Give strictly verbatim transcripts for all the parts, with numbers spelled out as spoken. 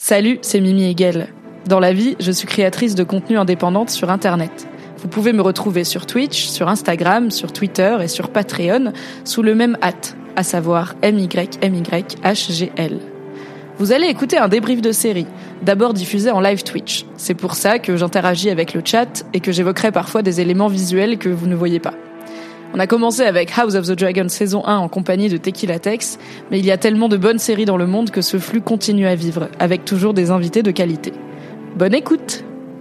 Salut, c'est Mimi Hegel. Dans la vie, je suis créatrice de contenu indépendante sur Internet. Vous pouvez me retrouver sur Twitch, sur Instagram, sur Twitter et sur Patreon sous le même hâte, à savoir M Y M Y H G L. Vous allez écouter un débrief de série, d'abord diffusé en live Twitch. C'est pour ça que j'interagis avec le chat et que j'évoquerai parfois des éléments visuels que vous ne voyez pas. On a commencé avec House of the Dragon saison un en compagnie de Tequila Tex, mais il y a tellement de bonnes séries dans le monde que ce flux continue à vivre, avec toujours des invités de qualité. Bonne écoute!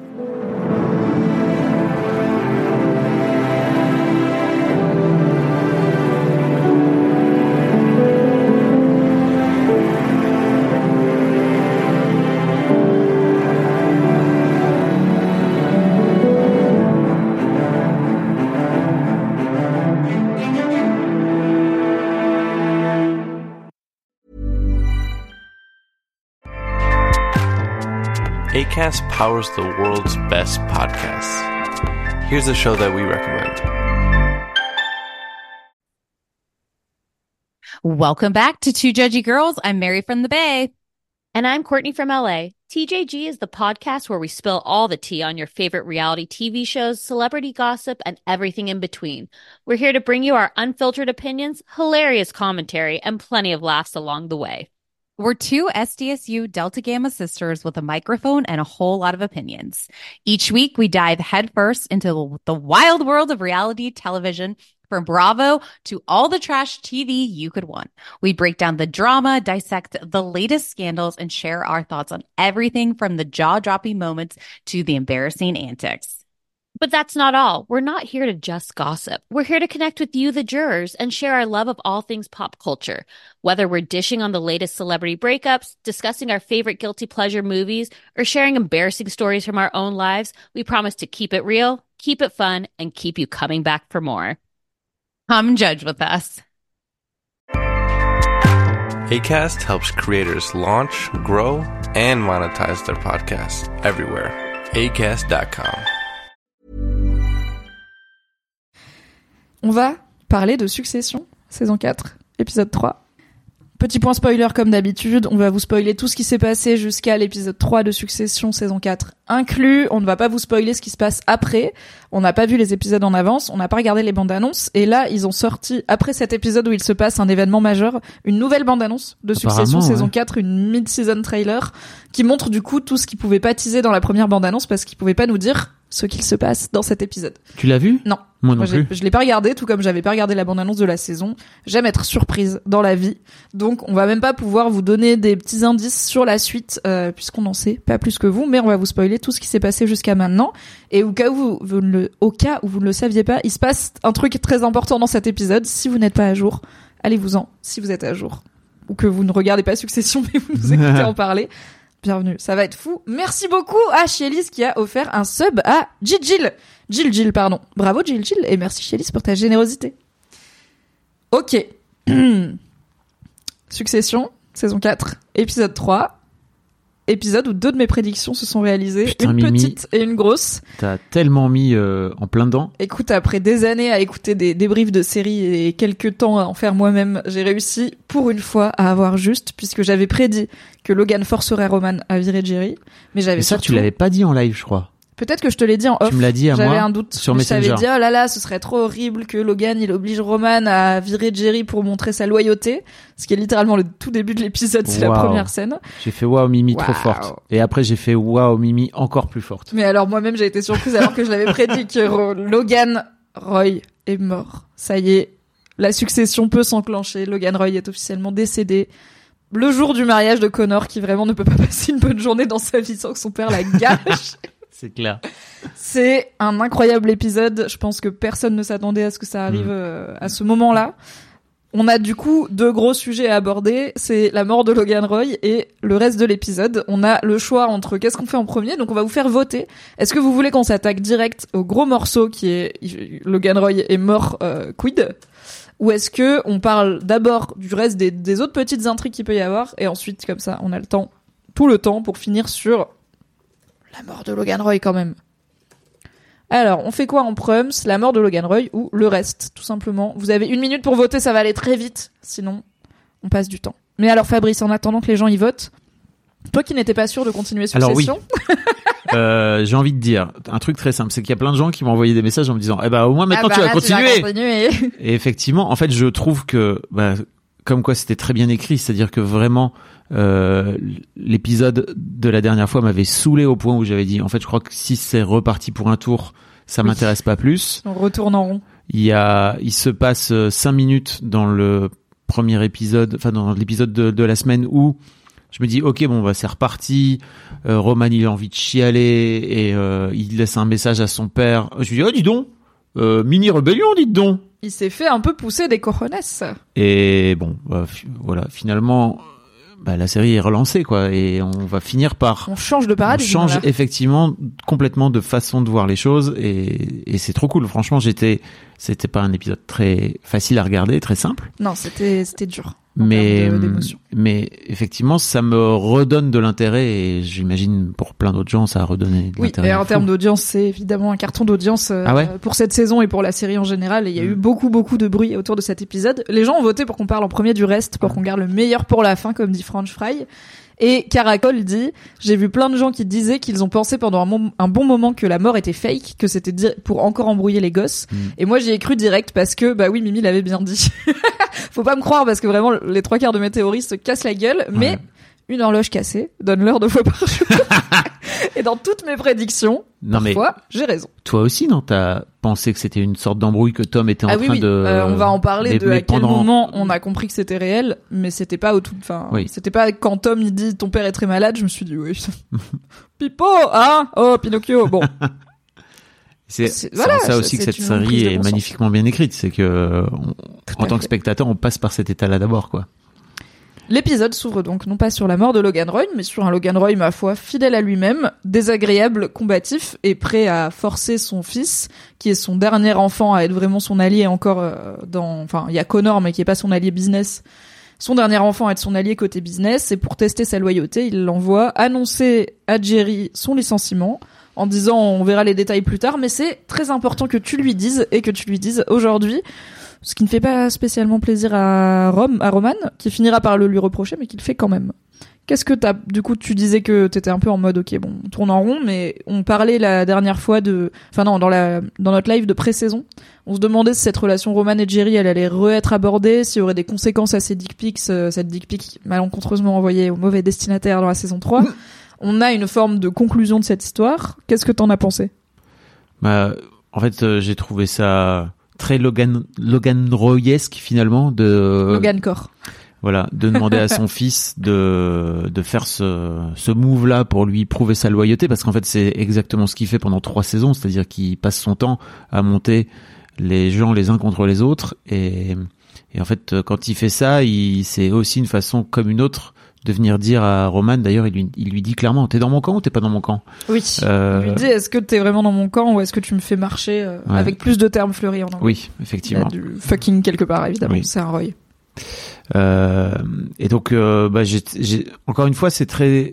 Acast powers the world's best podcasts. Here's a show that we recommend. Welcome back to Two Judgy Girls. I'm Mary from the Bay. And I'm Courtney from L A. T J G is the podcast where we spill all the tea on your favorite reality T V shows, celebrity gossip, and everything in between. We're here to bring you our unfiltered opinions, hilarious commentary, and plenty of laughs along the way. We're two S D S U Delta Gamma sisters with a microphone and a whole lot of opinions. Each week, we dive headfirst into the wild world of reality television, from Bravo to all the trash T V you could want. We break down the drama, dissect the latest scandals, and share our thoughts on everything from the jaw-dropping moments to the embarrassing antics. But that's not all. We're not here to just gossip. We're here to connect with you, the jurors, and share our love of all things pop culture. Whether we're dishing on the latest celebrity breakups, discussing our favorite guilty pleasure movies, or sharing embarrassing stories from our own lives, we promise to keep it real, keep it fun, and keep you coming back for more. Come judge with us. Acast helps creators launch, grow, and monetize their podcasts everywhere. Acast dot com. On va parler de Succession, saison quatre, épisode trois. Petit point spoiler comme d'habitude, on va vous spoiler tout ce qui s'est passé jusqu'à l'épisode trois de Succession, saison quatre inclus. On ne va pas vous spoiler ce qui se passe après. On n'a pas vu les épisodes en avance, on n'a pas regardé les bandes annonces. Et là, ils ont sorti, après cet épisode où il se passe un événement majeur, une nouvelle bande annonce de Succession, saison ouais. quatre, une mid-season trailer, qui montre du coup tout ce qu'ils pouvaient pas teaser dans la première bande annonce parce qu'ils pouvaient pas nous dire ce qu'il se passe dans cet épisode. Tu l'as vu ? Non. Moi non Moi, plus. Je l'ai pas regardé, tout comme j'avais pas regardé la bande-annonce de la saison. J'aime être surprise dans la vie. Donc, on va même pas pouvoir vous donner des petits indices sur la suite, euh, puisqu'on n'en sait pas plus que vous, mais on va vous spoiler tout ce qui s'est passé jusqu'à maintenant. Et au cas où vous, vous ne le, au cas où vous ne le saviez pas, il se passe un truc très important dans cet épisode. Si vous n'êtes pas à jour, allez-vous-en, si vous êtes à jour. Ou que vous ne regardez pas Succession, mais vous nous écoutez en parler. Bienvenue, ça va être fou. Merci beaucoup à Chielis qui a offert un sub à Jill Jill. Jill Jill, pardon. Bravo Jill Jill et merci Chielis pour ta générosité. Ok. Succession, saison quatre, épisode trois. Épisode où deux de mes prédictions se sont réalisées. Putain, une Mimi, petite et une grosse. T'as tellement mis euh, en plein dedans. Écoute, après des années à écouter des débriefs de séries et quelques temps à en faire moi-même, j'ai réussi pour une fois à avoir juste, puisque j'avais prédit que Logan forcerait Roman à virer Jerry. Mais j'avais Mais ça, surtout... tu l'avais pas dit en live, je crois. Peut-être que je te l'ai dit en off. Tu me l'as dit à J'avais moi un doute. sur Je Messenger. t'avais dit, oh là là, ce serait trop horrible que Logan, il oblige Roman à virer Jerry pour montrer sa loyauté. Ce qui est littéralement le tout début de l'épisode, c'est Wow. la première scène. J'ai fait waouh Mimi Wow. trop forte. Et après j'ai fait waouh Mimi encore plus forte. Mais alors moi-même, j'ai été surprise alors que je l'avais prédit que Ro- Logan Roy est mort. Ça y est, la succession peut s'enclencher. Logan Roy est officiellement décédé. Le jour du mariage de Connor, qui vraiment ne peut pas passer une bonne journée dans sa vie sans que son père la gâche. C'est clair. C'est un incroyable épisode. Je pense que personne ne s'attendait à ce que ça arrive mmh. euh, à ce moment-là. On a du coup deux gros sujets à aborder. C'est la mort de Logan Roy et le reste de l'épisode. On a le choix entre qu'est-ce qu'on fait en premier. Donc on va vous faire voter. Est-ce que vous voulez qu'on s'attaque direct au gros morceau qui est Logan Roy est mort, euh, quid? Ou est-ce que on parle d'abord du reste des, des autres petites intrigues qu'il peut y avoir et ensuite comme ça on a le temps, tout le temps pour finir sur la mort de Logan Roy quand même. Alors, on fait quoi en prums? La mort de Logan Roy ou le reste, tout simplement. Vous avez une minute pour voter, ça va aller très vite. Sinon, on passe du temps. Mais alors Fabrice, en attendant que les gens y votent, Toi qui n'étais pas sûr de continuer Alors oui. Succession. Euh, j'ai envie de dire un truc très simple, c'est qu'il y a plein de gens qui m'ont envoyé des messages en me disant, eh ben au moins maintenant Ah bah, tu vas là, continuer. continuer. Et effectivement, en fait, je trouve que, bah, comme quoi c'était très bien écrit, c'est-à-dire que vraiment, euh, l'épisode de la dernière fois m'avait saoulé au point où j'avais dit, en fait, je crois que si c'est reparti pour un tour, ça Oui. m'intéresse pas plus. On retourne en rond. Il y a, il se passe euh, cinq minutes dans le premier épisode, enfin dans l'épisode de, de la semaine où je me dis, ok, bon, bah c'est reparti. Euh, Roman, il a envie de chialer et euh, il laisse un message à son père. Je lui dis, oh, dis donc, euh, mini rébellion, dites donc. Il s'est fait un peu pousser des cojones. Et bon, bah, fi- voilà, finalement, bah, la série est relancée, quoi, et on va finir par. On change de On paradigme. change là. effectivement complètement de façon de voir les choses et, et c'est trop cool. Franchement, j'étais, c'était pas un épisode très facile à regarder, très simple. Non, c'était c'était dur. En Mais, termes de- d'émotion. mais effectivement, ça me redonne de l'intérêt et j'imagine pour plein d'autres gens, ça a redonné de Oui, l'intérêt. et en fou. termes d'audience, c'est évidemment un carton d'audience euh, Ah ouais pour cette saison et pour la série en général. Et il y a Mm. eu beaucoup, beaucoup de bruit autour de cet épisode. Les gens ont voté pour qu'on parle en premier du reste, pour qu'on garde le meilleur pour la fin, comme dit French Fry. Et Caracol dit, j'ai vu plein de gens qui disaient qu'ils ont pensé pendant un, mom- un bon moment que la mort était fake, que c'était di- pour encore embrouiller les gosses. Mm. Et moi, j'y ai cru direct parce que, bah oui, Mimi l'avait bien dit. Faut pas me croire parce que vraiment, les trois quarts de mes théories se cassent la gueule. Mais Ouais. une horloge cassée donne l'heure deux fois par jour. Et dans toutes mes prédictions, Non mais parfois, j'ai raison. toi aussi, non, t'as pensé que c'était une sorte d'embrouille que Tom était en Ah oui, train oui. de. Euh, on va en parler mais- de mais à quel pendant- moment on a compris que c'était réel, mais c'était pas au tout. Enfin, Oui. c'était pas quand Tom il dit ton père est très malade. Je me suis dit oui. Pipo, hein, oh Pinocchio. Bon, C'est, C'est- c'est voilà, en ça c'est- aussi que c'est cette une prise série de est conscience. magnifiquement bien écrite, c'est que on- en à tant que fait. spectateur, on passe par cet état-là d'abord, quoi. l'épisode s'ouvre donc non pas sur la mort de Logan Roy, mais sur un Logan Roy ma foi fidèle à lui-même, désagréable, combatif et prêt à forcer son fils, qui est son dernier enfant, à être vraiment son allié encore euh, dans. Enfin, il y a Connor, mais qui est pas son allié business. Son dernier enfant est son allié côté business, et pour tester sa loyauté, il l'envoie annoncer à Jerry son licenciement, en disant on verra les détails plus tard, mais c'est très important que tu lui dises, et que tu lui dises aujourd'hui, ce qui ne fait pas spécialement plaisir à Rom, à Roman, qui finira par le lui reprocher, mais qui le fait quand même. Qu'est-ce que t'as, du coup, tu disais que t'étais un peu en mode, ok, bon, on tourne en rond, mais on parlait la dernière fois de, enfin non, dans la, dans notre live de pré-saison, on se demandait si cette relation Roman et Jerry, elle allait re-être abordée, s'il y aurait des conséquences à ces dick pics, euh, cette dick pic malencontreusement envoyée au mauvais destinataire dans la saison trois. On a une forme de conclusion de cette histoire. Qu'est-ce que t'en as pensé? Bah, en fait, euh, j'ai trouvé ça très Logan, Logan Royesque finalement de. Logan Core. Voilà, de demander à son fils de de faire ce ce move là pour lui prouver sa loyauté, parce qu'en fait c'est exactement ce qu'il fait pendant trois saisons, c'est-à-dire qu'il passe son temps à monter les gens les uns contre les autres, et et en fait quand il fait ça, il c'est aussi une façon comme une autre de venir dire à Roman, d'ailleurs il lui il lui dit clairement, t'es dans mon camp ou t'es pas dans mon camp. Oui. Euh, Il lui dit, est-ce que t'es vraiment dans mon camp ou est-ce que tu me fais marcher euh, Ouais. avec plus de termes fleuris en anglais? Oui, Il y a effectivement. du fucking quelque part, évidemment. Oui. C'est un Roy. Euh, et donc, euh, bah, j'ai, j'ai, encore une fois, c'est très.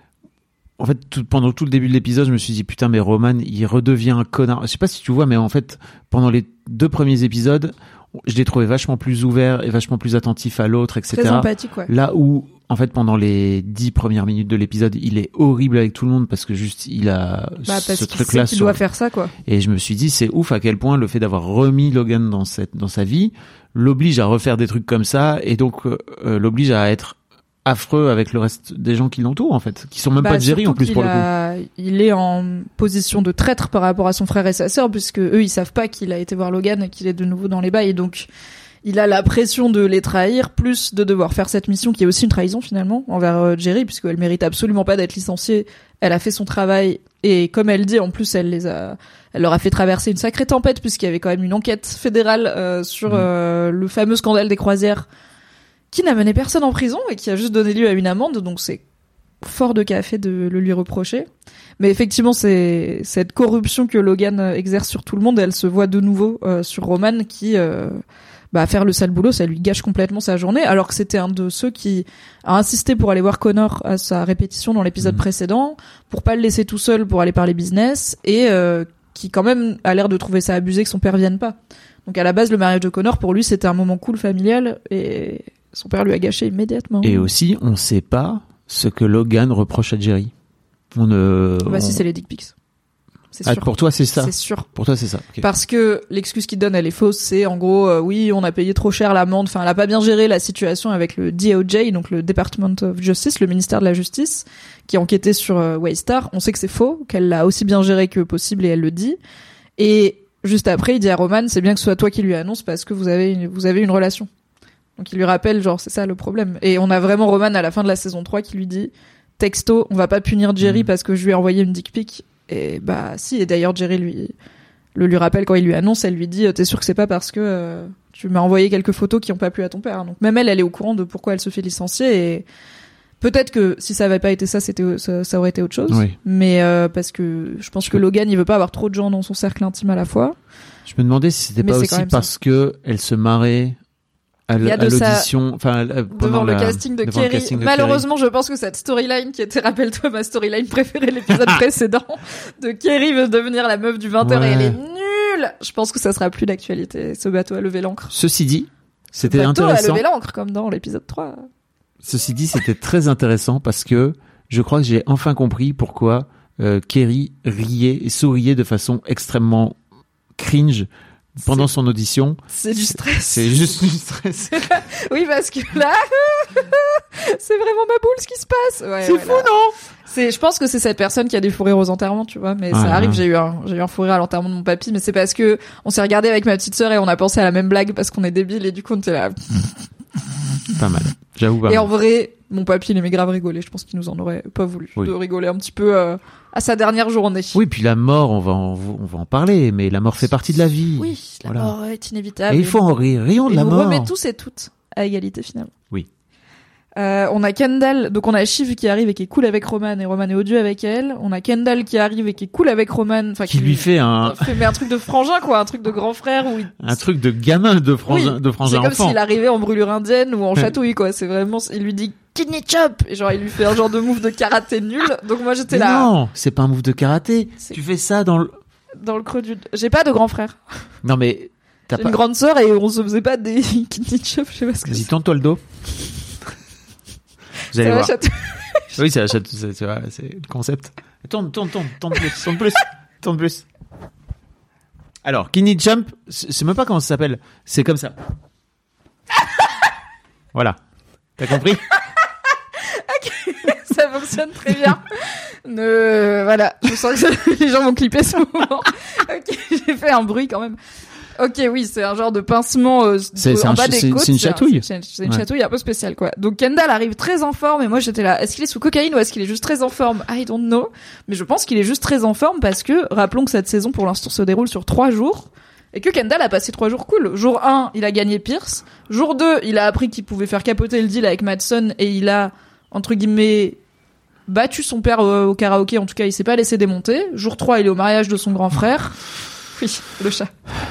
En fait, tout, pendant tout le début de l'épisode, je me suis dit putain, mais Roman, il redevient un connard. Je sais pas si tu vois, mais en fait, pendant les deux premiers épisodes, je l'ai trouvé vachement plus ouvert et vachement plus attentif à l'autre, et cetera. Très empathique, ouais. Là où, en fait, pendant les dix premières minutes de l'épisode, il est horrible avec tout le monde parce que juste, il a Bah, parce ce qu'il truc-là sait qu'il sur. doit faire ça, quoi. Et je me suis dit, c'est ouf à quel point le fait d'avoir remis Logan dans cette, dans sa vie l'oblige à refaire des trucs comme ça, et donc euh, euh, l'oblige à être affreux avec le reste des gens qui l'entourent, en fait, qui sont même Bah, pas de Jerry en surtout plus qu'il pour le coup. a- Il est en position de traître par rapport à son frère et sa sœur, puisque eux, ils savent pas qu'il a été voir Logan et qu'il est de nouveau dans les bails, donc il a la pression de les trahir, plus de devoir faire cette mission qui est aussi une trahison finalement envers euh, Jerry, puisqu'elle mérite absolument pas d'être licenciée. Elle a fait son travail et comme elle dit, en plus, elle les a, elle leur a fait traverser une sacrée tempête puisqu'il y avait quand même une enquête fédérale euh, sur Mmh. euh, le fameux scandale des croisières qui n'a mené personne en prison et qui a juste donné lieu à une amende. Donc c'est fort de café de le lui reprocher. Mais effectivement, c'est cette corruption que Logan exerce sur tout le monde, elle se voit de nouveau euh, sur Roman qui euh, bah faire le sale boulot, ça lui gâche complètement sa journée, alors que c'était un de ceux qui a insisté pour aller voir Connor à sa répétition dans l'épisode Mmh. précédent, pour pas le laisser tout seul pour aller parler business, et euh, qui quand même a l'air de trouver ça abusé que son père vienne pas. Donc à la base, le mariage de Connor, pour lui, c'était un moment cool familial, et son père lui a gâché immédiatement. Et aussi, on sait pas ce que Logan reproche à Jerry. On ne. Bah on... si, c'est les dick pics. C'est ah, sûr. pour toi, c'est ça. C'est sûr. Pour toi, c'est ça. Okay. Parce que l'excuse qu'il donne, elle est fausse. C'est en gros, euh, oui, on a payé trop cher l'amende. Enfin, elle a pas bien géré la situation avec le D O J, donc le Department of Justice, le ministère de la Justice, qui enquêtait sur euh, Waystar. On sait que c'est faux, qu'elle l'a aussi bien géré que possible et elle le dit. Et juste après, il dit à Roman, c'est bien que ce soit toi qui lui annonce parce que vous avez une, vous avez une relation. Donc il lui rappelle, genre, c'est ça le problème. Et on a vraiment Roman à la fin de la saison trois qui lui dit, texto, on va pas punir Jerry mmh. parce que je lui ai envoyé une dick pic. Et bah si, et d'ailleurs Jerry lui le lui rappelle quand il lui annonce, elle lui dit t'es sûr que c'est pas parce que euh, tu m'as envoyé quelques photos qui ont pas plu à ton père. Donc même elle, elle est au courant de pourquoi elle se fait licencier et peut-être que si ça avait pas été ça, c'était ça, ça aurait été autre chose. Oui. Mais euh, parce que je pense je que peux... Logan il veut pas avoir trop de gens dans son cercle intime à la fois. Je me demandais si c'était Mais pas c'est aussi parce ça. que elle se marrait à, l- à l'audition, ça... enfin devant la... le casting de Kerry. Casting de Malheureusement, Kerry. je pense que cette storyline qui était, rappelle-toi, ma storyline préférée de l'épisode précédent, de Kerry veut devenir la meuf du vingt heures ouais. et elle est nulle. Je pense que ça sera plus d'actualité. Ce bateau a levé l'ancre. Ceci dit, c'était Ce bateau intéressant. a levé l'ancre comme dans l'épisode trois. Ceci dit, c'était très intéressant parce que je crois que j'ai enfin compris pourquoi euh, Kerry riait et souriait de façon extrêmement cringe. Pendant c'est... son audition. C'est du stress. C'est juste du stress. Oui, parce que là, c'est vraiment ma boule ce qui se passe. Ouais, c'est ouais, fou, là. non? C'est, je pense que c'est cette personne qui a des fous rires aux enterrements, tu vois. Mais ah, ça arrive, ah. j'ai eu un, j'ai eu un fou rire à l'enterrement de mon papy, mais c'est parce que on s'est regardé avec ma petite sœur et on a pensé à la même blague parce qu'on est débile et du coup on était là. Pas mal. J'avoue pas Et mal. en vrai, mon papy, il aimait grave rigoler. Je pense qu'il nous en aurait pas voulu oui. de rigoler un petit peu euh, à sa dernière journée. Oui, puis la mort, on va en, on va en parler, mais la mort fait partie de la vie. Oui, la voilà. mort est inévitable. Et il faut en rire. Rions de et la nous mort. On remet tous et toutes à égalité finalement. Oui. Euh, on a Kendall, donc on a Shiv qui arrive et qui est cool avec Roman et Roman est odieux avec elle. On a Kendall qui arrive et qui est cool avec Roman, enfin qui, qui lui fait un fait, mais un truc de frangin quoi, un truc de grand frère où il... un truc de gamin de frangin oui, de frangin enfant. C'est comme s'il arrivait en brûlure indienne ou en chatouille quoi, c'est vraiment il lui dit kidney chop et genre il lui fait un genre de move de karaté nul. Donc moi j'étais mais là. Non, c'est pas un move de karaté. C'est... Tu fais ça dans le dans le creux du j'ai pas de grand frère. Non mais t'as J'ai pas une grande sœur et on se faisait pas des kidney chop, je sais pas ce que Vas-y, c'est. tourne-toi le dos. Vous allez voir. Chatou... oui, c'est la chatou... c'est, c'est, c'est le concept. Tourne, tourne, tourne, tourne plus, tourne plus, tourne plus. Alors, kidney jump, je sais même pas comment ça s'appelle. C'est comme ça. Voilà. T'as compris? Ok, ça fonctionne très bien. Ne... Voilà, je sens que les gens vont clipper ce moment. Ok, j'ai fait un bruit quand même. Ok, oui, c'est un genre de pincement euh, c'est, en c'est bas un, des c'est, côtes. C'est une chatouille. C'est, c'est, c'est une ouais. chatouille un peu spéciale, quoi. Donc Kendall arrive très en forme et moi j'étais là. Est-ce qu'il est sous cocaïne ou est-ce qu'il est juste très en forme? I don't know. Mais je pense qu'il est juste très en forme parce que rappelons que cette saison pour l'instant se déroule sur trois jours et que Kendall a passé trois jours cool. Jour un, il a gagné Pierce. Jour deux, il a appris qu'il pouvait faire capoter le deal avec Madsen et il a entre guillemets battu son père au, au karaoké. En tout cas, il s'est pas laissé démonter. Jour trois, il est au mariage de son grand frère. Oui, le chat.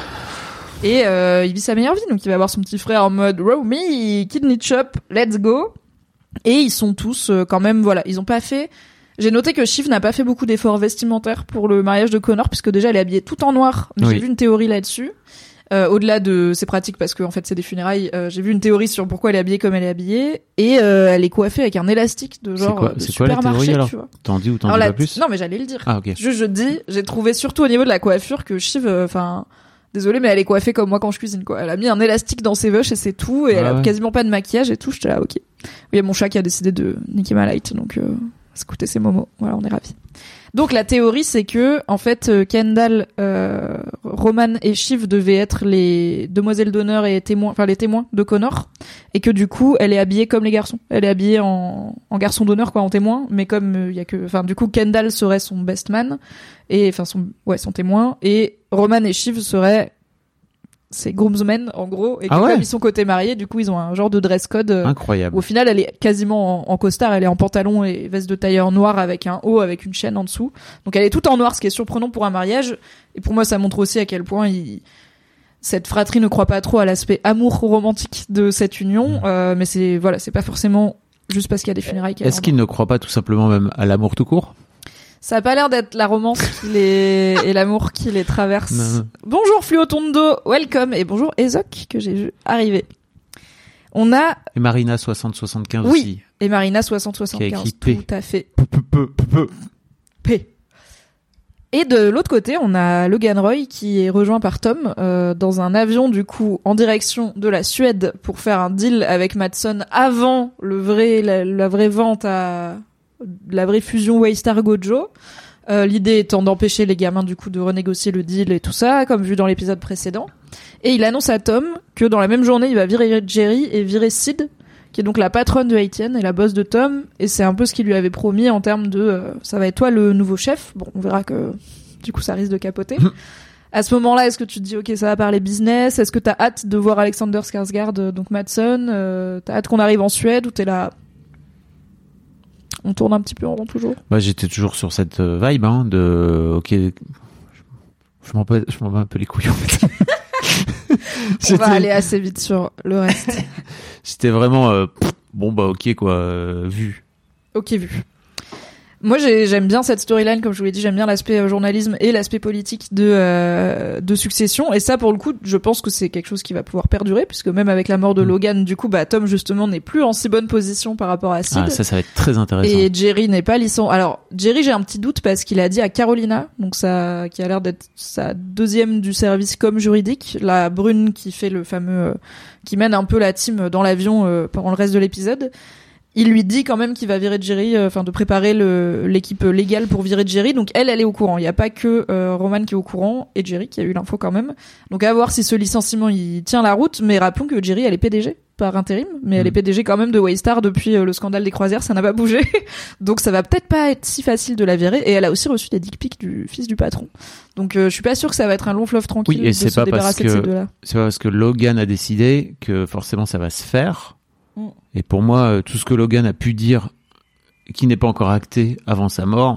Et euh, il vit sa meilleure vie, donc il va voir son petit frère en mode row me, kidney chop, let's go. Et ils sont tous euh, quand même, voilà, ils ont pas fait. J'ai noté que Shiv n'a pas fait beaucoup d'efforts vestimentaires pour le mariage de Connor, puisque déjà elle est habillée tout en noir. Mais oui. J'ai vu une théorie là-dessus. Euh, au-delà de, c'est pratique parce que en fait c'est des funérailles. Euh, j'ai vu une théorie sur pourquoi elle est habillée comme elle est habillée, et euh, elle est coiffée avec un élastique de genre c'est quoi, de c'est quoi la théorie alors? T'en dis ou t'en dis pas plus? Non, mais j'allais le dire. Ah ok. Je, je dis, j'ai trouvé surtout au niveau de la coiffure que Shiv, enfin. Euh, Désolée, mais elle est coiffée comme moi quand je cuisine, quoi. Elle a mis un élastique dans ses veuches et c'est tout, et ah elle a ouais. quasiment pas de maquillage et tout. J'étais là, ok. Oui, il y a mon chat qui a décidé de niquer ma light, donc euh, écoutez ses momos. Voilà, on est ravis. Donc la théorie, c'est que en fait, Kendall, euh, Roman et Shiv devaient être les demoiselles d'honneur et témoins, enfin les témoins de Connor, et que du coup, elle est habillée comme les garçons. Elle est habillée en, en garçon d'honneur, quoi, en témoin, mais comme il euh, y a que, enfin du coup, Kendall serait son best man et enfin son, ouais, son témoin, et Roman et Shiv seraient ses groomsmen en gros, et que ah ouais. comme ils sont côté mariés, du coup ils ont un genre de dress code euh, incroyable. Où, au final elle est quasiment en, en costard, elle est en pantalon et veste de tailleur noir avec un haut avec une chaîne en dessous, donc elle est toute en noir, ce qui est surprenant pour un mariage, et pour moi ça montre aussi à quel point il... cette fratrie ne croit pas trop à l'aspect amour romantique de cette union, euh, mais c'est voilà, c'est pas forcément juste parce qu'il y a des funérailles. Est-ce qu'il ne croit pas tout simplement même à l'amour tout court? Ça a pas l'air d'être la romance qui les... et l'amour qui les traverse. Non. Bonjour Fluotondo, welcome, et bonjour Ezok que j'ai vu arriver. On a... Et Marina soixante soixante-quinze oui. aussi. Et Marina soixante soixante-quinze, tout à fait. P. Et de l'autre côté, on a Logan Roy qui est rejoint par Tom euh, dans un avion du coup en direction de la Suède pour faire un deal avec Madsson avant le vrai la, la vraie vente à la vraie fusion Waystar Gojo. Euh, l'idée étant d'empêcher les gamins du coup de renégocier le deal et tout ça, comme vu dans l'épisode précédent. Et il annonce à Tom que dans la même journée, il va virer Jerry et virer Sid, qui est donc la patronne de Haitienne et la boss de Tom, et c'est un peu ce qu'il lui avait promis en termes de euh, ça va être toi le nouveau chef. Bon, on verra que du coup ça risque de capoter. À ce moment-là, est-ce que tu te dis ok, ça va parler business? Est-ce que t'as hâte de voir Alexander Skarsgård, donc Madsson? euh, T'as hâte qu'on arrive en Suède ou t'es là? On tourne un petit peu en rond toujours. Bah, j'étais toujours sur cette vibe hein, de ok, je, je m'en bats, je m'en bats un peu les couilles en fait. On va aller assez vite sur le reste. C'était vraiment euh, pff, bon bah ok quoi, euh, vu. Ok vu. Moi j'ai, j'aime bien cette storyline, comme je vous l'ai dit, j'aime bien l'aspect euh, journalisme et l'aspect politique de euh, de Succession, et ça pour le coup je pense que c'est quelque chose qui va pouvoir perdurer, puisque même avec la mort de Logan, du coup bah Tom justement n'est plus en si bonne position par rapport à Sid. Ah, ça ça va être très intéressant. Et Jerry n'est pas licencié. Alors Jerry, j'ai un petit doute parce qu'il a dit à Carolina, donc ça qui a l'air d'être sa deuxième du service comme juridique, la brune qui fait le fameux euh, qui mène un peu la team dans l'avion euh, pendant le reste de l'épisode. Il lui dit quand même qu'il va virer Jerry, enfin euh, de préparer le, l'équipe légale pour virer Jerry. Donc elle, elle est au courant. Il n'y a pas que euh, Roman qui est au courant et Jerry qui a eu l'info quand même. Donc à voir si ce licenciement il tient la route. Mais rappelons que Jerry, elle est P D G par intérim, mais mmh. elle est P D G quand même de Waystar depuis euh, le scandale des croisières. Ça n'a pas bougé. Donc ça va peut-être pas être si facile de la virer. Et elle a aussi reçu des dick pics du fils du patron. Donc euh, je suis pas sûr que ça va être un long fleuve tranquille. Oui, et de c'est se pas débarrasser parce de que ces deux-là. c'est pas parce que Logan a décidé que forcément ça va se faire. Mm. Et pour moi, tout ce que Logan a pu dire, qui n'est pas encore acté avant sa mort,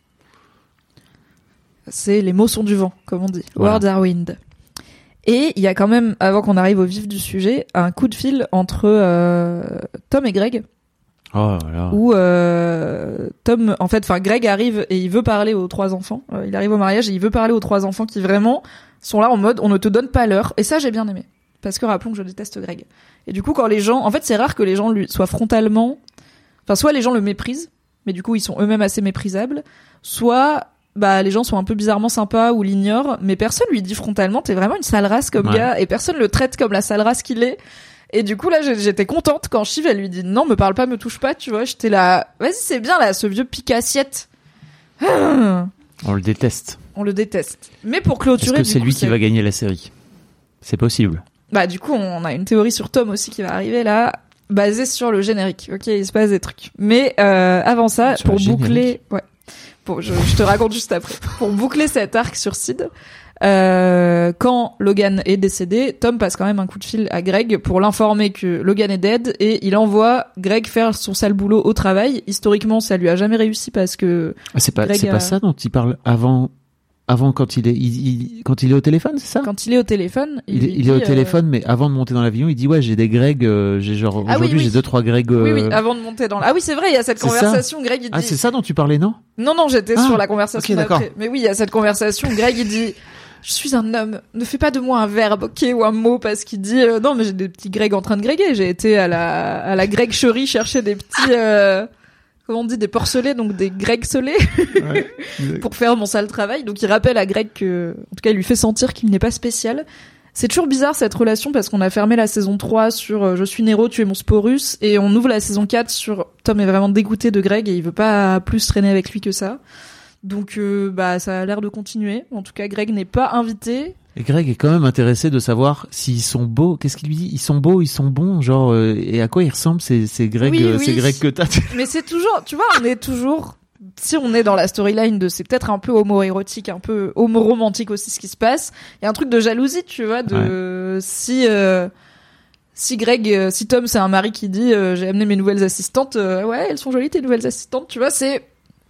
c'est les mots sont du vent, comme on dit. Voilà. Words are wind. Et il y a quand même, avant qu'on arrive au vif du sujet, un coup de fil entre euh, Tom et Greg. Oh là là. Où euh, Tom, en fait, enfin Greg arrive et il veut parler aux trois enfants. Euh, il arrive au mariage et il veut parler aux trois enfants qui vraiment sont là en mode on ne te donne pas l'heure. Et ça, j'ai bien aimé. Parce que rappelons que je déteste Greg. Et du coup, quand les gens... En fait, c'est rare que les gens lui soient frontalement... Enfin, soit les gens le méprisent, mais du coup, ils sont eux-mêmes assez méprisables. Soit, bah, les gens sont un peu bizarrement sympas ou l'ignorent, mais personne lui dit frontalement, t'es vraiment une sale race comme ouais. gars, et personne le traite comme la sale race qu'il est. Et du coup, là, j'étais contente quand Shiv, elle lui dit, non, me parle pas, me touche pas, tu vois. J'étais là, vas-y, c'est bien, là, ce vieux pique-assiette. On le déteste. On le déteste. Mais pour clôturer... Est-ce que c'est coup, lui qui c'est... va gagner la série? C'est possible. Bah du coup on a une théorie sur Tom aussi qui va arriver là, basée sur le générique. Ok, il se passe des trucs. Mais euh, avant ça, sur pour boucler, ouais, bon, je, je te raconte juste après. Pour boucler cet arc sur Sid, euh, quand Logan est décédé, Tom passe quand même un coup de fil à Greg pour l'informer que Logan est dead et il envoie Greg faire son sale boulot au travail. Historiquement, ça lui a jamais réussi parce que ah, c'est pas Greg c'est a... pas ça dont il parle avant. Avant, quand il est, il, il, quand il est au téléphone, c'est ça? Quand il est au téléphone, il, il, il dit, est au euh... téléphone, mais avant de monter dans l'avion, il dit ouais, j'ai des Greg, euh, j'ai genre ah, aujourd'hui oui, oui. j'ai deux trois Greg. Euh... Oui, oui, avant de monter dans. La... Ah oui, c'est vrai, il y a cette c'est conversation. Ça Greg, il dit. Ah, c'est ça dont tu parlais, non? Non, non, j'étais ah, sur la conversation okay, d'après. d'accord. Mais oui, il y a cette conversation. Greg, il dit. Je suis un homme. Ne fais pas de moi un verbe, ok, ou un mot, parce qu'il dit euh, non, mais j'ai des petits Greg en train de gréguer. J'ai été à la à la Greg Cherie chercher des petits. Euh... Comment on dit, des porcelets, donc des Greg selés, ouais. pour faire mon sale travail. Donc il rappelle à Greg que, en tout cas, il lui fait sentir qu'il n'est pas spécial. C'est toujours bizarre cette relation parce qu'on a fermé la saison trois sur euh, je suis Nero, tu es mon Sporus, et on ouvre la saison quatre sur Tom est vraiment dégoûté de Greg et il veut pas plus traîner avec lui que ça. Donc euh, bah ça a l'air de continuer. En tout cas, Greg n'est pas invité. Et Greg est quand même intéressé de savoir s'ils sont beaux. Qu'est-ce qu'il lui dit? Ils sont beaux, ils sont bons, genre euh, et à quoi ils ressemblent ces ces Greg, oui, euh, oui. ces Greg que t'as. Mais c'est toujours, tu vois, on est toujours. Si on est dans la storyline de c'est peut-être un peu homo-érotique, un peu homo-romantique aussi ce qui se passe. Il y a un truc de jalousie, tu vois, de ouais. si euh, si Greg, euh, si Tom c'est un mari qui dit euh, j'ai amené mes nouvelles assistantes, euh, ouais elles sont jolies tes nouvelles assistantes, tu vois, c'est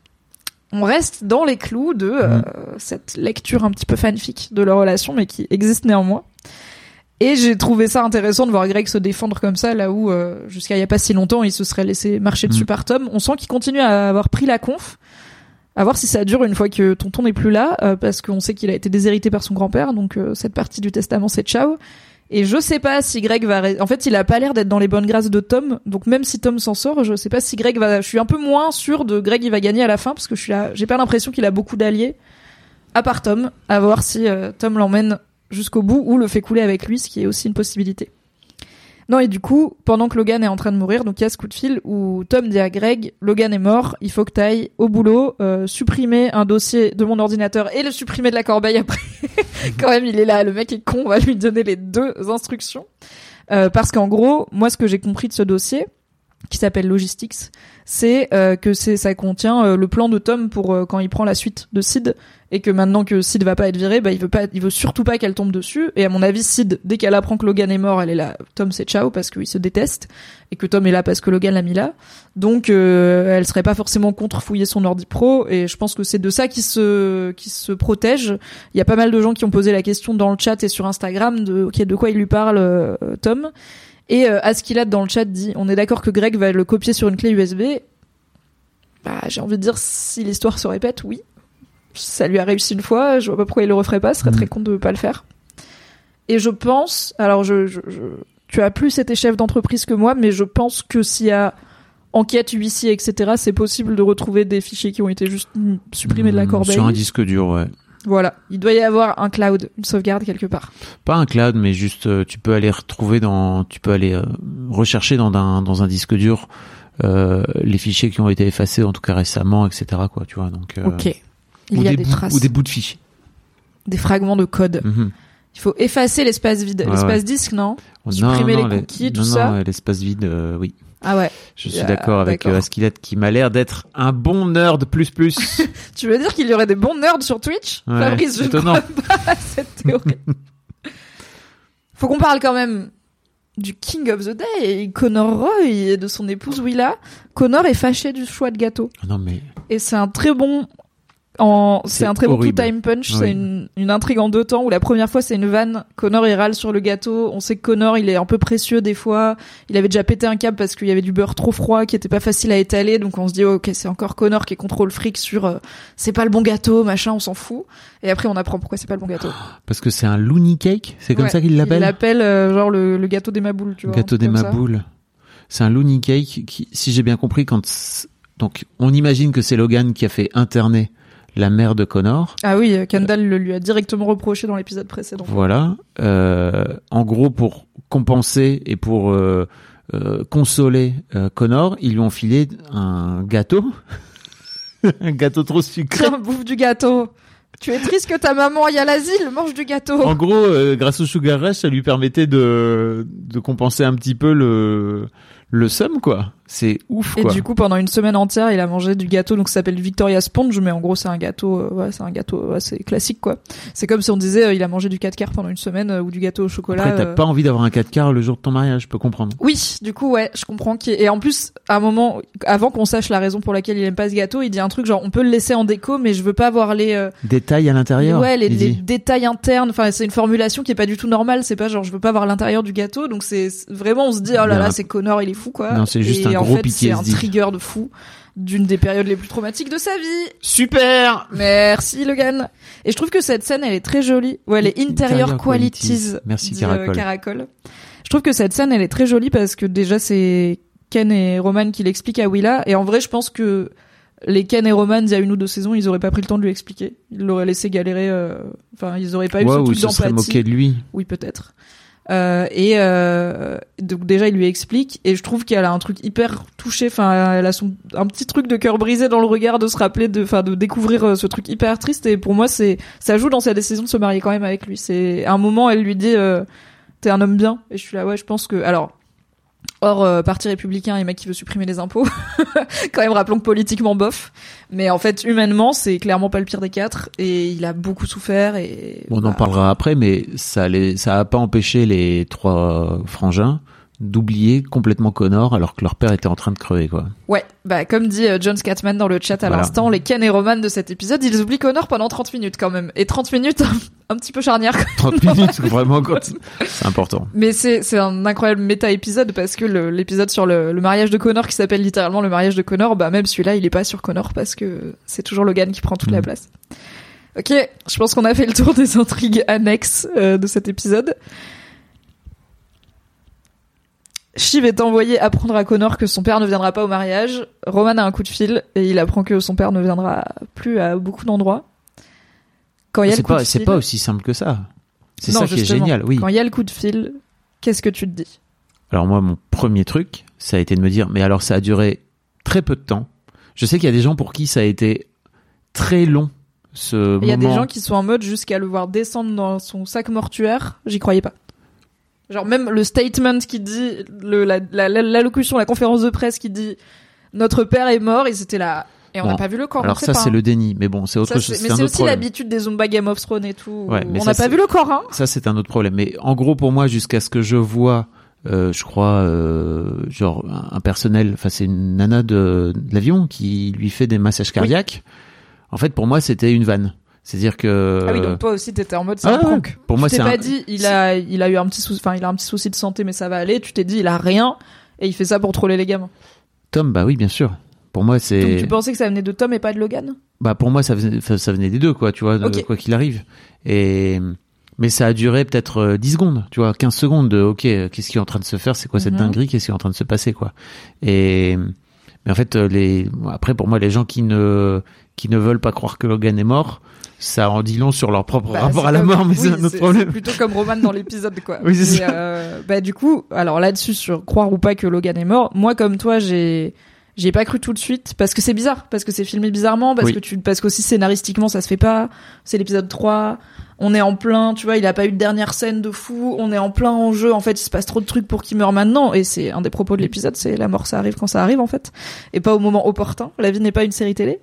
on reste dans les clous de euh, mmh. cette lecture un petit peu fanfic de leur relation, mais qui existe néanmoins. Et j'ai trouvé ça intéressant de voir Greg se défendre comme ça, là où, euh, jusqu'à il y a pas si longtemps, il se serait laissé marcher dessus mmh. par Tom. On sent qu'il continue à avoir pris la conf. À voir si ça dure une fois que tonton n'est plus là, euh, parce qu'on sait qu'il a été déshérité par son grand-père, donc euh, cette partie du testament, c'est ciao. Et je sais pas si Greg va... En fait, il a pas l'air d'être dans les bonnes grâces de Tom. Donc même si Tom s'en sort, je sais pas si Greg va... Je suis un peu moins sûre de Greg, il va gagner à la fin, parce que je suis là... j'ai pas l'impression qu'il a beaucoup d'alliés. À part Tom. À voir si euh, Tom l'emmène jusqu'au bout ou le fait couler avec lui, ce qui est aussi une possibilité. Non, et du coup, pendant que Logan est en train de mourir, donc il y a ce coup de fil où Tom dit à Greg, Logan est mort, il faut que t'ailles au boulot, euh, supprimer un dossier de mon ordinateur et le supprimer de la corbeille après. Quand même, il est là, le mec est con, on va lui donner les deux instructions. Euh, parce qu'en gros, moi, ce que j'ai compris de ce dossier, qui s'appelle Logistics, c'est euh, que c'est ça contient euh, le plan de Tom pour euh, quand il prend la suite de Sid, et que maintenant que Sid va pas être viré, bah il veut pas, il veut surtout pas qu'elle tombe dessus. Et à mon avis, Sid, dès qu'elle apprend que Logan est mort, elle est là. Tom c'est ciao parce qu'il se déteste, et que Tom est là parce que Logan l'a mis là. Donc euh, elle serait pas forcément contre fouiller son ordi pro. Et je pense que c'est de ça qui se qui se protège. Il y a pas mal de gens qui ont posé la question dans le chat et sur Instagram de ok de quoi il lui parle euh, Tom. Et euh, Askilad dans le chat dit on est d'accord que Greg va le copier sur une clé U S B. Bah j'ai envie de dire si l'histoire se répète, oui. Ça lui a réussi une fois, je vois pas pourquoi il le referait pas, ce serait mmh. très con de pas le faire. Et je pense, alors je, je, je tu as plus été chef d'entreprise que moi, mais je pense que s'il y a enquête, huissier, et cetera, c'est possible de retrouver des fichiers qui ont été juste supprimés mmh, de la corbeille. Sur un disque dur, ouais. Voilà, il doit y avoir un cloud, une sauvegarde quelque part. Pas un cloud, mais juste euh, tu peux aller retrouver dans, tu peux aller euh, rechercher dans un dans un disque dur euh, les fichiers qui ont été effacés, en tout cas récemment, et cetera. Quoi, tu vois, donc. Euh, ok. Il ou y a des, des bouts, traces. Ou des bouts de fichiers. Des fragments de code. Mm-hmm. Il faut effacer l'espace vide. Ouais, l'espace ouais. disque, non? non Supprimer non, les les, cookies, non, tout non, ça. Non, l'espace vide, euh, oui. Ah ouais. Je suis euh, d'accord avec d'accord. Euh, Askilad qui m'a l'air d'être un bon nerd plus plus. Tu veux dire qu'il y aurait des bons nerds sur Twitch? Ouais, Fabrice, je ne crois pas à cette théorie. Faut qu'on parle quand même du King of the Day, Connor Roy, et de son épouse Willa. Connor est fâché du choix de gâteau. Non mais. Et c'est un très bon... En... C'est, c'est un très horrible. Bon two-time punch, oui. C'est une, une intrigue en deux temps où la première fois c'est une vanne, Connor il râle sur le gâteau, on sait que Connor il est un peu précieux des fois, il avait déjà pété un câble parce qu'il y avait du beurre trop froid qui était pas facile à étaler, donc on se dit oh, ok c'est encore Connor qui contrôle fric sur euh, c'est pas le bon gâteau, machin, on s'en fout, et après on apprend pourquoi c'est pas le bon gâteau. Parce que c'est un loony cake, c'est comme ouais, ça qu'il l'appelle. Il l'appelle euh, genre le, le gâteau des maboules, tu vois. Gâteau des maboules. C'est un loony cake qui, si j'ai bien compris, quand donc on imagine que c'est Logan qui a fait interner la mère de Connor. Ah oui, Kendall le lui a directement reproché dans l'épisode précédent. Voilà. Euh, en gros, pour compenser et pour euh, euh, consoler euh, Connor, ils lui ont filé un gâteau. Un gâteau trop sucré. Tiens, bouffe du gâteau. Tu es triste que ta maman aille à l'asile, mange du gâteau. En gros, euh, grâce au Sugar Rush, ça lui permettait de, de compenser un petit peu le, le seum, quoi. C'est ouf, quoi. Et du coup, pendant une semaine entière, il a mangé du gâteau, donc ça s'appelle Victoria Sponge, mais en gros, c'est un gâteau, euh, ouais, c'est un gâteau, ouais, c'est classique, quoi. C'est comme si on disait, euh, il a mangé du quatre quarts pendant une semaine, euh, ou du gâteau au chocolat. Après, t'as euh... pas envie d'avoir un quatre quarts le jour de ton mariage, je peux comprendre. Oui, du coup, ouais, je comprends. Qu'il... Et en plus, à un moment, avant qu'on sache la raison pour laquelle il aime pas ce gâteau, il dit un truc genre, on peut le laisser en déco, mais je veux pas avoir les, euh... détails à l'intérieur. Ouais, les, les détails internes. Enfin, c'est une formulation qui est pas du tout normale. C'est pas genre, je veux pas voir l'intérieur du gâteau. Donc c'est vraiment, on se dit, oh là là, c'est Connor, il est fou, quoi. Non, c'est juste et un en gros fait, P T S D. C'est un trigger de fou d'une des périodes les plus traumatiques de sa vie. Super! Merci, Logan. Et je trouve que cette scène, elle est très jolie. Ouais, elle est Interior, Interior Qualities. qualities. Merci, dit, Caracol. Euh, Caracol. Je trouve que cette scène, elle est très jolie parce que déjà, c'est Ken et Roman qui l'expliquent à Willa. Et en vrai, je pense que les Ken et Roman, il y a une ou deux saisons, ils auraient pas pris le temps de lui expliquer. Ils l'auraient laissé galérer, euh... enfin, ils auraient pas eu ouais, ce truc d'empathie. Ou ils se seraient moqués de lui. Oui, peut-être. Euh, et euh, donc déjà il lui explique et je trouve qu'elle a un truc hyper touché, enfin elle a son un petit truc de cœur brisé dans le regard de se rappeler de enfin de découvrir ce truc hyper triste, et pour moi c'est ça joue dans sa décision de se marier quand même avec lui. C'est à un moment elle lui dit euh, t'es un homme bien, et je suis là ouais je pense que alors hors euh, parti républicain et mec qui veut supprimer les impôts quand même, rappelons que politiquement bof, mais en fait humainement c'est clairement pas le pire des quatre, et il a beaucoup souffert. Et bon, on bah... en parlera après, mais ça les ça a pas empêché les trois frangins d'oublier complètement Connor alors que leur père était en train de crever, quoi. Ouais, bah comme dit euh, John Scatman dans le chat à voilà. l'instant, les Ken et Roman de cet épisode, ils oublient Connor pendant trente minutes quand même. Et trente minutes un, un petit peu charnière. trente minutes, vraiment, quand c'est important. Mais c'est c'est un incroyable méta-épisode parce que le, l'épisode sur le, le mariage de Connor qui s'appelle littéralement le mariage de Connor, bah même celui-là, il est pas sur Connor parce que c'est toujours Logan qui prend toute mmh. la place. Ok, je pense qu'on a fait le tour des intrigues annexes euh, de cet épisode. Shiv est envoyé apprendre à Connor que son père ne viendra pas au mariage. Roman a un coup de fil et il apprend que son père ne viendra plus à beaucoup d'endroits. Quand il y a c'est le coup pas, de c'est fil... pas aussi simple que ça. C'est non, ça qui est justement, génial, oui. Quand il y a le coup de fil, qu'est-ce que tu te dis? Alors moi, mon premier truc, ça a été de me dire, mais alors ça a duré très peu de temps. Je sais qu'il y a des gens pour qui ça a été très long, ce moment. Il y a des gens qui sont en mode jusqu'à le voir descendre dans son sac mortuaire, j'y croyais pas. Genre même le statement qui dit, le, la, la, l'allocution, la conférence de presse qui dit notre père est mort, ils étaient là et on n'a bon, pas vu le corps. Alors ça pas, c'est hein. le déni, mais bon c'est autre ça, chose. C'est, c'est mais un c'est autre aussi problème. l'habitude des Zumba Game of Thrones et tout. Ouais, mais on ça, n'a pas c'est... vu le corps, hein. Ça c'est un autre problème. Mais en gros pour moi jusqu'à ce que je vois, euh, je crois euh, genre un, un personnel, enfin c'est une nana de, de l'avion qui lui fait des massages cardiaques. Oui. En fait pour moi c'était une vanne. C'est-à-dire que ah oui donc toi aussi t'étais en mode c'est ah, un prank. Pour moi tu c'est t'es un... pas dit il a il a eu un petit souci enfin il a un petit souci de santé mais ça va aller, tu t'es dit il a rien et il fait ça pour troller les gamins. Tom bah oui bien sûr. Pour moi c'est donc tu pensais que ça venait de Tom et pas de Logan? Bah pour moi ça venait ça venait des deux quoi, tu vois, okay. Quoi qu'il arrive. Et mais ça a duré peut-être dix secondes, tu vois, quinze secondes de OK, qu'est-ce qui est en train de se faire, c'est quoi cette mm-hmm. dinguerie, qu'est-ce qui est en train de se passer quoi. Et mais en fait les après pour moi les gens qui ne qui ne veulent pas croire que Logan est mort, ça en dit long sur leur propre bah, rapport à la mort, mais oui, c'est un autre c'est, problème. C'est plutôt comme Roman dans l'épisode, quoi. Oui, c'est et ça. Euh, bah, du coup, alors là-dessus, sur croire ou pas que Logan est mort, moi, comme toi, j'ai, j'ai pas cru tout de suite, parce que c'est bizarre, parce que c'est filmé bizarrement, parce oui. que tu, parce qu'aussi scénaristiquement, ça se fait pas. C'est l'épisode trois. On est en plein, tu vois, il a pas eu de dernière scène de fou. On est en plein enjeu. En fait, il se passe trop de trucs pour qu'il meure maintenant. Et c'est un des propos de l'épisode, c'est la mort, ça arrive quand ça arrive, en fait. Et pas au moment opportun. La vie n'est pas une série télé.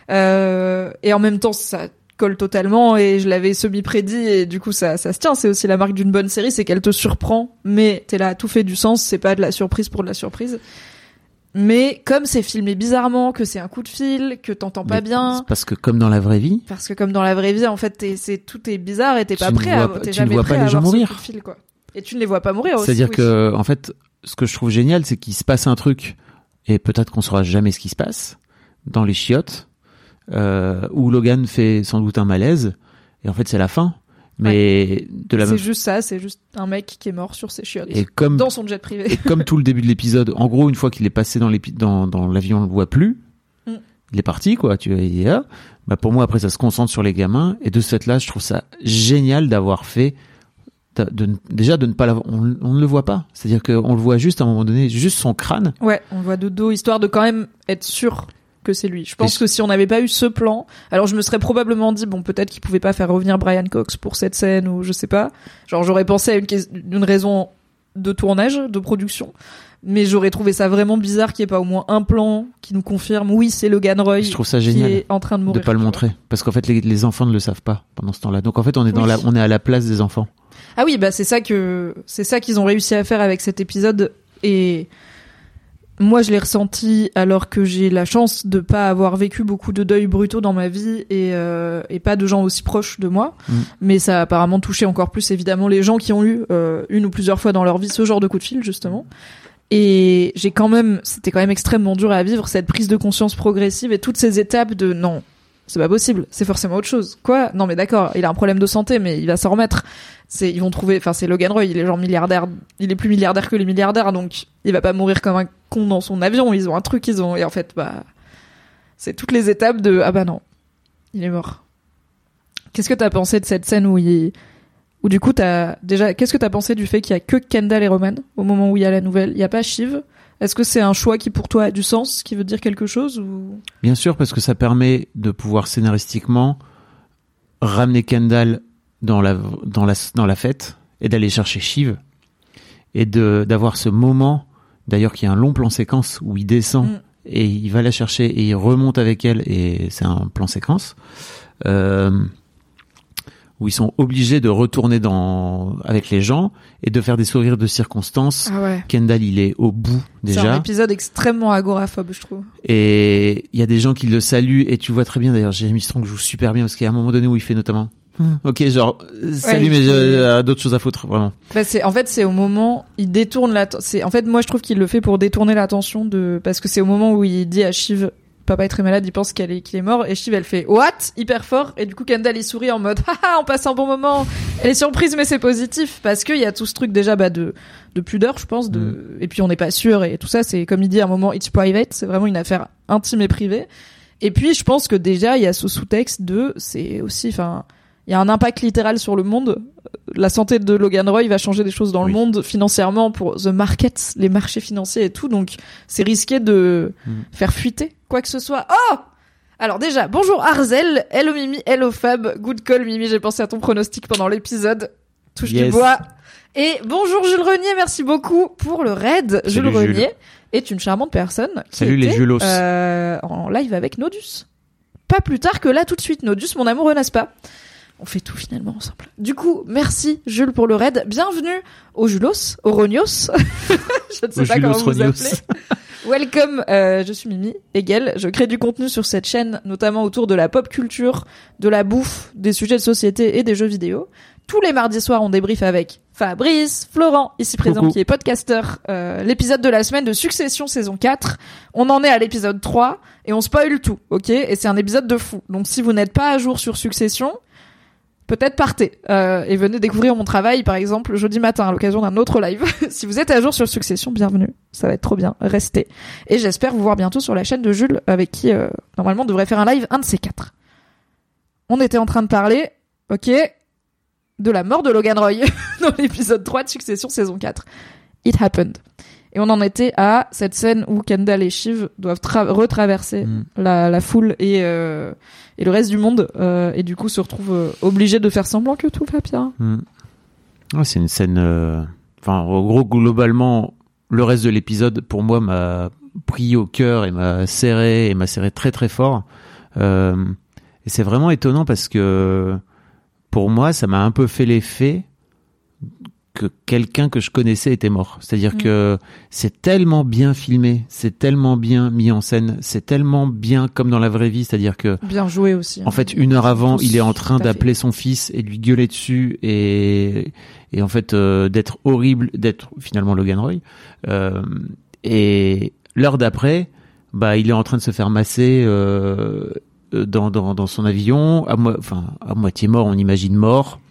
Euh, et en même temps, ça colle totalement et je l'avais semi-prédit et du coup ça ça se tient. C'est aussi la marque d'une bonne série, c'est qu'elle te surprend mais t'es là, tout fait du sens, c'est pas de la surprise pour de la surprise. Mais comme c'est filmé bizarrement, que c'est un coup de fil, que t'entends pas mais bien, c'est parce que comme dans la vraie vie, parce que comme dans la vraie vie en fait t'es, c'est tout est bizarre et t'es pas prêt à, t'es tu jamais ne vois prêt pas à les gens avoir mourir. ce coup de fil quoi. Et tu ne les vois pas mourir aussi. C'est-à-dire oui. que en fait ce que je trouve génial c'est qu'il se passe un truc et peut-être qu'on saura jamais ce qui se passe dans les chiottes. Euh, où Logan fait sans doute un malaise et en fait c'est la fin mais ouais. de la c'est même... juste ça, c'est juste un mec qui est mort sur ses chiottes et comme... dans son jet privé et comme tout le début de l'épisode en gros une fois qu'il est passé dans, l'épi... dans, dans l'avion on le voit plus mm. il est parti quoi tu vois, il est là. Bah, pour moi après ça se concentre sur les gamins et de ce fait là je trouve ça génial d'avoir fait de, de, déjà de ne pas l'avoir on, on ne le voit pas, c'est-à-dire qu'on le voit juste à un moment donné juste son crâne ouais on le voit de dos histoire de quand même être sûr que c'est lui. Je pense que si on n'avait pas eu ce plan, alors je me serais probablement dit bon peut-être qu'il pouvait pas faire revenir Brian Cox pour cette scène ou je sais pas. Genre j'aurais pensé à une, une raison de tournage, de production, mais j'aurais trouvé ça vraiment bizarre qu'il y ait pas au moins un plan qui nous confirme oui c'est Logan Roy. Je trouve ça génial qui est en train de mourir. De pas le montrer vois. Parce qu'en fait les, les enfants ne le savent pas pendant ce temps-là. Donc en fait on est dans oui. la on est à la place des enfants. Ah oui bah c'est ça que c'est ça qu'ils ont réussi à faire avec cet épisode et moi, je l'ai ressenti alors que j'ai la chance de pas avoir vécu beaucoup de deuils brutaux dans ma vie et, euh, et pas de gens aussi proches de moi. Mmh. Mais ça a apparemment touché encore plus, évidemment, les gens qui ont eu euh, une ou plusieurs fois dans leur vie ce genre de coup de fil, justement. Et j'ai quand même, c'était quand même extrêmement dur à vivre, cette prise de conscience progressive et toutes ces étapes de non, c'est pas possible, c'est forcément autre chose. Quoi? Non mais d'accord, il a un problème de santé, mais il va s'en remettre. C'est, ils vont trouver, enfin c'est Logan Roy, il est genre milliardaire, il est plus milliardaire que les milliardaires, donc il va pas mourir comme un con dans son avion. Ils ont un truc, ils ont, et en fait bah, c'est toutes les étapes de ah bah non, il est mort. Qu'est-ce que t'as pensé de cette scène où il, où du coup t'as déjà, qu'est-ce que t'as pensé du fait qu'il y a que Kendall et Roman au moment où il y a la nouvelle, il y a pas Shiv? Est-ce que c'est un choix qui pour toi a du sens, qui veut dire quelque chose ou... Bien sûr, parce que ça permet de pouvoir scénaristiquement ramener Kendall dans la dans la dans la fête et d'aller chercher Shiv et de d'avoir ce moment d'ailleurs qui est un long plan séquence où il descend mm. et il va la chercher et il remonte avec elle et c'est un plan séquence euh, où ils sont obligés de retourner dans avec les gens et de faire des sourires de circonstance. Ah ouais. Kendall, il est au bout déjà. C'est un épisode extrêmement agoraphobe, je trouve. Et il y a des gens qui le saluent et tu vois très bien d'ailleurs Jeremy Strong joue super bien parce qu'il y a un moment donné où il fait notamment ok genre salut ouais, mais j'ai d'autres choses à foutre vraiment. Bah c'est en fait c'est au moment il détourne la c'est en fait moi je trouve qu'il le fait pour détourner l'attention de parce que c'est au moment où il dit à Shiv papa est très malade, il pense qu'elle est, qu'il est mort, et Shiv elle fait what, hyper fort, et du coup Kendall il sourit en mode haha, on passe un bon moment. Elle est surprise mais c'est positif parce qu'il y a tout ce truc déjà bah de de pudeur, je pense, de mm. et puis on n'est pas sûr et tout ça, c'est comme il dit à un moment it's private, c'est vraiment une affaire intime et privée. Et puis je pense que déjà il y a ce sous-texte de c'est aussi enfin il y a un impact littéral sur le monde. La santé de Logan Roy va changer des choses dans oui. le monde financièrement pour the market, les marchés financiers et tout. Donc, c'est risqué de mmh. faire fuiter quoi que ce soit. Oh! Alors déjà, bonjour Arzel, hello Mimi, hello Fab, good call Mimi, j'ai pensé à ton pronostic pendant l'épisode. Touche yes. du bois. Et bonjour Jules Renier, merci beaucoup pour le raid. Salut, Jules Renier Jules. Est une charmante personne qui Salut était les Julos. Euh, en live avec Nodus. Pas plus tard que là tout de suite, Nodus, mon amour, n'est-ce pas? On fait tout finalement ensemble. Du coup, merci Jules pour le raid. Bienvenue aux Julos, aux Ronios. Je ne sais au pas Julos comment vous Ronios. appelez. Welcome, euh, je suis Mimi, Hegel. Je crée du contenu sur cette chaîne, notamment autour de la pop culture, de la bouffe, des sujets de société et des jeux vidéo. Tous les mardis soirs, on débriefe avec Fabrice, Florent, ici présent, Coucou. Qui est podcasteur, euh, l'épisode de la semaine de Succession saison quatre. On en est à l'épisode trois et on spoil tout, ok? Et c'est un épisode de fou. Donc si vous n'êtes pas à jour sur Succession, peut-être partez euh, et venez découvrir mon travail, par exemple, jeudi matin à l'occasion d'un autre live. Si vous êtes à jour sur Succession, bienvenue. Ça va être trop bien. Restez. Et j'espère vous voir bientôt sur la chaîne de Jules, avec qui, euh, normalement, on devrait faire un live, un de ces quatre. On était en train de parler, ok, de la mort de Logan Roy dans l'épisode trois de Succession saison quatre. It happened. Et on en était à cette scène où Kendall et Shiv doivent tra- retraverser mm. la, la foule et, euh, et le reste du monde, euh, et du coup se retrouvent euh, obligés de faire semblant que tout va bien. Mm. Ouais, c'est une scène... Euh... Enfin, en gros, globalement, le reste de l'épisode, pour moi, m'a pris au cœur et m'a serré, et m'a serré très très fort. Euh... Et c'est vraiment étonnant parce que, pour moi, ça m'a un peu fait l'effet que quelqu'un que je connaissais était mort. C'est-à-dire mmh. que c'est tellement bien filmé, c'est tellement bien mis en scène, c'est tellement bien comme dans la vraie vie, c'est-à-dire que... Bien joué aussi. En hein. fait, une heure avant, il est en train d'appeler son fils et de lui gueuler dessus et, et en fait, euh, d'être horrible, d'être finalement Logan Roy. Euh, et l'heure d'après, bah, il est en train de se faire masser euh, dans, dans, dans son avion, à, mo- enfin, à moitié mort, on imagine mort.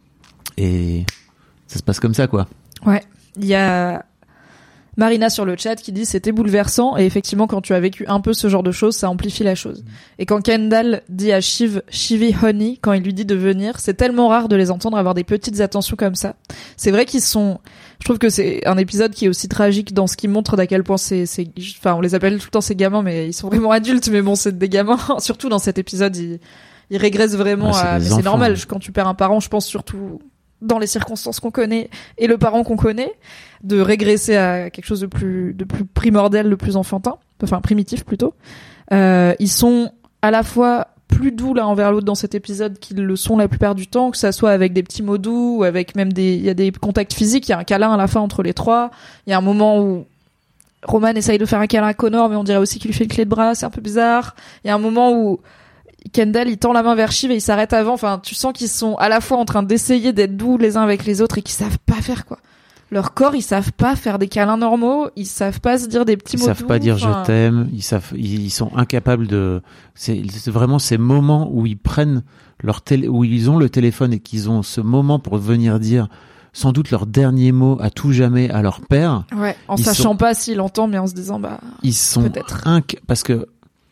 Et... ça se passe comme ça, quoi. Ouais. Il y a Marina sur le chat qui dit c'était bouleversant, et effectivement, quand tu as vécu un peu ce genre de choses, ça amplifie la chose. Mmh. Et quand Kendall dit à Shiv, Shivy Honey, quand il lui dit de venir, c'est tellement rare de les entendre avoir des petites attentions comme ça. C'est vrai qu'ils sont, je trouve que c'est un épisode qui est aussi tragique dans ce qui montre d'à quel point c'est, c'est, enfin, on les appelle tout le temps ces gamins, mais ils sont vraiment adultes, mais bon, c'est des gamins. Surtout dans cet épisode, ils, ils régressent vraiment ouais, c'est à, mais enfants, c'est normal. Ouais. Quand tu perds un parent, je pense surtout, dans les circonstances qu'on connaît et le parent qu'on connaît, de régresser à quelque chose de plus de plus primordial, de plus enfantin, enfin primitif plutôt. Euh, ils sont à la fois plus doux l'un envers l'autre dans cet épisode qu'ils le sont la plupart du temps, que ça soit avec des petits mots doux ou avec même des, il y a des contacts physiques, il y a un câlin à la fin entre les trois, il y a un moment où Roman essaye de faire un câlin à Connor, mais on dirait aussi qu'il lui fait une clé de bras, c'est un peu bizarre. Il y a un moment où Kendall, il tend la main vers Shiv et il s'arrête avant. Enfin, tu sens qu'ils sont à la fois en train d'essayer d'être doux les uns avec les autres et qu'ils savent pas faire, quoi. Leur corps, ils savent pas faire des câlins normaux, ils savent pas se dire des petits ils mots doux. Ils savent pas dire enfin... je t'aime, ils savent, ils sont incapables de, c'est, c'est vraiment ces moments où ils prennent leur télé, où ils ont le téléphone et qu'ils ont ce moment pour venir dire sans doute leur dernier mot à tout jamais à leur père. Ouais, en ils sachant sont... pas s'il entend, mais en se disant, bah, ils sont peut-être. Inc... parce que,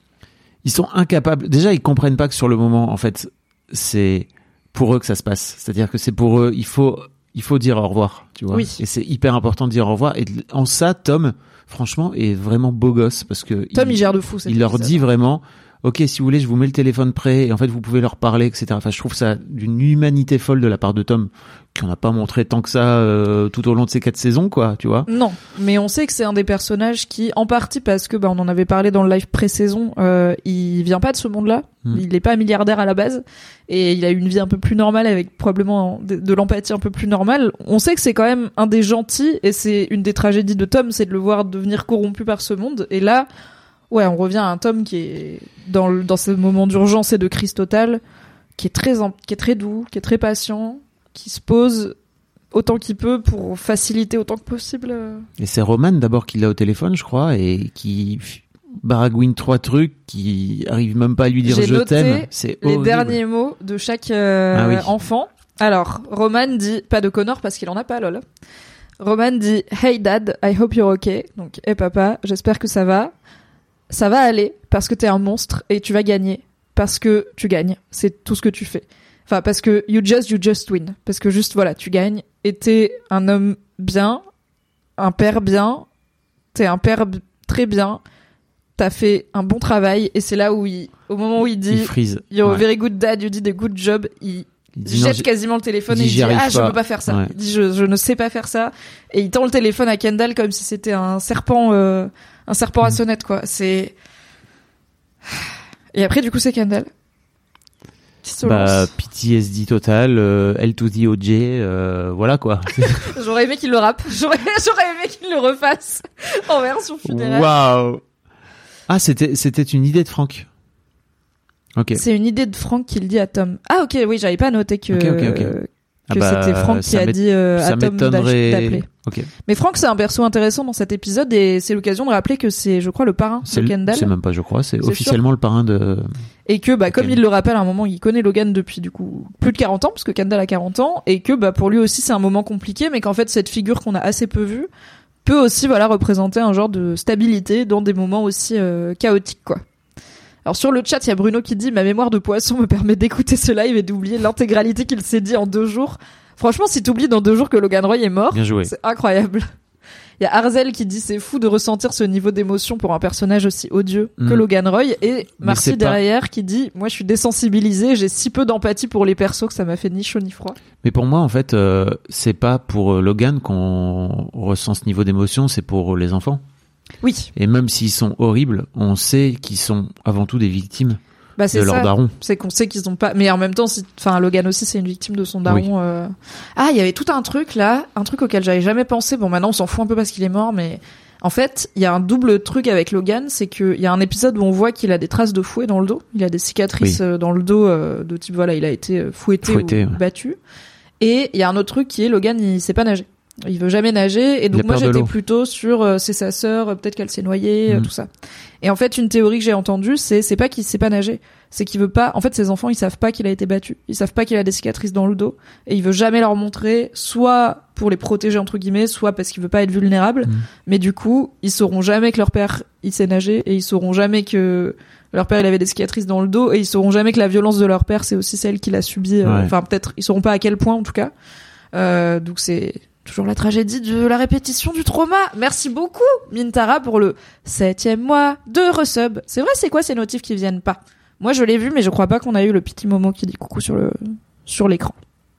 ils sont incapables. Déjà, ils comprennent pas que sur le moment, en fait, c'est pour eux que ça se passe. C'est-à-dire que c'est pour eux, il faut, il faut dire au revoir, tu vois. Oui. Et c'est hyper important de dire au revoir. Et en ça, Tom, franchement, est vraiment beau gosse parce que Tom, il, il gère de fou. Il leur dit vraiment, ok, si vous voulez, je vous mets le téléphone prêt et en fait, vous pouvez leur parler, et cetera. Enfin, je trouve ça d'une humanité folle de la part de Tom, qu'on n'a pas montré tant que ça euh, tout au long de ces quatre saisons, quoi, tu vois. Non, mais on sait que c'est un des personnages qui, en partie parce que, bah, on en avait parlé dans le live pré-saison, euh, il vient pas de ce monde-là. Mmh. Il est pas milliardaire à la base et il a une vie un peu plus normale avec probablement de, de l'empathie un peu plus normale. On sait que c'est quand même un des gentils et c'est une des tragédies de Tom, c'est de le voir devenir corrompu par ce monde. Et là, ouais, on revient à un Tom qui est dans le, dans ce moment d'urgence et de crise totale, qui est très, qui est très doux, qui est très patient, qui se pose autant qu'il peut pour faciliter autant que possible. Et c'est Roman d'abord qui l'a au téléphone, je crois, et qui baragouine trois trucs qui arrivent même pas à lui dire J'ai je noté t'aime. C'est les horrible. derniers mots de chaque euh, Ah oui. enfant. Alors, Roman dit, pas de Connor parce qu'il en a pas, lol. Roman dit, Hey dad, I hope you're okay. Donc, hey papa, j'espère que ça va. Ça va aller parce que t'es un monstre et tu vas gagner. Parce que tu gagnes. C'est tout ce que tu fais. Enfin, parce que you just, you just win. Parce que juste, voilà, tu gagnes et t'es un homme bien, un père bien, t'es un père b- très bien, t'as fait un bon travail et c'est là où il, au moment où il dit Il freeze. You're a Ouais. very good dad, you did a good job, il Il dit non, jette j'ai- quasiment le téléphone il et dit, il j'y dit arrive ah je pas. peux pas faire ça. Ouais. Il dit je, je ne sais pas faire ça et il tend le téléphone à Kendall comme si c'était un serpent euh, un serpent à Mm. sonnette quoi. C'est et après du coup c'est Kendall qui se Bah, lance. P T S D total, euh, L to the O J, euh, voilà quoi. J'aurais aimé qu'il le rappe. J'aurais j'aurais aimé qu'il le refasse en version funéraire. Waouh. Ah, c'était c'était une idée de Franck. Ok. C'est une idée de Franck qui le dit à Tom. Ah ok oui j'avais pas noté que Ok, ok, ok. que Ah bah, c'était Franck qui ça a m'ét- dit euh, ça à Tom d'ach- m'étonnerait. d'appeler. Ok. Mais Franck, c'est un perso intéressant dans cet épisode et c'est l'occasion de rappeler que c'est, je crois, le parrain C'est de le- Kendall. c'est même pas, je crois, c'est C'est officiellement le parrain de. Et que, bah, comme Ok. il le rappelle à un moment, il connaît Logan depuis, du coup, plus de quarante ans, parce que Kendall a quarante ans, et que, bah, pour lui aussi, c'est un moment compliqué, mais qu'en fait, cette figure qu'on a assez peu vue peut aussi, voilà, représenter un genre de stabilité dans des moments aussi euh, chaotiques, quoi. Alors sur le chat, il y a Bruno qui dit « Ma mémoire de poisson me permet d'écouter ce live et d'oublier l'intégralité qu'il s'est dit en deux jours. » Franchement, si t'oublies dans deux jours que Logan Roy est mort, Bien joué. c'est incroyable. Il y a Arzel qui dit c'est fou de ressentir ce niveau d'émotion pour un personnage aussi odieux que Mm. Logan Roy. Et Marcy c'est pas- derrière qui dit moi je suis désensibilisée, j'ai si peu d'empathie pour les persos que ça m'a fait ni chaud ni froid. Mais pour moi, en fait, euh, c'est pas pour euh, Logan qu'on ressent ce niveau d'émotion, c'est pour les enfants. Oui, Et même s'ils sont horribles, on sait qu'ils sont avant tout des victimes bah de c'est leur ça. daron. C'est qu'on sait qu'ils ont pas. Mais en même temps, si... enfin Logan aussi c'est une victime de son daron. Oui. euh. Ah, il y avait tout un truc là, un truc auquel j'avais jamais pensé. Bon, maintenant on s'en fout un peu parce qu'il est mort, mais en fait il y a un double truc avec Logan, c'est que il y a un épisode où on voit qu'il a des traces de fouet dans le dos. Il a des cicatrices Oui. euh, dans le dos euh, de type voilà, il a été euh, fouetté, Fouetté, ou ouais. battu. Et il y a un autre truc qui est Logan, il sait pas nager. Il veut jamais nager et donc a moi peur de j'étais l'eau. plutôt sur euh, c'est sa sœur, euh, peut-être qu'elle s'est noyée, euh, Mhm. tout ça. Et en fait une théorie que j'ai entendue c'est c'est pas qu'il sait pas nager, c'est qu'il veut pas. En fait ses enfants ils savent pas qu'il a été battu, ils savent pas qu'il a des cicatrices dans le dos et il veut jamais leur montrer, soit pour les protéger entre guillemets, soit parce qu'il veut pas être vulnérable. Mhm. Mais du coup ils sauront jamais que leur père il sait nager et ils sauront jamais que leur père il avait des cicatrices dans le dos et ils sauront jamais que la violence de leur père c'est aussi celle qu'il a subie. euh, Ouais. Enfin peut-être ils sauront pas à quel point en tout cas. Euh, donc c'est toujours la tragédie de la répétition du trauma. Merci beaucoup, Mintara, pour le septième mois de resub. C'est vrai, c'est quoi ces notifs qui viennent pas? Moi, je l'ai vu, mais je crois pas qu'on a eu le petit Momo qui dit coucou sur le, sur l'écran.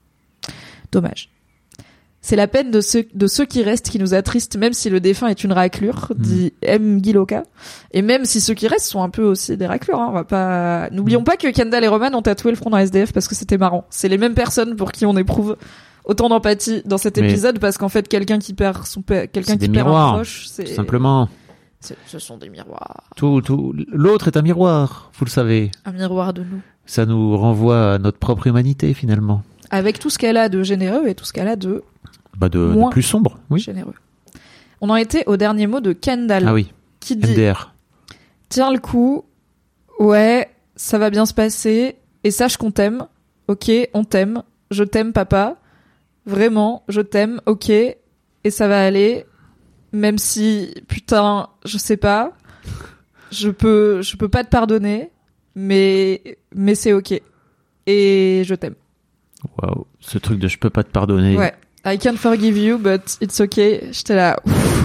Dommage. C'est la peine de ceux, de ceux qui restent qui nous attristent, même si le défunt est une raclure, Mmh. dit M. Giloka. Et même si ceux qui restent sont un peu aussi des raclures, hein, on va pas, n'oublions pas que Kendall et Roman ont tatoué le front d'un S D F parce que c'était marrant. C'est les mêmes personnes pour qui on éprouve autant d'empathie dans cet Mais- épisode parce qu'en fait, quelqu'un qui perd son père, quelqu'un C'est qui des perd miroirs, un proche, c'est, Tout simplement. c'est- ce sont des miroirs. Tout, tout, l'autre est un miroir, vous le savez. Un miroir de nous. Ça nous renvoie à notre propre humanité, finalement. Avec tout ce qu'elle a de généreux et tout ce qu'elle a de Bah, de, de Moins. plus sombre, oui. généreux. On en était au dernier mot de Kendall. Ah oui, Qui dit M D R. tiens le coup, ouais, ça va bien se passer, et sache qu'on t'aime, ok, on t'aime, je t'aime papa, vraiment, je t'aime, ok, et ça va aller, même si, putain, je sais pas, je peux, je peux pas te pardonner, mais, mais c'est ok, et je t'aime. Waouh, ce truc de je peux pas te pardonner. Ouais, I can't forgive you, but it's okay, j'étais là,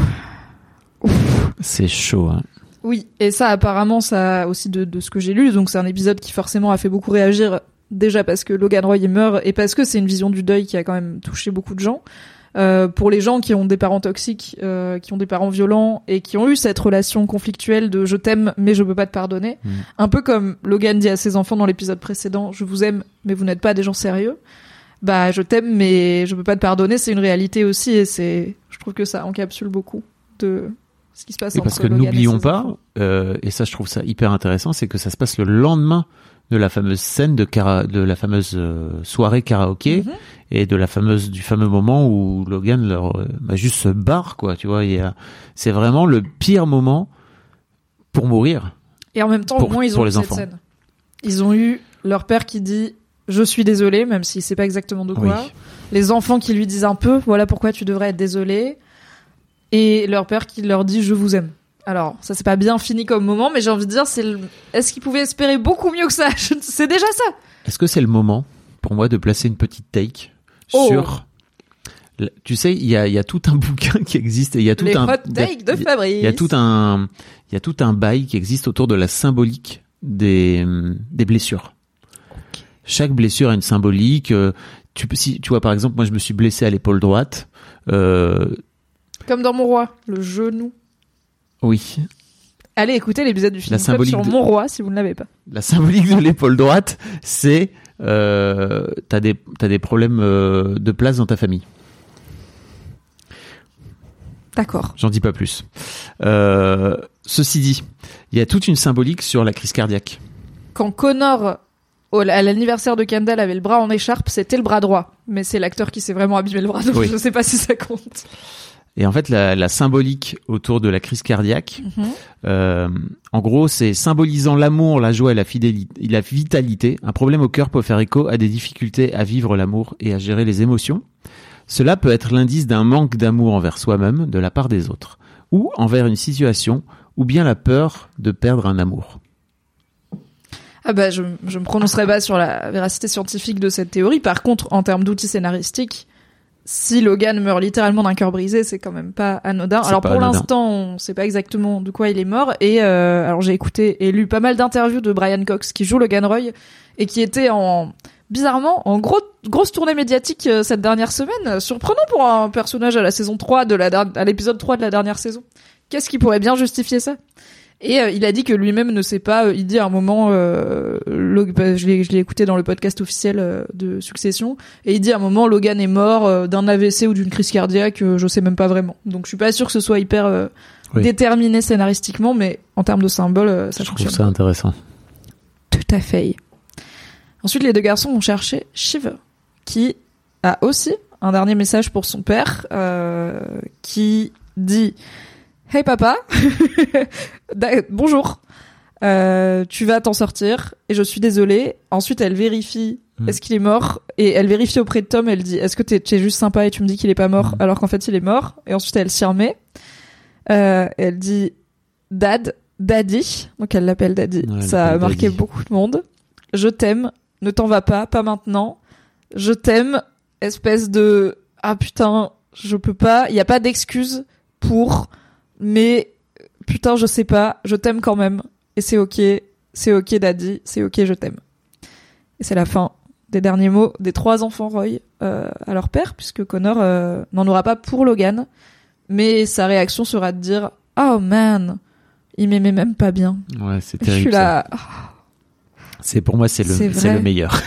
ouf. C'est chaud, hein. Oui, et ça apparemment, ça aussi de, de ce que j'ai lu, donc c'est un épisode qui forcément a fait beaucoup réagir, déjà parce que Logan Roy il meurt et parce que c'est une vision du deuil qui a quand même touché beaucoup de gens. Euh, pour les gens qui ont des parents toxiques, euh, qui ont des parents violents et qui ont eu cette relation conflictuelle de je t'aime mais je peux pas te pardonner, Mmh. un peu comme Logan dit à ses enfants dans l'épisode précédent, je vous aime mais vous n'êtes pas des gens sérieux. Bah je t'aime mais je peux pas te pardonner, c'est une réalité aussi et c'est, je trouve que ça encapsule beaucoup de ce qui se passe Et entre parce que Logan et n'oublions ses pas, enfants. euh, et ça je trouve ça hyper intéressant, c'est que ça se passe le lendemain de la fameuse scène de, cara- de la fameuse euh, soirée karaoké Mhm. et de la fameuse du fameux moment où Logan leur euh, bah, juste se barre quoi, tu vois. Il y a, c'est vraiment le pire moment pour mourir. Et en même temps, Pour- au moins, ils pour ont les eu cette enfants. scène. Ils ont eu leur père qui dit « Je suis désolé », même s'il sait pas exactement de quoi. Oui. Les enfants qui lui disent un peu « Voilà pourquoi tu devrais être désolé ». Et leur père qui leur dit « Je vous aime ». Alors, ça c'est pas bien fini comme moment, mais j'ai envie de dire, c'est le... est-ce qu'ils pouvaient espérer beaucoup mieux que ça? Je ne- C'est déjà ça. Est-ce que c'est le moment pour moi de placer une petite take Oh. sur... Tu sais, il y a, il y a tout un bouquin qui existe et il y a tout Les un... hot il y a- takes de Fabrice. Il y a tout un, il y a tout un bail qui existe autour de la symbolique des, des blessures. Chaque blessure a une symbolique. euh, Tu peux, si, tu vois, par exemple, moi, je me suis blessé à l'épaule droite. Euh, Comme dans Mon Roi, le genou. oui. Allez écoutez l'épisode du film La Club symbolique sur de- Mon Roi si vous ne l'avez pas. La symbolique de l'épaule droite, c'est, euh, t'as des, t'as des problèmes euh, de place dans ta famille. D'accord. J'en dis pas plus. Euh, ceci dit, il y a toute une symbolique sur la crise cardiaque. Quand Connor, au- à l'anniversaire de Kendall, avait le bras en écharpe, c'était le bras droit. Mais c'est l'acteur qui s'est vraiment abîmé le bras, donc Oui. je sais pas si ça compte. Et en fait, la, la symbolique autour de la crise cardiaque, Mhm. euh, en gros, c'est symbolisant l'amour, la joie et la, fidélité, la vitalité. Un problème au cœur peut faire écho à des difficultés à vivre l'amour et à gérer les émotions. Cela peut être l'indice d'un manque d'amour envers soi-même de la part des autres, ou envers une situation, ou bien la peur de perdre un amour. Ah bah je, je me prononcerai pas sur la véracité scientifique de cette théorie. Par contre, en termes d'outils scénaristiques, si Logan meurt littéralement d'un cœur brisé, c'est quand même pas anodin. C'est Alors pas pour anodin. l'instant, on sait pas exactement de quoi il est mort. Et euh, alors j'ai écouté et lu pas mal d'interviews de Brian Cox qui joue Logan Roy et qui était en bizarrement en gros grosse tournée médiatique euh, cette dernière semaine. Surprenant pour un personnage à la saison trois de la der- à l'épisode trois de la dernière saison. Qu'est-ce qui pourrait bien justifier ça? Et euh, il a dit que lui-même ne sait pas. euh, il dit à un moment, euh, Log- bah, je l'ai je l'ai écouté dans le podcast officiel euh, de Succession, et il dit à un moment Logan est mort euh, d'un A V C ou d'une crise cardiaque, euh, je sais même pas vraiment. Donc je suis pas sûr que ce soit hyper euh, Oui. déterminé scénaristiquement, mais en termes de symbole, euh, ça Je fonctionne. trouve ça intéressant. Tout à fait. Ensuite, les deux garçons ont cherché Shiv, qui a aussi un dernier message pour son père, euh, qui dit « Hey papa, Da- bonjour, euh, tu vas t'en sortir et je suis désolée. » Ensuite, elle vérifie Mm. est-ce qu'il est mort, et elle vérifie auprès de Tom, elle dit « Est-ce que t'es, t'es juste sympa et tu me dis qu'il est pas mort Mm. alors qu'en fait il est mort ?» Et ensuite, elle s'y remet. Euh, elle dit « Dad, Daddy », donc elle l'appelle Daddy. Ouais, elle Ça a l'appelle marqué Daddy. beaucoup de monde. « Je t'aime, ne t'en va pas, pas maintenant. Je t'aime, espèce de ah putain, je peux pas, il y a pas d'excuse pour, mais putain, je sais pas, je t'aime quand même et c'est OK, c'est OK Daddy, c'est OK, je t'aime. » Et c'est la fin des derniers mots des trois enfants Roy euh, à leur père, puisque Connor euh, n'en aura pas pour Logan, mais sa réaction sera de dire « Oh man, il m'aimait même pas bien. Ouais, c'est » Je terrible. suis là, ça. C'est pour moi, c'est le, C'est c'est vrai. le meilleur.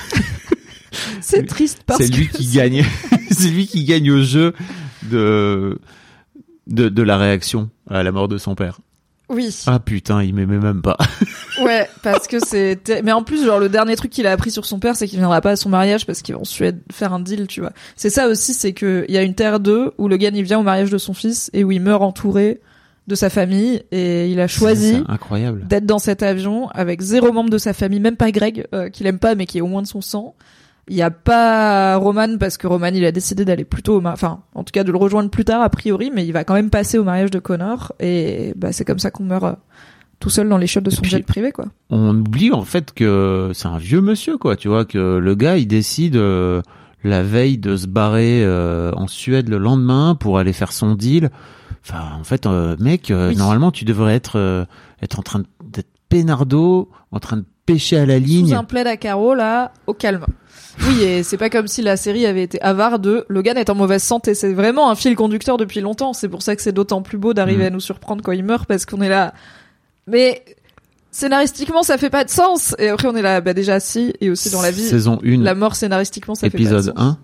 c'est triste parce C'est lui que qui gagne. C'est lui qui gagne au jeu de, de de la réaction à la mort de son père. Oui. Ah putain, il m'aimait même pas. Ouais, parce que c'est... Mais en plus, genre, le dernier truc qu'il a appris sur son père, c'est qu'il viendra pas à son mariage parce qu'ils vont en Suède faire un deal, tu vois. C'est ça aussi, c'est que il y a une Terre deux où Logan, il vient au mariage de son fils et où il meurt entouré de sa famille, et il a choisi C'est incroyable. d'être dans cet avion avec zéro membre de sa famille, même pas Greg, euh, qu'il aime pas mais qui est au moins de son sang. Il y a pas Roman parce que Roman, il a décidé d'aller plutôt au ma... enfin, en tout cas de le rejoindre plus tard a priori, mais il va quand même passer au mariage de Connor, et bah c'est comme ça qu'on meurt euh, tout seul dans les chiottes de Et son puis- jet privé, quoi. On oublie en fait que c'est un vieux monsieur, quoi. Tu vois, que le gars, il décide euh, la veille de se barrer euh, en Suède le lendemain pour aller faire son deal. Enfin, en fait, euh, mec, euh, Oui. normalement, tu devrais être euh, être en train d'être peinardo, en train de pêcher à la ligne. Sous un plaid à carreaux, là, au calme. Oui, et c'est pas comme si la série avait été avare de Logan est en mauvaise santé. C'est vraiment un fil conducteur depuis longtemps. C'est pour ça que c'est d'autant plus beau d'arriver Mm. à nous surprendre quand il meurt, parce qu'on est là. Mais scénaristiquement, ça fait pas de sens. Et après, on est là, bah déjà si, et aussi dans la vie, Saison un, la mort scénaristiquement, ça fait épisode pas de sens. un,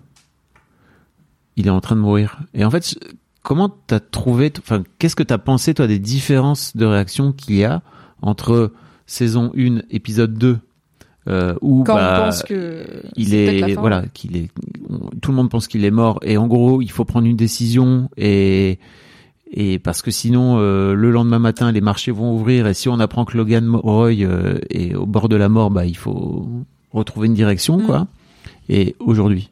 il est en train de mourir. Et en fait, comment t'as trouvé, enfin, qu'est-ce que t'as pensé, toi, des différences de réaction qu'il y a entre saison un, épisode deux, euh, où Quand bah, on pense que il c'est peut-être la est, fin. voilà, qu'il est, on- tout le monde pense qu'il est mort, et en gros, il faut prendre une décision, et et parce que sinon euh, le lendemain matin les marchés vont ouvrir et si on apprend que Logan Roy euh, est au bord de la mort, bah il faut retrouver une direction, quoi. Mmh. Et aujourd'hui,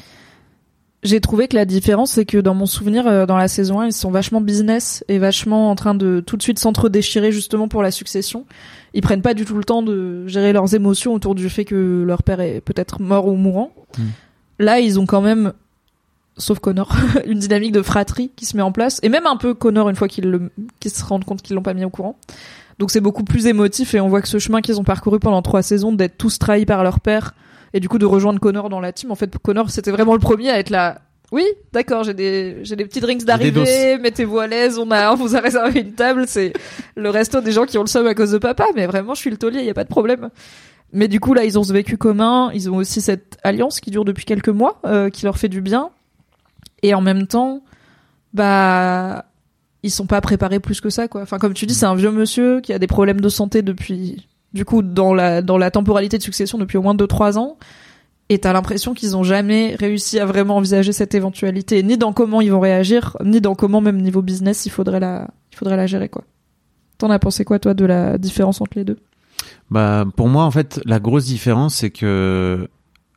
j'ai trouvé que la différence, c'est que dans mon souvenir, euh, dans la saison un, ils sont vachement business et vachement en train de tout de suite s'entre-déchirer justement pour la succession. Ils prennent pas du tout le temps de gérer leurs émotions autour du fait que leur père est peut-être mort ou mourant. Mmh. Là, ils ont quand même, sauf Connor, une dynamique de fratrie qui se met en place. Et même un peu Connor, une fois qu'ils, le, qu'ils se rendent compte qu'ils l'ont pas mis au courant. Donc c'est beaucoup plus émotif et on voit que ce chemin qu'ils ont parcouru pendant trois saisons, d'être tous trahis par leur père, et du coup de rejoindre Connor dans la team. En fait, Connor, c'était vraiment le premier à être là. Oui, d'accord, j'ai des, j'ai des petits drinks d'arrivée, mettez-vous à l'aise, on a, on vous a réservé une table, c'est le resto des gens qui ont le seum à cause de papa, mais vraiment, je suis le taulier, y a pas de problème. Mais du coup, là, ils ont ce vécu commun, ils ont aussi cette alliance qui dure depuis quelques mois, euh, qui leur fait du bien. Et en même temps, bah, ils sont pas préparés plus que ça, quoi. Enfin, comme tu dis, c'est un vieux monsieur qui a des problèmes de santé depuis, du coup, dans la, dans la temporalité de succession depuis au moins deux, trois ans. Et t'as l'impression qu'ils ont jamais réussi à vraiment envisager cette éventualité, ni dans comment ils vont réagir, ni dans comment, même niveau business, il faudrait la, il faudrait la gérer, quoi. T'en as pensé quoi, toi, de la différence entre les deux? Bah, pour moi, en fait, la grosse différence, c'est que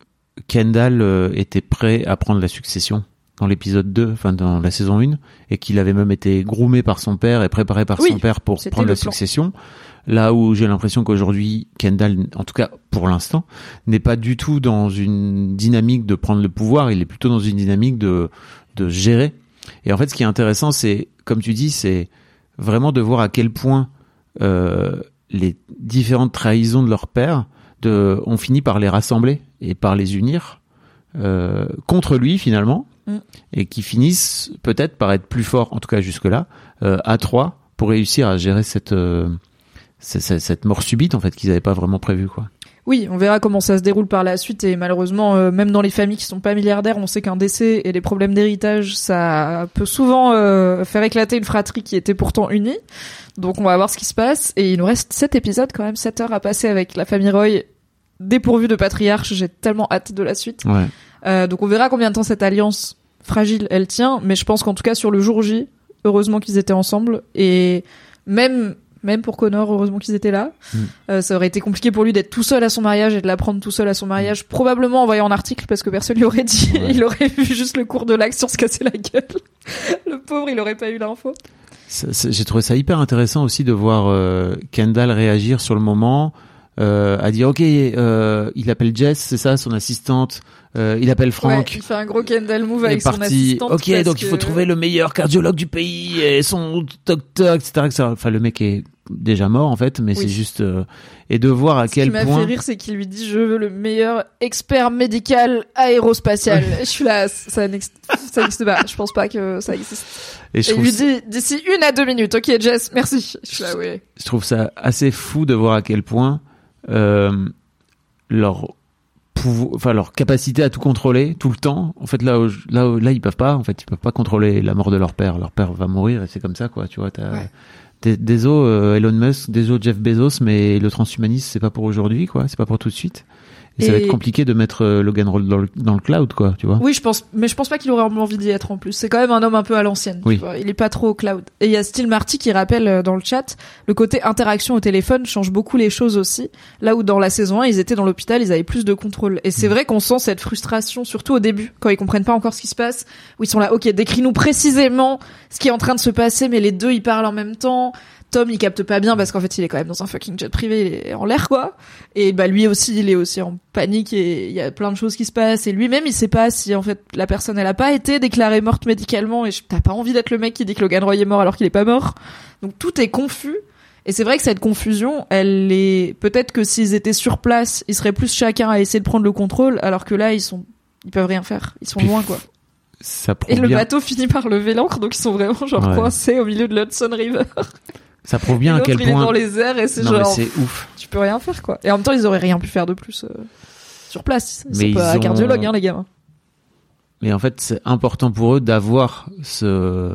Kendall euh, était prêt à prendre la succession dans l'épisode deux, enfin dans la saison un, et qu'il avait même été groomé par son père et préparé par son oui, père pour prendre la plan. succession. Là où j'ai l'impression qu'aujourd'hui, Kendall, en tout cas pour l'instant, n'est pas du tout dans une dynamique de prendre le pouvoir, il est plutôt dans une dynamique de, de gérer. Et en fait, ce qui est intéressant, c'est, comme tu dis, c'est vraiment de voir à quel point euh, les différentes trahisons de leur père de, ont fini par les rassembler et par les unir euh, contre lui finalement, mm. et qui finissent peut-être par être plus forts, en tout cas jusque-là, euh, à trois, pour réussir à gérer cette... Euh, C'est, cette mort subite en fait qu'ils n'avaient pas vraiment prévu, quoi. Oui, on verra comment ça se déroule par la suite et malheureusement euh, même dans les familles qui sont pas milliardaires, on sait qu'un décès et des problèmes d'héritage, ça peut souvent euh, faire éclater une fratrie qui était pourtant unie. Donc on va voir ce qui se passe et il nous reste sept épisodes quand même, sept heures à passer avec la famille Roy dépourvue de patriarche. J'ai tellement hâte de la suite. Ouais. Euh, donc on verra combien de temps cette alliance fragile elle tient, mais je pense qu'en tout cas sur le jour J, heureusement qu'ils étaient ensemble et même Même pour Connor, heureusement qu'ils étaient là. Mmh. Euh, ça aurait été compliqué pour lui d'être tout seul à son mariage et de l'apprendre tout seul à son mariage, probablement en voyant un article parce que personne lui aurait dit. Ouais. Il aurait vu juste le cours de l'action se casser la gueule. Le pauvre, il aurait pas eu l'info. Ça, ça, j'ai trouvé ça hyper intéressant aussi de voir euh, Kendall réagir sur le moment, euh, à dire ok, euh, il appelle Jess, c'est ça, son assistante. Euh, il appelle Frank. Ouais, il fait un gros Kendall move avec parti, son assistante. Ok, donc que... il faut trouver le meilleur cardiologue du pays et son docteur, et cetera, et cetera. Enfin, le mec est déjà mort en fait, mais oui. c'est juste euh... et de voir à Ce quel point. Ce qui point. m'a fait rire, c'est qu'il lui dit je veux le meilleur expert médical aérospatial. Je suis là, ça n'existe, ça n'existe pas. Je pense pas que ça existe. Et, je et il lui dit d'ici une à deux minutes. Ok, Jess, merci. Je suis là, oui. Je trouve ça assez fou de voir à quel point euh, leur pouvoir, enfin leur capacité à tout contrôler tout le temps. En fait, là, où, là, où, là, ils peuvent pas. En fait, ils peuvent pas contrôler la mort de leur père. Leur père va mourir et c'est comme ça, quoi. Tu vois, t'as. Ouais. Désolé euh, Elon Musk, désolé Jeff Bezos, mais le transhumanisme c'est pas pour aujourd'hui, quoi, c'est pas pour tout de suite. Et, et ça va être compliqué de mettre euh, Logan Roy dans le, dans le cloud, quoi, tu vois. Oui, je pense, mais je pense pas qu'il aurait envie d'y être en plus. C'est quand même un homme un peu à l'ancienne. Oui. Tu vois. Il est pas trop au cloud. Et il y a Steel Marty qui rappelle euh, dans le chat, le côté interaction au téléphone change beaucoup les choses aussi. Là où dans la saison un, ils étaient dans l'hôpital, ils avaient plus de contrôle. Et c'est mmh. vrai qu'on sent cette frustration, surtout au début, quand ils comprennent pas encore ce qui se passe, où ils sont là, ok, décris-nous précisément ce qui est en train de se passer, mais les deux ils parlent en même temps. Tom, il capte pas bien parce qu'en fait, il est quand même dans un fucking jet privé, il est en l'air, quoi. Et bah, lui aussi, il est aussi en panique et il y a plein de choses qui se passent. Et lui-même, il sait pas si, en fait, la personne, elle a pas été déclarée morte médicalement et t'as pas envie d'être le mec qui dit que Logan Roy est mort alors qu'il est pas mort. Donc, tout est confus. Et c'est vrai que cette confusion, elle est, peut-être que s'ils étaient sur place, ils seraient plus chacun à essayer de prendre le contrôle, alors que là, ils sont, ils peuvent rien faire. Ils sont Puis loin, quoi. Ça et le bien... bateau finit par lever l'ancre, donc ils sont vraiment genre ouais. coincés au milieu de l'Hudson River. Ça prouve bien à quel il point. Est dans les airs et c'est non, genre. Mais c'est ouf. Tu peux rien faire, quoi. Et en même temps, ils auraient rien pu faire de plus euh, sur place. Ils mais sont pas ont... cardiologues, hein, les gamins. Mais en fait, c'est important pour eux d'avoir ce.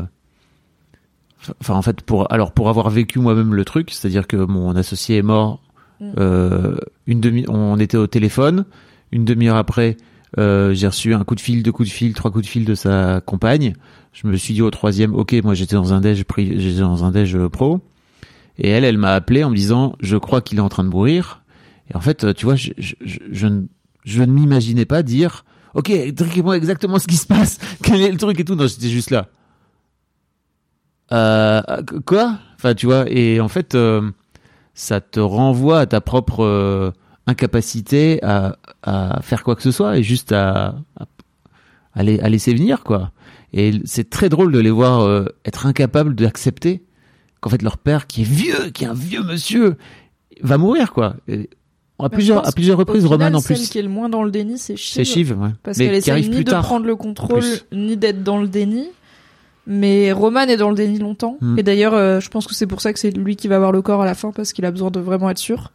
Enfin, en fait, pour alors pour avoir vécu moi-même le truc, c'est-à-dire que mon associé est mort. Mm. Euh, une demi, on était au téléphone. Une demi-heure après, Euh, j'ai reçu un coup de fil, deux coups de fil, trois coups de fil de sa compagne. Je me suis dit au troisième, ok, moi j'étais dans un déj, pri- j'étais dans un déj pro. Et elle, elle m'a appelé en me disant, je crois qu'il est en train de mourir. Et en fait, tu vois, je, je, je, je, ne, je ne m'imaginais pas dire, ok, expliquez-moi exactement ce qui se passe, quel est le truc et tout. Non, j'étais juste là. Euh, quoi? Enfin, tu vois, et en fait, euh, ça te renvoie à ta propre euh, incapacité à, à faire quoi que ce soit et juste à, à, à, les, à laisser venir, quoi. Et c'est très drôle de les voir euh, être incapables d'accepter qu'en fait leur père, qui est vieux, qui est un vieux monsieur, va mourir, quoi. Et à plusieurs, à plusieurs reprises, Roman en plus. Celle qui est le moins dans le déni, c'est Shiv. C'est Shiv, ouais. Parce mais qu'elle qui essaie arrive ni plus de tard, prendre le contrôle, plus. ni d'être dans le déni. Mais Roman est dans le déni longtemps. Mm. Et d'ailleurs, euh, je pense que c'est pour ça que c'est lui qui va avoir le corps à la fin, parce qu'il a besoin de vraiment être sûr.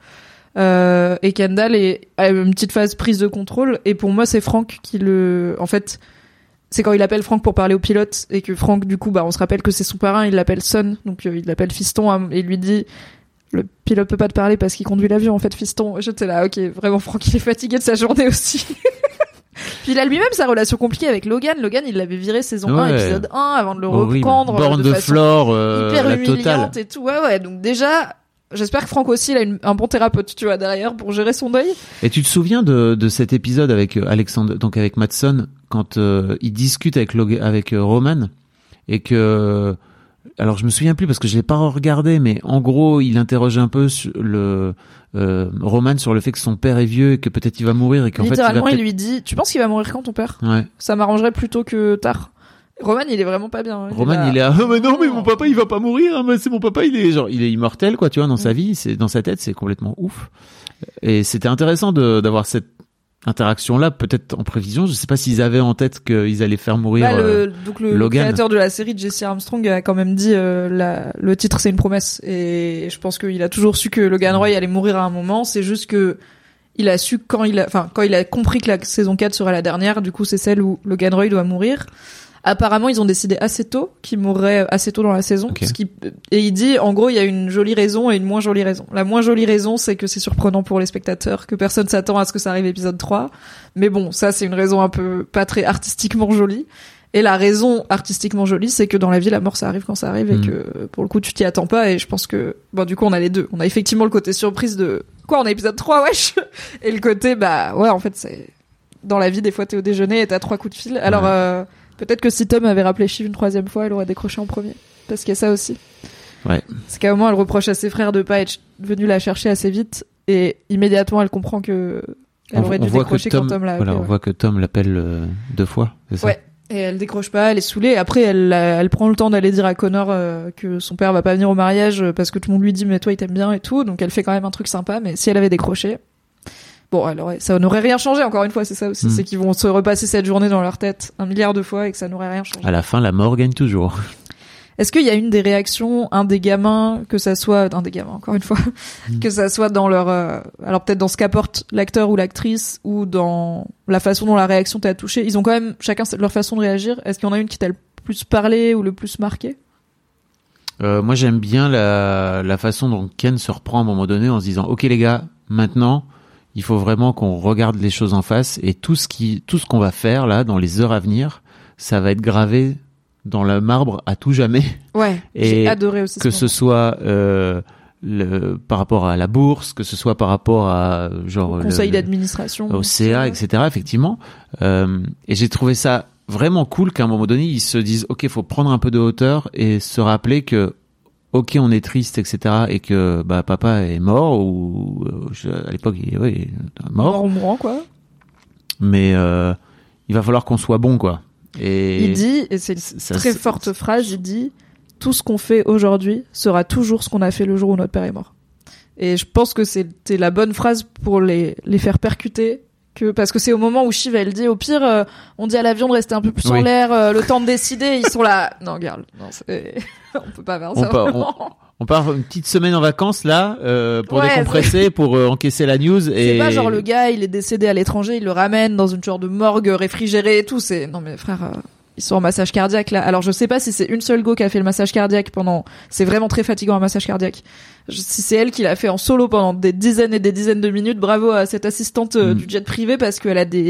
Euh, et Kendall est, a une petite phase prise de contrôle. Et pour moi, c'est Frank qui le... En fait, c'est quand il appelle Frank pour parler au pilote, et que Frank, du coup, bah, on se rappelle que c'est son parrain, il l'appelle Son, donc euh, il l'appelle Fiston, hein, et il lui dit... Le pilote peut pas te parler parce qu'il conduit l'avion, en fait, Fiston. J'étais là, ok, vraiment, Frank, il est fatigué de sa journée aussi. Puis il a lui-même sa relation compliquée avec Logan. Logan, il l'avait viré saison ouais. un, épisode un, avant de le Horrible. reprendre. Borne de, de façon Flore, euh, hyper la humiliante totale. et tout. Ouais, ouais. Donc déjà, j'espère que Frank aussi, il a une, un bon thérapeute, tu vois, derrière, pour gérer son deuil. Et tu te souviens de, de cet épisode avec Alexandre, donc avec Madsen, quand euh, il discute avec, Log- avec euh, Roman, et que... Alors je me souviens plus parce que je l'ai pas regardé, mais en gros il interroge un peu sur le euh, Roman sur le fait que son père est vieux et que peut-être il va mourir et qu'en fait il, Littéralement, va il lui dit, tu penses qu'il va mourir quand, ton père? Ouais. Ça m'arrangerait plutôt que tard. Roman, il est vraiment pas bien. Il Roman, est là... il est ah mais non mais mon papa il va pas mourir, hein, mais c'est mon papa, il est genre il est immortel, quoi, tu vois, dans sa vie, c'est dans sa tête, c'est complètement ouf. Et c'était intéressant de d'avoir cette interaction là, peut-être en prévision. Je sais pas s'ils avaient en tête qu'ils allaient faire mourir bah, le, euh, donc le, Logan. le créateur de la série, Jesse Armstrong, a quand même dit euh, la, le titre c'est une promesse, et je pense qu'il a toujours su que Logan Roy allait mourir à un moment. C'est juste que il a su quand il a, enfin quand il a compris que la saison quatre serait la dernière, du coup c'est celle où Logan Roy doit mourir. Apparemment, ils ont décidé assez tôt qu'il mourrait assez tôt dans la saison. Okay. Ce qui... Et il dit, en gros, il y a une jolie raison et une moins jolie raison. La moins jolie raison, c'est que c'est surprenant pour les spectateurs, que personne s'attend à ce que ça arrive épisode trois. Mais bon, ça, c'est une raison un peu pas très artistiquement jolie. Et la raison artistiquement jolie, c'est que dans la vie, la mort, ça arrive quand ça arrive, mmh. et que, pour le coup, tu t'y attends pas. Et je pense que, bon, du coup, on a les deux. On a effectivement le côté surprise de, quoi, on a épisode trois, wesh! Et le côté, bah, ouais, en fait, c'est, dans la vie, des fois, t'es au déjeuner et t'as trois coups de fil. Alors, ouais. euh, peut-être que si Tom avait rappelé Shiv une troisième fois, elle aurait décroché en premier. Parce qu'il y a ça aussi. Ouais. C'est qu'à un moment, elle reproche à ses frères de pas être venus la chercher assez vite. Et immédiatement, elle comprend que elle on, aurait on dû voit décrocher que Tom, quand Tom l'a appelé. Voilà, on ouais. voit que Tom l'appelle euh, deux fois, c'est ça? Ouais. Et elle décroche pas, elle est saoulée. Et après, elle, elle prend le temps d'aller dire à Connor euh, que son père va pas venir au mariage parce que tout le monde lui dit mais toi il t'aime bien et tout. Donc elle fait quand même un truc sympa. Mais si elle avait décroché... Bon, alors, ça n'aurait rien changé, encore une fois, c'est ça aussi. Mmh. C'est qu'ils vont se repasser cette journée dans leur tête un milliard de fois et que ça n'aurait rien changé. À la fin, la mort gagne toujours. Est-ce qu'il y a une des réactions, un des gamins, que ça soit, un des gamins, encore une fois, mmh. que ça soit dans leur, euh, alors peut-être dans ce qu'apporte l'acteur ou l'actrice, ou dans la façon dont la réaction t'a touché, ils ont quand même chacun leur façon de réagir. Est-ce qu'il y en a une qui t'a le plus parlé ou le plus marqué? Euh, moi, j'aime bien la, la façon dont Ken se reprend à un moment donné en se disant, OK les gars, maintenant, il faut vraiment qu'on regarde les choses en face et tout ce qui, tout ce qu'on va faire là dans les heures à venir, ça va être gravé dans le marbre à tout jamais. Ouais. Et j'ai adoré aussi. Que ce, ce soit euh, le, par rapport à la bourse, que ce soit par rapport à genre au conseil le, d'administration, au C A, et cetera. Effectivement. Euh, et j'ai trouvé ça vraiment cool qu'à un moment donné ils se disent OK, faut prendre un peu de hauteur et se rappeler que ok, on est triste, et cetera, et que bah papa est mort ou euh, à l'époque il, ouais, il est mort. Mort ou mourant quoi. Mais euh, il va falloir qu'on soit bon quoi. Et il dit, et c'est une ça, très forte ça, phrase, il dit tout ce qu'on fait aujourd'hui sera toujours ce qu'on a fait le jour où notre père est mort. Et je pense que c'était la bonne phrase pour les les faire percuter. Que, parce que c'est au moment où Shiv elle dit au pire euh, on dit à l'avion de rester un peu plus oui. en l'air euh, le temps de décider, ils sont là non regarde non, c'est... on peut pas faire on ça part, on, on part une petite semaine en vacances là euh, pour ouais, décompresser c'est... pour euh, encaisser la news et c'est pas genre le gars il est décédé à l'étranger, il le ramène dans une genre de morgue réfrigérée et tout, c'est non mais frère euh... ils sont en massage cardiaque là. Alors je sais pas si c'est une seule go qui a fait le massage cardiaque pendant, c'est vraiment très fatigant un massage cardiaque. Je... si c'est elle qui l'a fait en solo pendant des dizaines et des dizaines de minutes, bravo à cette assistante euh, mmh. du jet privé parce qu'elle a des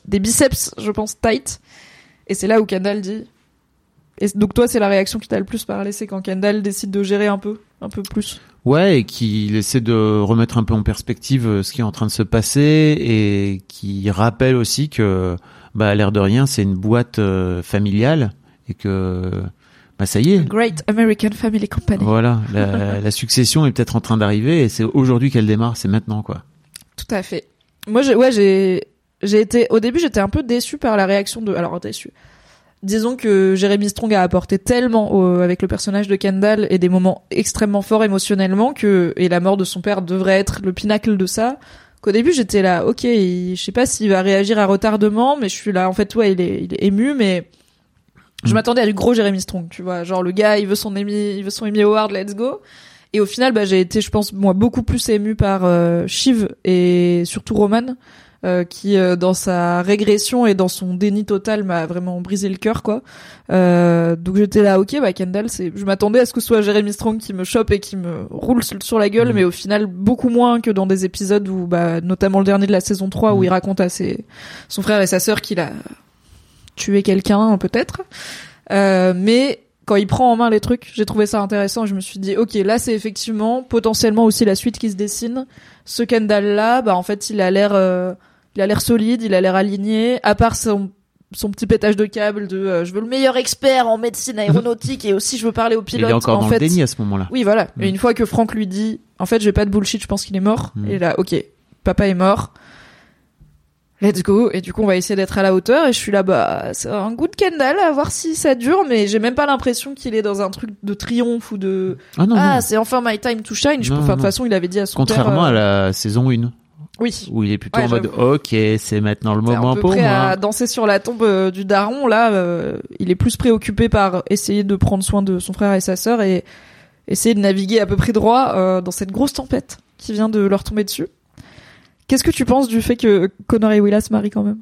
des biceps, je pense, tight. Et c'est là où Kendall dit. Et donc toi, c'est la réaction qui t'a le plus parlé, c'est quand Kendall décide de gérer un peu, un peu plus. Ouais, et qu'il essaie de remettre un peu en perspective ce qui est en train de se passer et qui rappelle aussi que, bah, à l'air de rien, c'est une boîte euh, familiale et que, bah, ça y est. Great American Family Company. Voilà, la, la succession est peut-être en train d'arriver et c'est aujourd'hui qu'elle démarre, c'est maintenant, quoi. Tout à fait. Moi, j'ai, ouais, j'ai, j'ai été, au début, j'étais un peu déçue par la réaction de, alors déçue. Disons que Jeremy Strong a apporté tellement au, avec le personnage de Kendall et des moments extrêmement forts émotionnellement que, et la mort de son père devrait être le pinacle de ça, qu'au début j'étais là, ok, il, je sais pas s'il va réagir à retardement, mais je suis là, en fait, ouais, il est, il est ému, mais je m'attendais à du gros Jeremy Strong, tu vois, genre le gars, il veut son Emmy, il veut son Emmy Award, let's go. Et au final, bah, j'ai été, je pense, moi, beaucoup plus ému par euh, Shiv et surtout Roman. Euh, qui euh, dans sa régression et dans son déni total m'a vraiment brisé le cœur, quoi. Euh, donc j'étais là, ok, bah Kendall, c'est, je m'attendais à ce que ce soit Jeremy Strong qui me chope et qui me roule sur la gueule, mmh. mais au final beaucoup moins que dans des épisodes où, bah, notamment le dernier de la saison trois mmh. où il raconte à ses, son frère et sa sœur qu'il a tué quelqu'un, peut-être. Euh, mais quand il prend en main les trucs, j'ai trouvé ça intéressant. Je me suis dit, ok, là c'est effectivement potentiellement aussi la suite qui se dessine. Ce Kendall-là, bah en fait, il a l'air euh, Il a l'air solide, il a l'air aligné, à part son, son petit pétage de câble de euh, je veux le meilleur expert en médecine aéronautique et aussi je veux parler aux pilotes. Il est encore en dans fait, le déni à ce moment-là. Oui, voilà. Mm. Et une fois que Frank lui dit en fait, j'ai pas de bullshit, je pense qu'il est mort. Mm. Et là, ok, papa est mort. Let's go. Et du coup, on va essayer d'être à la hauteur. Et je suis là, bah, c'est un goût de Kendall, à voir si ça dure, mais j'ai même pas l'impression qu'il est dans un truc de triomphe ou de ah, non, ah non. c'est enfin my time to shine. Je non, peux... enfin, de non. toute façon, il avait dit à son Contrairement père. Contrairement euh... à la saison un. Oui. Où il est plutôt ouais, en mode j'avoue. ok, c'est maintenant le c'est moment un peu pour prêt moi. à danser sur la tombe euh, du daron. Là, euh, il est plus préoccupé par essayer de prendre soin de son frère et sa sœur et essayer de naviguer à peu près droit euh, dans cette grosse tempête qui vient de leur tomber dessus. Qu'est-ce que tu penses du fait que Connor et Willa se marient quand même ?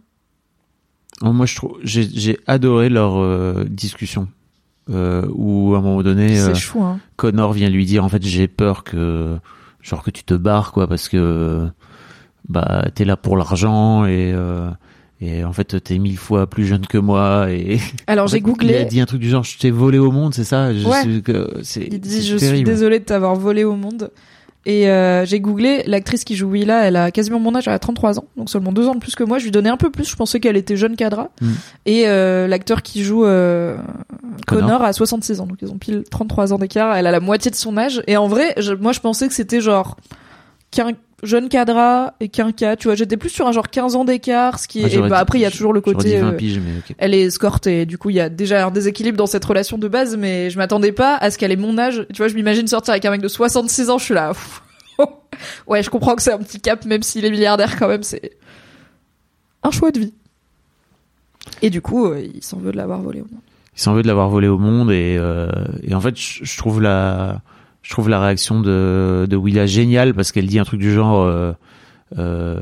oh, Moi, je trouve, j'ai, j'ai adoré leur euh, discussion. Euh, où à un moment donné, c'est euh, chou, hein. Connor vient lui dire en fait j'ai peur que genre que tu te barres quoi parce que bah t'es là pour l'argent et euh, et en fait t'es mille fois plus jeune que moi et alors j'ai fait, googlé il a dit un truc du genre je t'ai volé au monde c'est ça je ouais. sais que c'est il dit c'est je terrible. suis désolée de t'avoir volé au monde et euh, j'ai googlé l'actrice qui joue Willa, elle a quasiment mon âge, elle a trente-trois ans donc seulement deux ans de plus que moi, je lui donnais un peu plus, je pensais qu'elle était jeune cadra mm. et euh, l'acteur qui joue euh, Connor. Connor a soixante-six ans donc ils ont pile trente-trois ans d'écart, elle a la moitié de son âge et en vrai je, moi je pensais que c'était genre qu'un jeune cadra et quinca, tu vois, j'étais plus sur un genre quinze ans d'écart, ce qui est, ah, et bah après il y a toujours le côté vingt piges, mais okay. Elle est escorte et du coup il y a déjà un déséquilibre dans cette relation de base, mais je m'attendais pas à ce qu'elle ait mon âge, tu vois, je m'imagine sortir avec un mec de soixante-six ans, je suis là ouais, je comprends que c'est un petit cap même s'il est milliardaire quand même, c'est un choix de vie. Et du coup euh, il s'en veut de l'avoir volé au monde. Il s'en veut de l'avoir volé au monde et euh, et en fait je, je trouve la Je trouve la réaction de, de Willa géniale parce qu'elle dit un truc du genre euh, euh,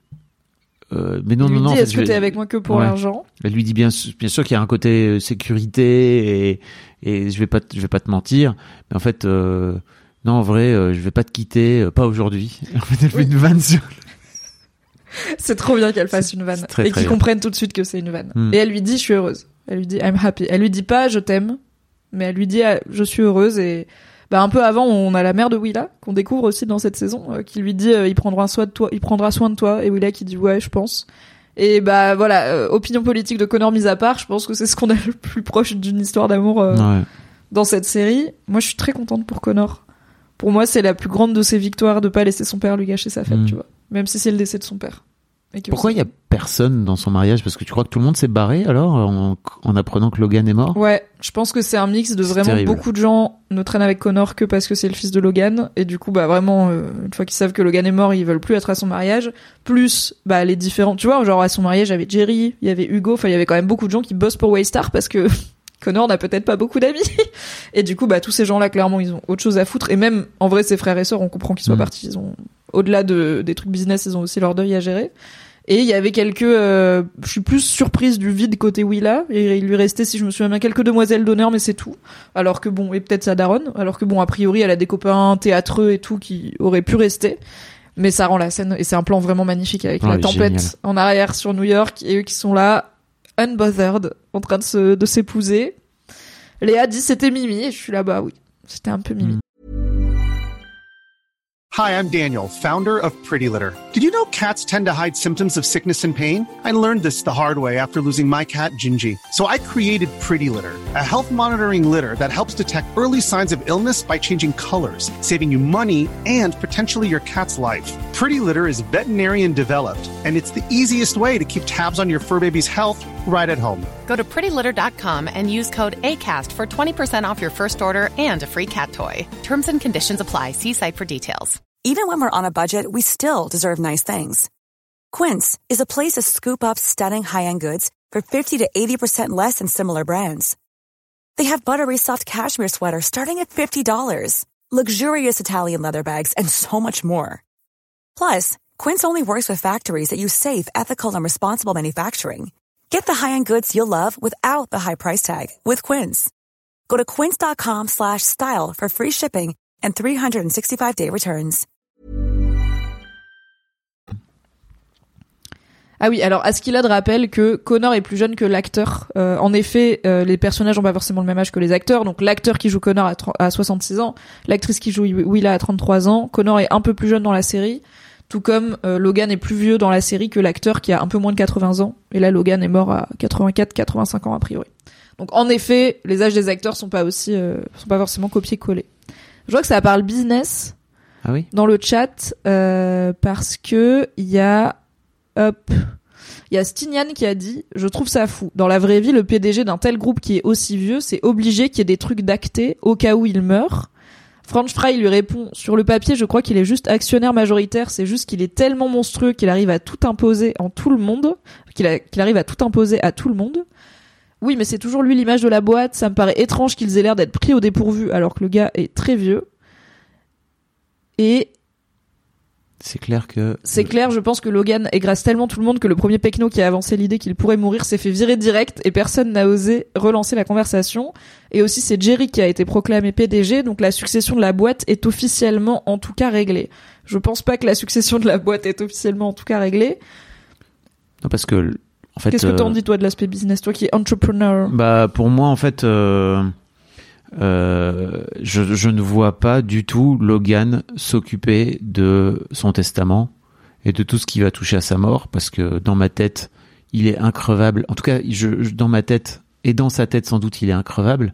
euh, mais non il lui non non dit, en fait, est-ce que t'es avec moi que pour ouais. l'argent? Elle lui dit bien bien sûr qu'il y a un côté sécurité et et je vais pas je vais pas te mentir mais en fait euh, non en vrai euh, je vais pas te quitter euh, pas aujourd'hui. En fait elle oui. fait une vanne sur c'est trop bien qu'elle fasse une vanne très, et qu'ils comprennent tout de suite que c'est une vanne. Mm. Et elle lui dit je suis heureuse. Elle lui dit I'm happy. Elle lui dit pas je t'aime mais elle lui dit je suis heureuse et bah un peu avant on a la mère de Willa qu'on découvre aussi dans cette saison euh, qui lui dit euh, il prendra soin de toi il prendra soin de toi et Willa qui dit ouais je pense et bah voilà euh, opinion politique de Connor mise à part je pense que c'est ce qu'on a le plus proche d'une histoire d'amour euh, ouais. dans cette série. Moi je suis très contente pour Connor, pour moi c'est la plus grande de ses victoires de pas laisser son père lui gâcher sa fête mmh. tu vois, même si c'est le décès de son père. Pourquoi il y a personne dans son mariage? Parce que tu crois que tout le monde s'est barré alors en, en apprenant que Logan est mort? Ouais, je pense que c'est un mix de c'est vraiment terrible. Beaucoup de gens ne traînent avec Connor que parce que c'est le fils de Logan et du coup bah vraiment euh, une fois qu'ils savent que Logan est mort ils veulent plus être à son mariage. Plus bah les différents, tu vois, genre à son mariage il y avait Jerry, il y avait Hugo, enfin il y avait quand même beaucoup de gens qui bossent pour Waystar parce que Connor n'a peut-être pas beaucoup d'amis et du coup bah tous ces gens-là clairement ils ont autre chose à foutre et même en vrai ses frères et sœurs on comprend qu'ils soient mmh. partis, ils ont au-delà de des trucs business ils ont aussi leur deuil à gérer. Et il y avait quelques, euh, je suis plus surprise du vide côté Willa, et il lui restait, si je me souviens bien, quelques demoiselles d'honneur, mais c'est tout. Alors que bon, et peut-être sa daronne, alors que bon, a priori, elle a des copains théâtreux et tout qui auraient pu rester. Mais ça rend la scène, et c'est un plan vraiment magnifique avec Ouais, la tempête génial. en arrière sur New York et eux qui sont là, unbothered, en train de se, de s'épouser. Léa dit c'était Mimi et je suis là, bah oui, c'était un peu Mimi. Mm. Hi, I'm Daniel, founder of Pretty Litter. Did you know cats tend to hide symptoms of sickness and pain? I learned this the hard way after losing my cat, Gingy. So I created Pretty Litter, a health monitoring litter that helps detect early signs of illness by changing colors, saving you money and potentially your cat's life. Pretty Litter is veterinarian developed, and it's the easiest way to keep tabs on your fur baby's health right at home. Go to pretty litter dot com and use code ACAST for twenty percent off your first order and a free cat toy. Terms and conditions apply. See site for details. Even when we're on a budget, we still deserve nice things. Quince is a place to scoop up stunning high-end goods for fifty to eighty percent less than similar brands. They have buttery soft cashmere sweaters starting at fifty dollars, luxurious Italian leather bags, and so much more. Plus, Quince only works with factories that use safe, ethical, and responsible manufacturing. Get the high-end goods you'll love without the high price tag with Quince. Go to quince dot com slash style for free shipping and three sixty-five day returns. Ah oui, alors Askeladd rappelle que Connor est plus jeune que l'acteur. Euh, en effet, euh, les personnages n'ont pas forcément le même âge que les acteurs. Donc l'acteur qui joue Connor a, trente à soixante-six ans, l'actrice qui joue Willa a trente-trois ans. Connor est un peu plus jeune dans la série, tout comme euh, Logan est plus vieux dans la série que l'acteur qui a un peu moins de quatre-vingts ans. Et là, Logan est mort à quatre-vingt-quatre quatre-vingt-cinq ans a priori. Donc en effet, les âges des acteurs sont pas aussi, euh, sont pas forcément copiés-collés. Je vois que ça parle business Ah oui. dans le chat euh, parce que il y a Hop. Il y a Stinian qui a dit « Je trouve ça fou. Dans la vraie vie, le P D G d'un tel groupe qui est aussi vieux, c'est obligé qu'il y ait des trucs d'actés au cas où il meurt. » French Fry lui répond « Sur le papier, je crois qu'il est juste actionnaire majoritaire. C'est juste qu'il est tellement monstrueux qu'il arrive à tout imposer en tout le monde. Qu'il, a, qu'il arrive à tout imposer à tout le monde. Oui, mais c'est toujours lui l'image de la boîte. Ça me paraît étrange qu'ils aient l'air d'être pris au dépourvu alors que le gars est très vieux. » Et... C'est clair que... C'est clair, je pense que Logan égrasse tellement tout le monde que le premier pecno qui a avancé l'idée qu'il pourrait mourir s'est fait virer direct et personne n'a osé relancer la conversation. Et aussi, c'est Jerry qui a été proclamé P D G, donc la succession de la boîte est officiellement en tout cas réglée. Je pense pas que la succession de la boîte est officiellement en tout cas réglée. Non, parce que... En fait, Qu'est-ce que t'en euh... dis, toi, de l'aspect business, toi qui es entrepreneur? Bah, pour moi, en fait... Euh... Euh, je, je ne vois pas du tout Logan s'occuper de son testament et de tout ce qui va toucher à sa mort, parce que dans ma tête, il est increvable. En tout cas, je, je, dans ma tête et dans sa tête, sans doute, il est increvable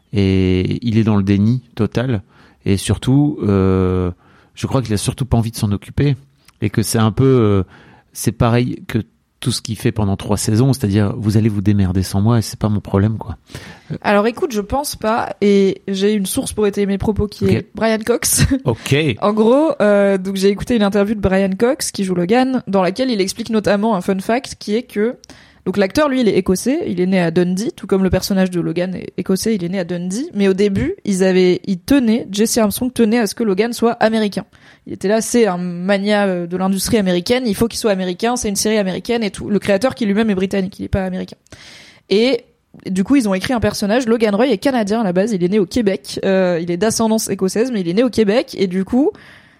et il est dans le déni total. Et surtout, euh, je crois qu'il a surtout pas envie de s'en occuper et que c'est un peu, euh, c'est pareil que tout ce qu'il fait pendant trois saisons, c'est-à-dire vous allez vous démerder sans moi et c'est pas mon problème, quoi. Alors écoute, je pense pas, et j'ai une source pour étayer mes propos qui Okay. est Brian Cox. Ok. En gros, euh, donc j'ai écouté une interview de Brian Cox qui joue Logan, dans laquelle il explique notamment un fun fact qui est que donc l'acteur, lui, il est écossais, il est né à Dundee, tout comme le personnage de Logan est écossais, il est né à Dundee, mais au début, ils avaient, ils tenaient, Jesse Armstrong tenait à ce que Logan soit américain. Il était là, c'est un mania de l'industrie américaine, il faut qu'il soit américain, c'est une série américaine et tout. Le créateur qui lui-même est britannique, il est pas américain. Et du coup, ils ont écrit un personnage. Logan Roy est canadien à la base, il est né au Québec, euh, il est d'ascendance écossaise, mais il est né au Québec, et du coup,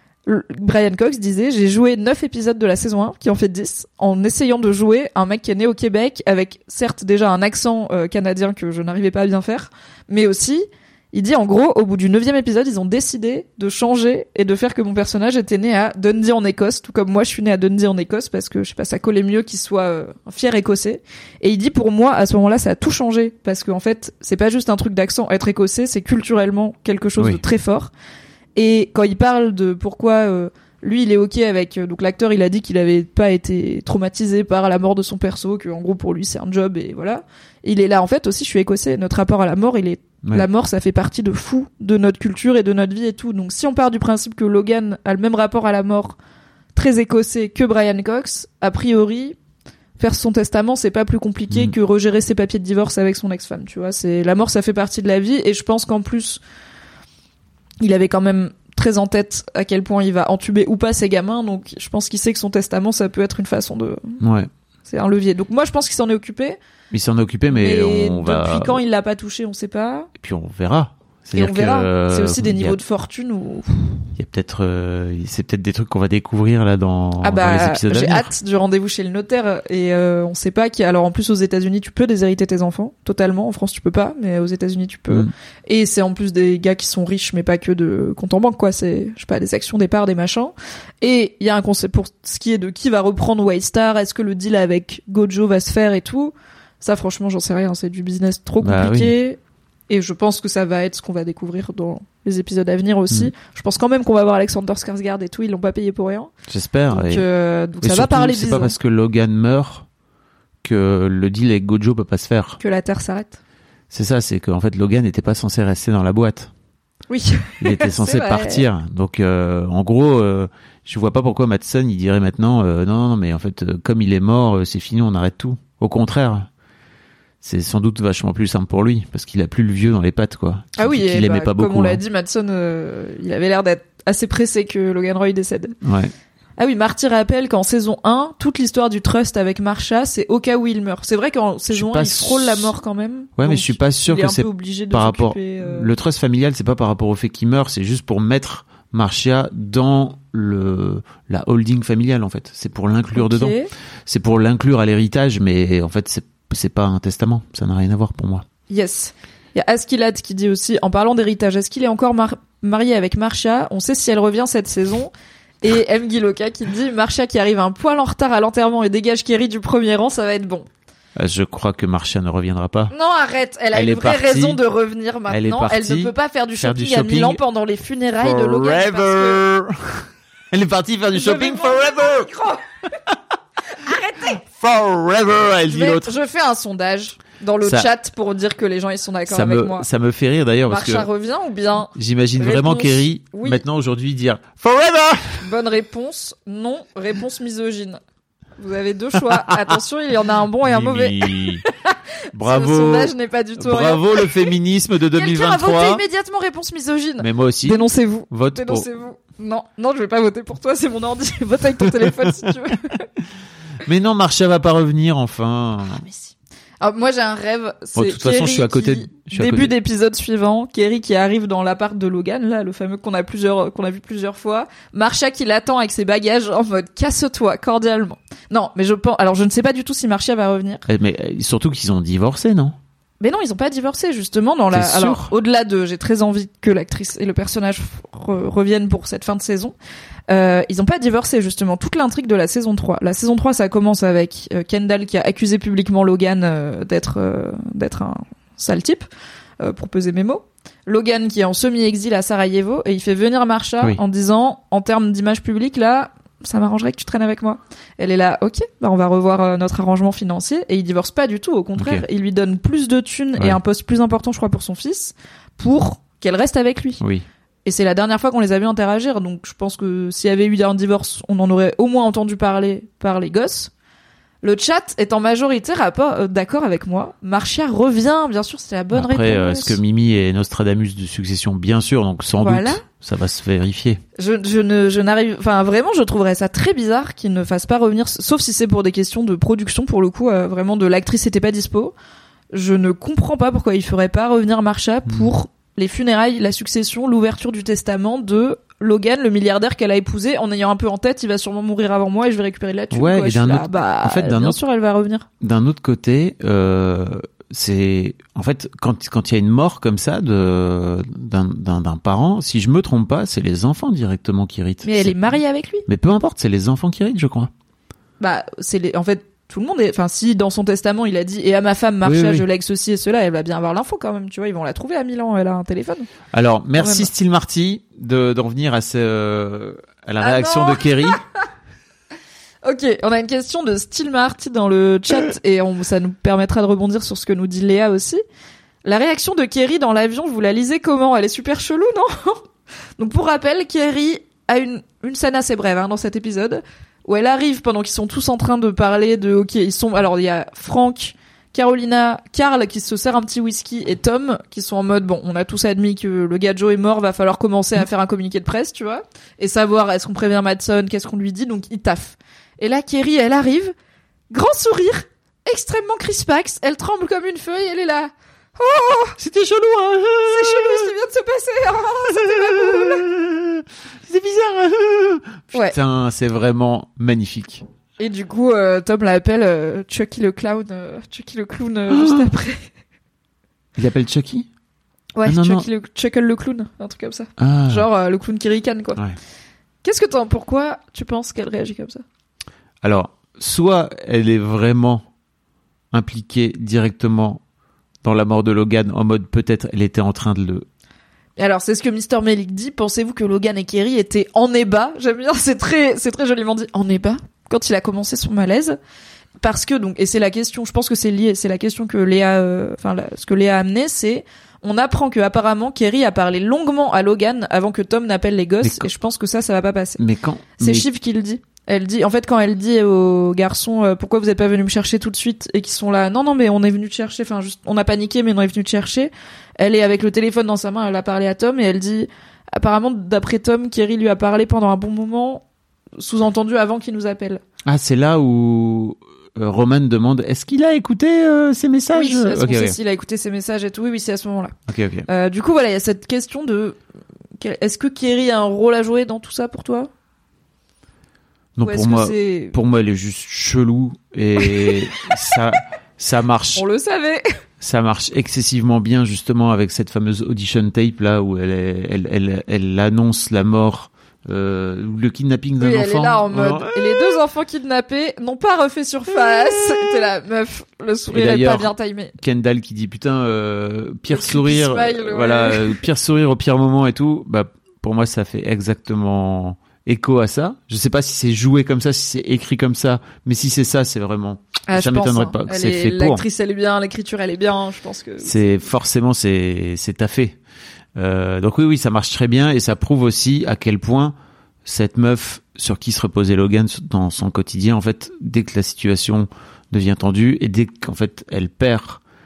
Brian Cox disait, j'ai joué neuf épisodes de la saison un, qui en fait dix, en essayant de jouer un mec qui est né au Québec, avec certes déjà un accent euh, canadien que je n'arrivais pas à bien faire, mais aussi, il dit en gros, au bout du neuvième épisode, ils ont décidé de changer et de faire que mon personnage était né à Dundee en Écosse, tout comme moi je suis né à Dundee en Écosse, parce que je sais pas, ça collait mieux qu'il soit euh, un fier écossais. Et il dit pour moi, à ce moment-là, ça a tout changé, parce qu'en fait, c'est pas juste un truc d'accent, être écossais, c'est culturellement quelque chose Oui. de très fort. Et quand il parle de pourquoi euh, lui il est ok avec euh, donc l'acteur, il a dit qu'il avait pas été traumatisé par la mort de son perso, que en gros pour lui c'est un job et voilà. Et il est là en fait aussi, je suis écossais, notre rapport à la mort, il est Ouais. la mort, ça fait partie de fou de notre culture et de notre vie et tout. Donc si on part du principe que Logan a le même rapport à la mort très écossais que Brian Cox, a priori faire son testament c'est pas plus compliqué mmh. que regérer ses papiers de divorce avec son ex-femme, tu vois. C'est la mort, ça fait partie de la vie, et je pense qu'en plus il avait quand même très en tête à quel point il va entuber ou pas ses gamins, donc je pense qu'il sait que son testament ça peut être une façon de... Ouais. C'est un levier. Donc moi je pense qu'il s'en est occupé. Il s'en est occupé, mais, mais on depuis va... quand il l'a pas touché, on sait pas. Et puis on verra. Et on verra. que, c'est aussi des y a- niveaux de fortune où... Il y a peut-être, euh, c'est peut-être des trucs qu'on va découvrir là dans, Ah dans les bah, épisodes à j'ai venir. hâte du rendez-vous chez le notaire et euh, on sait pas qui. Alors en plus aux États-Unis, tu peux déshériter tes enfants totalement. En France, tu peux pas, mais aux États-Unis, tu peux. Mm. Et c'est en plus des gars qui sont riches, mais pas que de compte en banque, quoi. C'est, je sais pas, des actions, des parts, des machins. Et il y a un concept pour ce qui est de qui va reprendre Waystar. Est-ce que le deal avec Gojo va se faire et tout. Ça, franchement, j'en sais rien. C'est du business trop Bah compliqué. Et je pense que ça va être ce qu'on va découvrir dans les épisodes à venir aussi. Mm. Je pense quand même qu'on va voir Alexander Skarsgård et tout. Ils l'ont pas payé pour rien. J'espère. Donc, et- euh, donc et ça surtout, va parler c'est business. pas parce que Logan meurt que le deal avec Gojo peut pas se faire. Que la Terre s'arrête. C'est ça, c'est qu'en fait Logan n'était pas censé rester dans la boîte. Oui. Il était censé vrai. partir. Donc euh, en gros, euh, je vois pas pourquoi Madsen il dirait maintenant euh, non non mais en fait euh, comme il est mort, euh, c'est fini, on arrête tout. Au contraire. C'est sans doute vachement plus simple pour lui parce qu'il a plus le vieux dans les pattes quoi. Ah oui, qu'il et aimait bah, pas beaucoup. comme on l'a hein. dit, Madsen, euh, il avait l'air d'être assez pressé que Logan Roy décède. Ouais. Ah oui, Marty rappelle qu'en saison un, toute l'histoire du trust avec Marsha, c'est au cas où il meurt. C'est vrai qu'en saison pas un, il frôle la s- mort quand même. Ouais, mais Donc, je suis pas sûr il est que un c'est peu obligé de par rapport. s'occuper, euh, Le trust familial, c'est pas par rapport au fait qu'il meurt, c'est juste pour mettre Marcia dans le la holding familiale en fait. C'est pour l'inclure ok. dedans. C'est pour l'inclure à l'héritage, mais en fait c'est c'est pas un testament. Ça n'a rien à voir pour moi. Yes. Il y a Askilat qui dit aussi, en parlant d'héritage, est-ce qu'il est encore mar- marié avec Marsha? On sait si elle revient cette saison. Et M. Giloka qui dit, Marsha qui arrive un poil en retard à l'enterrement et dégage Kerry du premier rang, ça va être bon. Euh, Je crois que Marcia ne reviendra pas. Non, arrête. Elle a Elle une est vraie partie. raison de revenir maintenant. Elle est Elle, partie ne peut pas faire du faire du shopping, à shopping Milan pendant les funérailles de Logan. Parce que... Forever. Elle est partie faire du Je shopping vais prendre forever. le micro. Forever, elle Je, dit vais- l'autre. je fais un sondage dans le Ça- chat pour dire que les gens ils sont d'accord Ça avec me moi. ça me fait rire d'ailleurs parce Marsha que revient ou bien j'imagine Réponse, vraiment Kerry oui. maintenant aujourd'hui dire Forever. bonne réponse, non, réponse misogyne. Vous avez deux choix. Attention, il y en a un bon et un mauvais. Mimi. Le Bravo. sondage n'est pas du tout rien. Bravo le féminisme de Quelqu'un a voté deux mille vingt-trois. immédiatement réponse misogyne. Mais moi aussi. Dénoncez-vous. Vote pour. Dénoncez-vous. Non, non, je vais pas voter pour toi, c'est mon ordi. Vote avec ton téléphone si tu veux. Mais non, Marcia va pas revenir enfin. Mais si. Alors, moi j'ai un rêve, c'est Bon, de toute façon, Kerry je suis à côté de- qui- je suis à début côté de- d'épisode suivant, Kerry qui arrive dans l'appart de Logan, là, le fameux qu'on a plusieurs, qu'on a vu plusieurs fois, Marsha qui l'attend avec ses bagages en mode casse-toi cordialement. Non, mais je pense, alors je ne sais pas du tout si Marsha va revenir. Eh, Mais euh, surtout qu'ils ont divorcé, non? Mais non, ils ont pas divorcé justement dans la. T'es sûr Alors au-delà de, j'ai très envie que l'actrice et le personnage re- reviennent pour cette fin de saison. Euh, ils ont pas divorcé justement. Toute l'intrigue de la saison trois. La saison trois, ça commence avec euh, Kendall qui a accusé publiquement Logan euh, d'être euh, d'être un sale type, euh, pour peser mes mots. Logan qui est en semi-exil à Sarajevo et il fait venir Marsha Oui. en disant, en termes d'image publique là, ça m'arrangerait que tu traînes avec moi. Elle est là, ok, bah on va revoir euh, notre arrangement financier. Et il divorce pas du tout, au contraire, Ok. il lui donne plus de thunes Ouais. et un poste plus important, je crois, pour son fils, pour qu'elle reste avec lui. Oui. Et c'est la dernière fois qu'on les a vus interagir, donc je pense que s'il y avait eu un divorce, on en aurait au moins entendu parler par les gosses. Le chat est en majorité rapport, euh, d'accord avec moi. Marcia revient, bien sûr, c'est la bonne Après, euh, réponse. est-ce que Mimi est Nostradamus de succession? Bien sûr, donc sans Voilà. doute, ça va se vérifier. Je, je ne, je n'arrive, enfin vraiment, je trouverais ça très bizarre qu'ils ne fassent pas revenir, sauf si c'est pour des questions de production, pour le coup, euh, vraiment de l'actrice était pas dispo. Je ne comprends pas pourquoi il ferait pas revenir Marsha pour les funérailles, la succession, l'ouverture du testament de Logan, le milliardaire qu'elle a épousé, en ayant un peu en tête, il va sûrement mourir avant moi et je vais récupérer la thune. Ouais, quoi. et Je suis d'un là, autre- bah, en fait, d'un bien autre- sûr, elle va revenir. D'un autre côté, euh, c'est en fait quand quand il y a une mort comme ça de d'un d'un d'un parent, si je me trompe pas, c'est les enfants directement qui ritent. Mais elle C'est- est mariée avec lui. Mais peu importe, c'est les enfants qui ritent, je crois. Bah, c'est les, en fait, tout le monde est, enfin, si dans son testament il a dit, et à ma femme Marsha, Oui, oui. je lègue ceci et cela, elle va bien avoir l'info quand même, tu vois, ils vont la trouver à Milan, elle a un téléphone. Alors, merci même. Steel Marty de d'en venir à ce à la Ah réaction non de Kerry. Ok, on a une question de Steel Marty dans le chat et on, ça nous permettra de rebondir sur ce que nous dit Léa aussi. La réaction de Kerry dans l'avion, vous la lisez comment? Elle est super chelou, non? Donc pour rappel, Kerry a une, une scène assez brève hein, dans cet épisode où elle arrive pendant qu'ils sont tous en train de parler de ok, ils sont alors il y a Frank, Carolina, Carl qui se sert un petit whisky et Tom qui sont en mode bon, on a tous admis que le gars Joe est mort, va falloir commencer à faire un communiqué de presse, tu vois, et savoir est-ce qu'on prévient Madsen, qu'est-ce qu'on lui dit, donc ils taffent. Et là, Kerry, elle arrive, grand sourire, extrêmement crispax, elle tremble comme une feuille, elle est là. Oh, c'était chelou, hein. C'est chelou ce qui vient de se passer. Oh, c'était pas cool. C'est bizarre. Ouais. Putain, c'est vraiment magnifique. Et du coup, euh, Tom l'appelle euh, Chucky le clown, euh, Chucky le clown euh, oh juste après. Il appelle Chucky? Ouais, ah, non, Chucky non. le Chuckle le clown, un truc comme ça. Ah. Genre euh, le clown qui ricane, quoi. Ouais. Qu'est-ce que t'en, pourquoi tu penses qu'elle réagit comme ça? Alors, soit elle est vraiment impliquée directement dans la mort de Logan, en mode peut-être elle était en train de le... Et alors, c'est ce que mister Melick dit. Pensez-vous que Logan et Kerry étaient en ébat? J'aime bien, c'est très, c'est très joliment dit. En ébat? Quand il a commencé son malaise. Parce que, donc, et c'est la question, je pense que c'est lié, c'est la question que Léa, euh, enfin, la, ce que Léa a amené, c'est, on apprend que apparemment Kerry a parlé longuement à Logan avant que Tom n'appelle les gosses, quand... et je pense que ça, ça va pas passer. Mais quand? C'est mais... Shiv qui le dit. Elle dit, en fait, quand elle dit aux garçons, euh, pourquoi vous êtes pas venus me chercher tout de suite, et qu'ils sont là, non, non, mais on est venu te chercher, enfin, juste, on a paniqué, mais on est venu te chercher. Elle est avec le téléphone dans sa main, elle a parlé à Tom, et elle dit, apparemment, d'après Tom, Kerry lui a parlé pendant un bon moment, sous-entendu avant qu'il nous appelle. Ah, c'est là où euh, Roman demande, est-ce qu'il a écouté euh, ses messages? Oui, est-ce okay, qu'on okay. sait s'il a écouté ses messages et tout? Oui, oui, c'est à ce moment-là. Ok, ok. Euh, du coup, voilà, il y a cette question de, est-ce que Kerry a un rôle à jouer dans tout ça pour toi? Non, Ou pour moi, c'est... pour moi, elle est juste chelou et ça, ça marche. On le savait. Ça marche excessivement bien justement avec cette fameuse audition tape là où elle, est, elle, elle, elle annonce la mort, euh, le kidnapping d'un oui, enfant. Elle est là en mode. Oh. Et les deux enfants kidnappés n'ont pas refait surface. T'es là, meuf, le sourire est pas bien timé. Kendall qui dit putain, euh, pire sourire, smile, ouais. voilà, euh, pire sourire au pire moment et tout. Bah pour moi ça fait exactement écho à ça. Je sais pas si c'est joué comme ça, si c'est écrit comme ça, mais si c'est ça, c'est vraiment. Ah, ça je m'étonnerait pense, hein. pas que elle c'est est... fait pour. L'actrice elle est bien, l'écriture elle est bien, je pense que. C'est forcément c'est c'est taffé. Euh, donc oui oui ça marche très bien et ça prouve aussi à quel point cette meuf sur qui se reposait Logan dans son quotidien, en fait, dès que la situation devient tendue et dès qu'en fait elle perd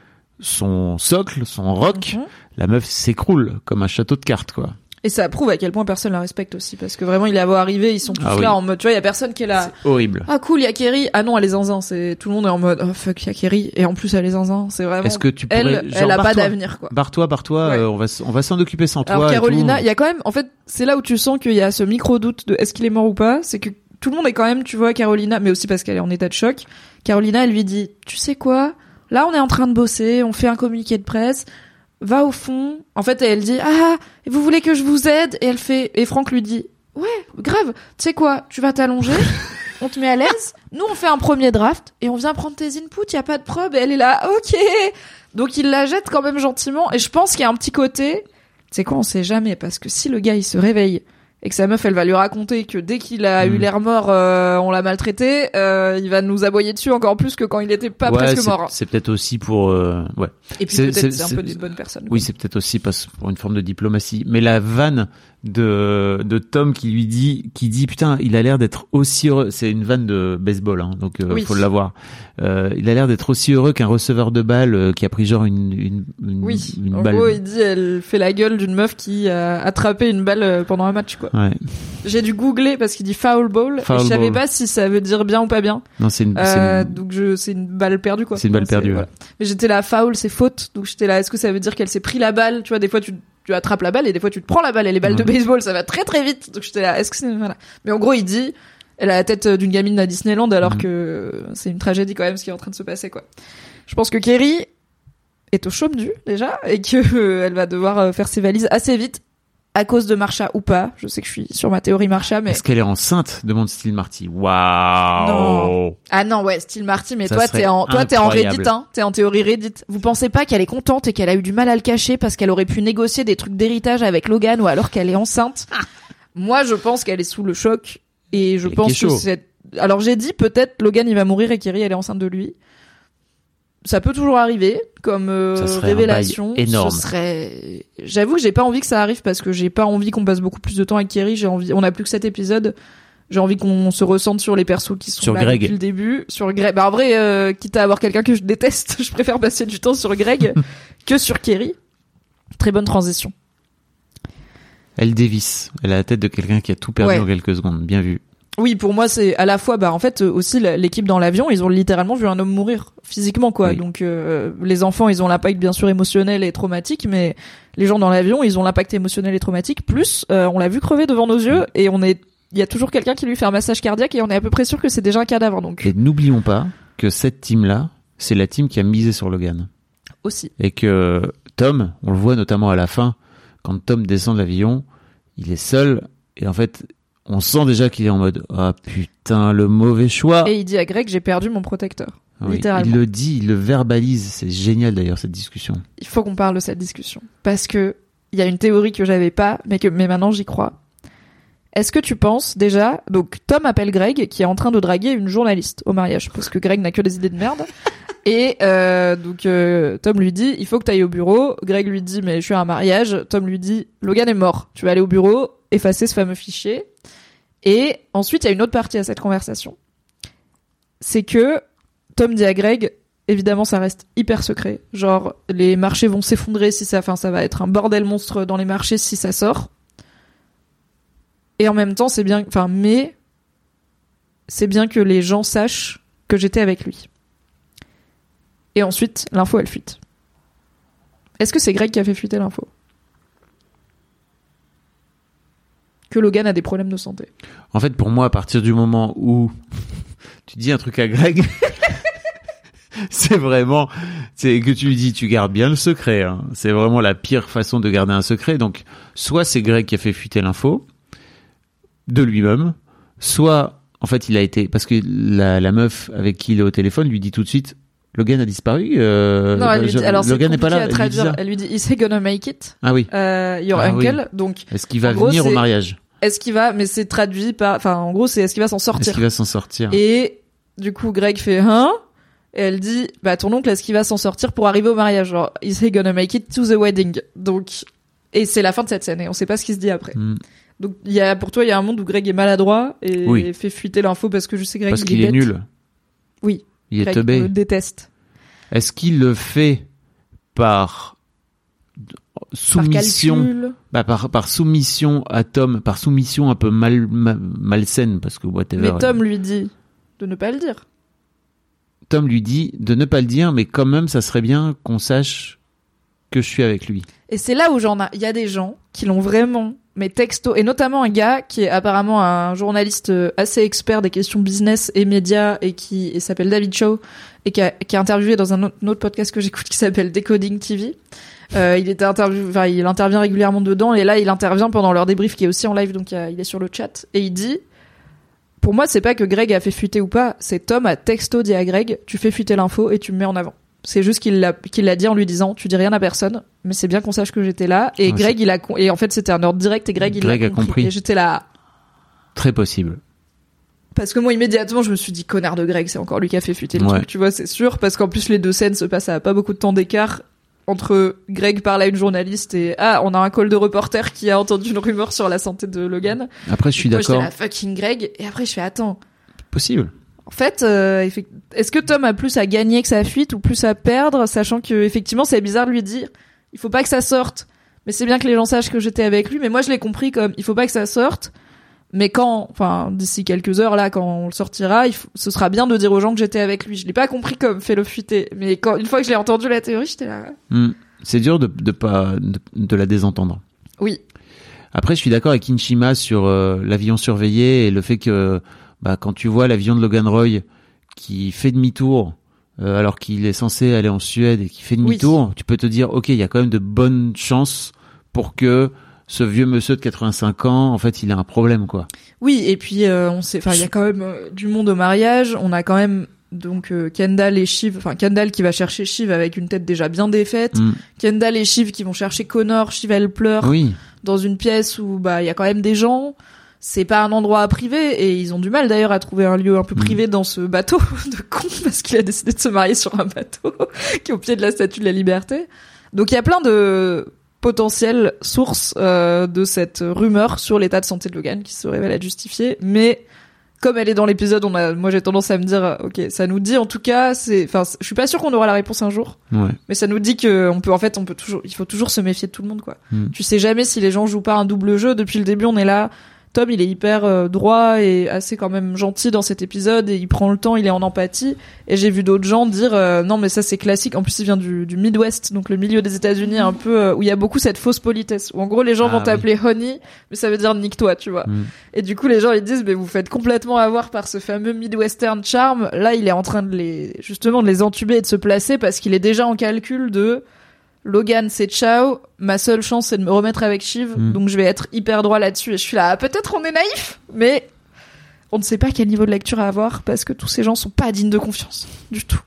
son socle, son roc, mm-hmm. la meuf s'écroule comme un château de cartes quoi. Et ça prouve à quel point personne la respecte aussi, parce que vraiment il est à voir arriver, ils sont tous ah, là oui. en mode, tu vois, il y a personne qui est là. C'est horrible. Ah cool, il y a Kerry. Ah non, elle est zinzin, c'est tout le monde est en mode oh fuck, il y a Kerry et en plus elle est zinzin, c'est vraiment. Est-ce que tu pourrais, elle, genre, elle a pas barre-toi. d'avenir quoi. Barre-toi, barre-toi, ouais. euh, on va on va s'en occuper sans Alors, toi. Alors Carolina, il y y a quand même, en fait, c'est là où tu sens qu'il y a ce micro doute de est-ce qu'il est mort ou pas, c'est que tout le monde est quand même, tu vois, Carolina, mais aussi parce qu'elle est en état de choc. Carolina, elle lui dit, tu sais quoi, là on est en train de bosser, on fait un communiqué de presse. Va au fond. En fait, elle dit ah, vous voulez que je vous aide? Et elle fait et Franck lui dit ouais, grave. Tu sais quoi? Tu vas t'allonger. On te met à l'aise. Nous, on fait un premier draft et on vient prendre tes inputs. Y a pas de preuve. Et elle est là, ok. Donc il la jette quand même gentiment. Et je pense qu'il y a un petit côté. Tu sais quoi? On sait jamais parce que si le gars il se réveille et que sa meuf elle va lui raconter que dès qu'il a mmh. eu l'air mort, euh, on l'a maltraité, euh, il va nous aboyer dessus encore plus que quand il était pas ouais, presque c'est, mort. C'est peut-être aussi pour euh, ouais. Et puis c'est, peut-être c'est, c'est un c'est, peu d'une bonne personne. Oui, c'est peut-être aussi parce, pour une forme de diplomatie. Mais la vanne de de Tom qui lui dit, qui dit putain, il a l'air d'être aussi heureux. C'est une vanne de baseball, hein, donc euh, oui. faut l'avoir. Euh, il a l'air d'être aussi heureux qu'un receveur de balle euh, qui a pris genre une une une, oui. une en balle. En gros, il dit elle fait la gueule d'une meuf qui a attrapé une balle pendant un match quoi. Ouais. J'ai dû googler parce qu'il dit foul ball foul et je savais ball. Pas si ça veut dire bien ou pas bien. Non, c'est une, euh, c'est une... donc je c'est une balle perdue quoi. C'est une balle non, perdue. Ouais. Voilà. Mais j'étais là foul, c'est faute. Donc j'étais là est-ce que ça veut dire qu'elle s'est pris la balle, tu vois des fois tu tu attrapes la balle et des fois tu te prends la balle et les balles mmh. de baseball ça va très très vite. Donc j'étais là est-ce que c'est voilà. Mais en gros, il dit elle a la tête d'une gamine à Disneyland alors mmh. que c'est une tragédie quand même ce qui est en train de se passer quoi. Je pense que Kerry est au chaume du déjà et que euh, elle va devoir faire ses valises assez vite. À cause de Marsha ou pas. Je sais que je suis sur ma théorie Marsha, mais... Est-ce qu'elle est enceinte? Demande Steel Marty. Waouh! Non. Ah non, ouais, Steel Marty, mais ça toi, t'es en, toi, t'es en incroyable. Reddit, hein. T'es en théorie Reddit. Vous pensez pas qu'elle est contente et qu'elle a eu du mal à le cacher parce qu'elle aurait pu négocier des trucs d'héritage avec Logan ou alors qu'elle est enceinte? Moi, je pense qu'elle est sous le choc et je et pense que c'est... Alors j'ai dit peut-être Logan il va mourir et Kerry elle est enceinte de lui. Ça peut toujours arriver comme euh, révélation. Énorme. Ce serait. J'avoue que j'ai pas envie que ça arrive parce que j'ai pas envie qu'on passe beaucoup plus de temps avec Kerry. J'ai envie. On a plus que sept épisodes. J'ai envie qu'on se ressente sur les persos qui sont sur là Greg. Depuis le début. Sur Greg. Bah en vrai, euh, quitte à avoir quelqu'un que je déteste, je préfère passer du temps sur Greg que sur Kerry. Très bonne transition. Elle dévisse. Elle a la tête de quelqu'un qui a tout perdu ouais. en quelques secondes. Bien vu. Oui, pour moi, c'est à la fois, bah en fait aussi l'équipe dans l'avion, ils ont littéralement vu un homme mourir physiquement, quoi. Oui. Donc euh, les enfants, ils ont l'impact bien sûr émotionnel et traumatique, mais les gens dans l'avion, ils ont l'impact émotionnel et traumatique. Plus, euh, on l'a vu crever devant nos yeux, et on est, il y a toujours quelqu'un qui lui fait un massage cardiaque, et on est à peu près sûr que c'est déjà un cadavre. Donc. Et n'oublions pas que cette team-là, c'est la team qui a misé sur Logan. Aussi. Et que Tom, on le voit notamment à la fin, quand Tom descend de l'avion, il est seul, et en fait. On sent déjà qu'il est en mode « Ah putain, le mauvais choix !» Et il dit à Greg « J'ai perdu mon protecteur. » Oui, littéralement. Il le dit, il le verbalise. C'est génial d'ailleurs cette discussion. Il faut qu'on parle de cette discussion. Parce que il y a une théorie que j'avais pas, mais, que, mais maintenant j'y crois. Est-ce que tu penses déjà... Donc Tom appelle Greg qui est en train de draguer une journaliste au mariage. Parce que Greg n'a que des idées de merde. Et euh, donc euh, Tom lui dit « Il faut que tu ailles au bureau. » Greg lui dit « Mais je suis à un mariage. » Tom lui dit « Logan est mort. Tu vas aller au bureau, effacer ce fameux fichier. » Et ensuite, il y a une autre partie à cette conversation. C'est que Tom dit à Greg, évidemment, ça reste hyper secret. Genre, les marchés vont s'effondrer si ça, enfin, ça va être un bordel monstre dans les marchés si ça sort. Et en même temps, c'est bien, enfin, mais c'est bien que les gens sachent que j'étais avec lui. Et ensuite, l'info, elle fuite. Est-ce que c'est Greg qui a fait fuiter l'info ? Que Logan a des problèmes de santé. En fait, pour moi, à partir du moment où tu dis un truc à Greg, c'est vraiment, c'est que tu lui dis, tu gardes bien le secret. Hein. C'est vraiment la pire façon de garder un secret. Donc, soit c'est Greg qui a fait fuiter l'info de lui-même, soit, en fait, il a été, parce que la, la meuf avec qui il est au téléphone lui dit tout de suite, Logan a disparu. Euh, non, elle lui dit, je, alors Logan c'est n'est pas là. À traduire. Elle lui dit, is he gonna make it? Ah oui. Euh, your ah, uncle. Oui. Donc. Est-ce qu'il va gros, venir c'est... au mariage? Est-ce qu'il va, mais c'est traduit par, enfin, en gros, c'est est-ce qu'il va s'en sortir? Est-ce qu'il va s'en sortir? Et, du coup, Greg fait, hein? Et elle dit, bah, ton oncle, est-ce qu'il va s'en sortir pour arriver au mariage? Genre, is he gonna make it to the wedding? Donc, et c'est la fin de cette scène, et on sait pas ce qui se dit après. Mm. Donc, il y a, pour toi, il y a un monde où Greg est maladroit, et oui. fait fuiter l'info parce que je sais Greg, parce il qu'il est, est bête. nul. Oui. Il est Greg, teubé. on le déteste. Est-ce qu'il le fait par soumission, par calcul. Bah par par soumission à Tom, par soumission un peu mal, mal malsaine parce que whatever. Mais Tom lui dit de ne pas le dire. Tom lui dit de ne pas le dire, mais quand même ça serait bien qu'on sache que je suis avec lui. Et c'est là où j'en a, il y a des gens qui l'ont vraiment, mais texto, et notamment un gars qui est apparemment un journaliste assez expert des questions business et médias et qui et s'appelle David Shaw et qui a, qui a interviewé dans un autre, un autre podcast que j'écoute qui s'appelle Decoding T V. Euh, il était interview, enfin, il intervient régulièrement dedans et là il intervient pendant leur débrief qui est aussi en live, donc il est sur le chat et il dit, pour moi c'est pas que Greg a fait fuiter ou pas, c'est Tom a texto dit à Greg, tu fais fuiter l'info et tu me mets en avant. C'est juste qu'il l'a, qu'il l'a dit en lui disant, tu dis rien à personne, mais c'est bien qu'on sache que j'étais là. Et ouais, Greg, c'est... il a, et en fait, c'était un ordre direct et Greg, Greg il a compris. compris. Et j'étais là. Très possible. Parce que moi, immédiatement, je me suis dit, connard de Greg, c'est encore lui qui a fait fuiter le ouais. truc, tu vois, c'est sûr. Parce qu'en plus, les deux scènes se passent à pas beaucoup de temps d'écart entre Greg parle à une journaliste et, ah, on a un call de reporter qui a entendu une rumeur sur la santé de Logan. Après, je suis moi, d'accord. Moi, j'étais là, fucking Greg. Et après, je fais, attends. Possible. En fait, euh, est-ce que Tom a plus à gagner que sa fuite ou plus à perdre, sachant que effectivement c'est bizarre de lui dire il faut pas que ça sorte, mais c'est bien que les gens sachent que j'étais avec lui. Mais moi je l'ai compris comme il faut pas que ça sorte, mais quand, enfin d'ici quelques heures là, quand on le sortira, il faut, ce sera bien de dire aux gens que j'étais avec lui. Je l'ai pas compris comme fait le fuiter, mais quand une fois que je l'ai entendu la théorie, j'étais là. Mmh. C'est dur de de pas de, de la désentendre. Oui. Après je suis d'accord avec Inshima sur euh, l'avion surveillé et le fait que bah, quand tu vois l'avion de Logan Roy qui fait demi-tour euh, alors qu'il est censé aller en Suède et qui fait demi-tour, oui. tu peux te dire ok, il y a quand même de bonnes chances pour que ce vieux monsieur de quatre-vingt-cinq ans, en fait, il a un problème, quoi. Oui, et puis euh, on sait, enfin, il y a quand même euh, du monde au mariage. On a quand même donc euh, Kendall et Shiv, enfin Kendall qui va chercher Shiv avec une tête déjà bien défaite. Mm. Kendall et Shiv qui vont chercher Connor. Shiv elle pleure oui. dans une pièce où bah il y a quand même des gens. C'est pas un endroit privé et ils ont du mal d'ailleurs à trouver un lieu un peu privé mmh. dans ce bateau de con parce qu'il a décidé de se marier sur un bateau qui est au pied de la Statue de la Liberté. Donc il y a plein de potentielles sources euh, de cette rumeur sur l'état de santé de Logan qui se révèle être justifiée, mais comme elle est dans l'épisode, on a, moi j'ai tendance à me dire, ok, ça nous dit en tout cas, c'est, enfin, je suis pas sûr qu'on aura la réponse un jour, ouais. mais ça nous dit que on peut, en fait, on peut toujours, il faut toujours se méfier de tout le monde, quoi. Mmh. Tu sais jamais si les gens jouent pas un double jeu. Depuis le début, on est là. Tom, il est hyper euh, droit et assez quand même gentil dans cet épisode et il prend le temps, il est en empathie. Et j'ai vu d'autres gens dire euh, non mais ça c'est classique. En plus, il vient du, du Midwest, donc le milieu des États-Unis, un peu euh, où il y a beaucoup cette fausse politesse. Où en gros les gens Ah, vont oui. t'appeler honey, mais ça veut dire nique-toi, tu vois. Mm. Et du coup les gens ils disent mais vous faites complètement avoir par ce fameux Midwestern charm. Là, il est en train de les justement de les entuber et de se placer parce qu'il est déjà en calcul de Logan, c'est ciao. Ma seule chance, c'est de me remettre avec Shiv. Mm. Donc, je vais être hyper droit là-dessus. Et je suis là, ah, peut-être on est naïf, mais on ne sait pas quel niveau de lecture à avoir parce que tous ces gens sont pas dignes de confiance. Du tout.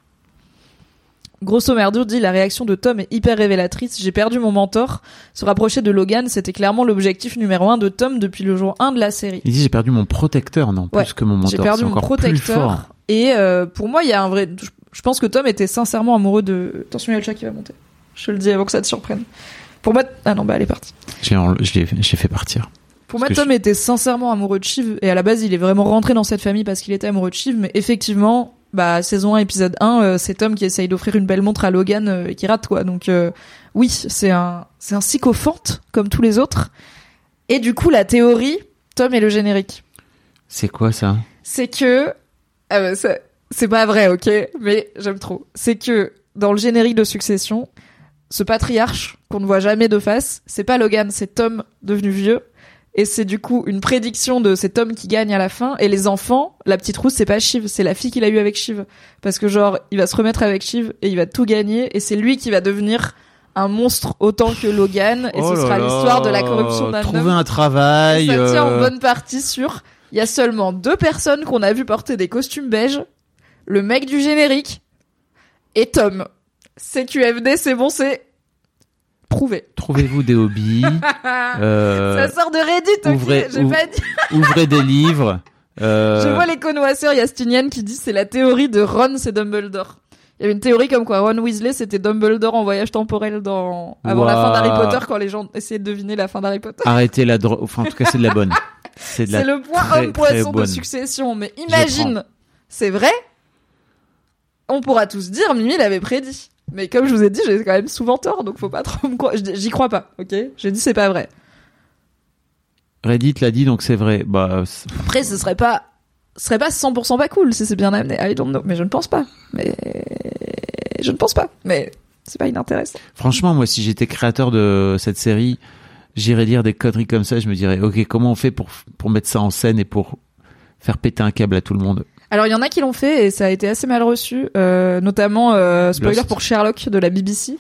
Grosso merdo, dit la réaction de Tom est hyper révélatrice. J'ai perdu mon mentor. Se rapprocher de Logan, c'était clairement l'objectif numéro un de Tom depuis le jour un de la série. Il dit j'ai perdu mon protecteur, non, Ouais, plus que mon mentor. J'ai perdu c'est mon encore plus fort. protecteur. Et euh, pour moi, il y a un vrai... Je pense que Tom était sincèrement amoureux de... Attention, il y a le chat qui va monter. Je te le dis avant que ça te surprenne. Pour moi... Ah non, bah elle est partie. J'ai, en- je l'ai, j'ai fait partir. Pour moi, Parce que Tom était sincèrement amoureux de Shiv. Et à la base, il est vraiment rentré dans cette famille parce qu'il était amoureux de Shiv. Mais effectivement, bah saison un, épisode un, euh, c'est Tom qui essaye d'offrir une belle montre à Logan euh, et qui rate, quoi. Donc euh, oui, c'est un, c'est un sycophante comme tous les autres. Et du coup, la théorie, Tom et le générique, C'est quoi ça? c'est que... Ah bah, ça- c'est pas vrai, ok, mais j'aime trop. C'est que dans le générique de Succession, ce patriarche qu'on ne voit jamais de face, c'est pas Logan, c'est Tom devenu vieux. Et c'est du coup une prédiction de cet homme qui gagne à la fin. Et les enfants, la petite rousse, c'est pas Shiv, c'est la fille qu'il a eue avec Shiv. Parce que genre, il va se remettre avec Shiv et il va tout gagner. Et c'est lui qui va devenir un monstre autant que Logan. Et Oh ce là sera là, l'histoire de la corruption d'un Trouver homme. un travail. Et ça tient en euh, bonne partie sur... Il y a seulement deux personnes qu'on a vu porter des costumes beiges. Le mec du générique et Tom. C Q F D, c'est bon, c'est prouvé. Trouvez-vous des hobbies. euh, Ça sort de Reddit, ok, ouvrez- j'ai ou- pas dit. Ouvrez des livres. Euh, Je vois les connoisseurs yastiniennes qui disent c'est la théorie de Ron, c'est Dumbledore. Il y avait une théorie comme quoi Ron Weasley c'était Dumbledore en voyage temporel dans avant la fin d'Harry Waouh. Potter quand les gens essayaient de deviner la fin d'Harry Potter. Arrêtez la drogue. Enfin, en tout cas, c'est de la bonne. C'est de la C'est le point très, homme poisson très de bonne. Succession. Mais prends. imagine, c'est vrai. On pourra tous dire Mimi l'avait prédit. Mais comme je vous ai dit, j'ai quand même souvent tort, donc faut pas trop me croire. J'y crois pas, ok? J'ai dit c'est pas vrai. Reddit l'a dit, donc c'est vrai. Bah, c'est- Après, ce serait pas, ce serait pas cent pour cent pas cool si c'est bien amené. I don't know. Mais je ne pense pas. Mais je ne pense pas. Mais c'est pas inintéressant. franchement, moi, si j'étais créateur de cette série, j'irais lire des conneries comme ça. Je me dirais, ok, comment on fait pour pour mettre ça en scène et pour faire péter un câble à tout le monde? Alors il y en a qui l'ont fait et ça a été assez mal reçu, euh, notamment euh, spoiler Lost. pour Sherlock de la B B C.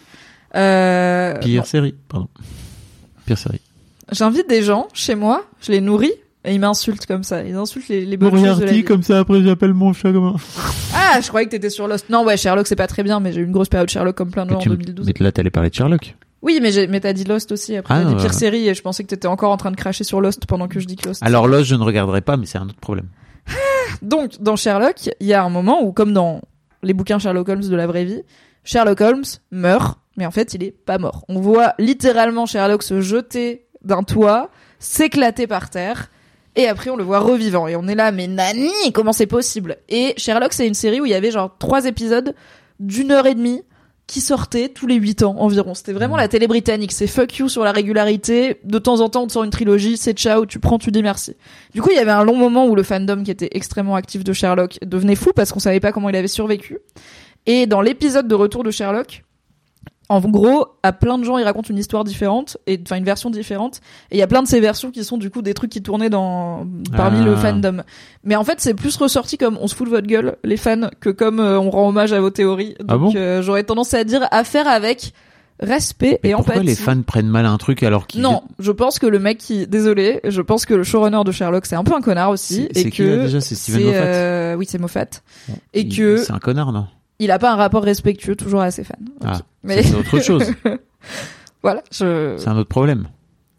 Euh, Pire bon, série, pardon. Pire série. j'invite des gens chez moi, je les nourris et ils m'insultent comme ça. Ils insultent les, les bonnes choses de la vie. comme ça, après j'appelle mon chat comme un... Ah, je croyais que t'étais sur Lost. Non, ouais, Sherlock c'est pas très bien, mais j'ai eu une grosse période Sherlock comme plein de gens Mais, en tu... deux mille douze. mais là, t'allais parler de Sherlock. Oui, mais, j'ai... mais t'as dit Lost aussi. Après, Ah, t'as dit ouais. pire série et je pensais que t'étais encore en train de cracher sur Lost pendant que je dis que Lost. Alors là, je ne regarderai pas, mais c'est un autre problème. Donc, dans Sherlock, il y a un moment où, comme dans les bouquins Sherlock Holmes de la vraie vie, Sherlock Holmes meurt, mais en fait, il est pas mort. On voit littéralement Sherlock se jeter d'un toit, s'éclater par terre, et après, on le voit revivant. Et on est là, mais Nani, comment c'est possible? Et Sherlock, c'est une série où il y avait genre trois épisodes d'une heure et demie qui sortaient tous les huit ans environ. C'était vraiment la télé britannique. C'est fuck you sur la régularité. De temps en temps, on te sort une trilogie, c'est ciao, tu prends, tu dis merci. Du coup, il y avait un long moment où le fandom qui était extrêmement actif de Sherlock devenait fou parce qu'on savait pas comment il avait survécu. Et dans l'épisode de retour de Sherlock, en gros, à plein de gens, ils racontent une histoire différente, et enfin une version différente. Et il y a plein de ces versions qui sont du coup des trucs qui tournaient dans parmi Ah. le fandom. Mais en fait, c'est plus ressorti comme on se fout de votre gueule, les fans, que comme euh, on rend hommage à vos théories. Donc Ah bon euh, j'aurais tendance à dire à faire avec respect Mais et pourquoi empathie. les fans prennent mal un truc alors qu'ils... Non, je pense que le mec qui, désolé, je pense que le showrunner de Sherlock c'est un peu un connard aussi, C'est- et c'est que qui, là, déjà C'est Steven c'est, Moffat euh, oui c'est Moffat, et Il- que C'est un connard, non? il a pas un rapport respectueux toujours à ses fans. Ok. Ah, Mais ça, c'est autre chose. voilà, je. C'est un autre problème.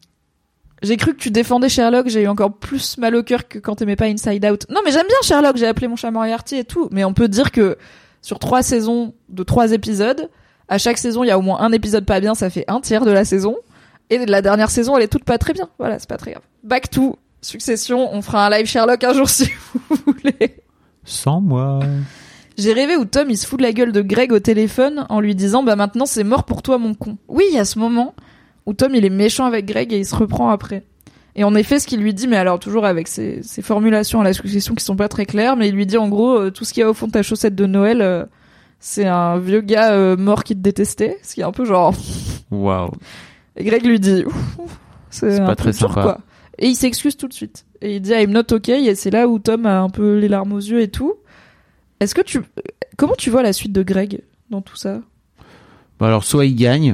J'ai cru que tu défendais Sherlock, j'ai eu encore plus mal au cœur que quand t'aimais pas Inside Out. Non, mais j'aime bien Sherlock, j'ai appelé mon chat Moriarty et tout. Mais on peut dire que sur trois saisons de trois épisodes, à chaque saison, il y a au moins un épisode pas bien, ça fait un tiers de la saison. Et la dernière saison, elle est toute pas très bien. Voilà, c'est pas très grave. Back to Succession, on fera un live Sherlock un jour si vous voulez. Sans moi. J'ai rêvé où Tom, il se fout de la gueule de Greg au téléphone en lui disant « Bah maintenant, c'est mort pour toi, mon con. » Oui, il y a ce moment où Tom, il est méchant avec Greg et il se reprend après. Et en effet, ce qu'il lui dit, mais alors toujours avec ses, ses formulations à la succession qui sont pas très claires, mais il lui dit en gros, euh, tout ce qu'il y a au fond de ta chaussette de Noël, euh, c'est un vieux gars euh, mort qui te détestait, ce qui est un peu genre... Waouh. Et Greg lui dit, ouf, c'est, c'est un pas peu très dur, sympa. quoi. Et il s'excuse tout de suite. Et il dit, I'm not okay, et c'est là où Tom a un peu les larmes aux yeux et tout. Est-ce que tu... Comment tu vois la suite de Greg dans tout ça? Bah alors, soit il gagne...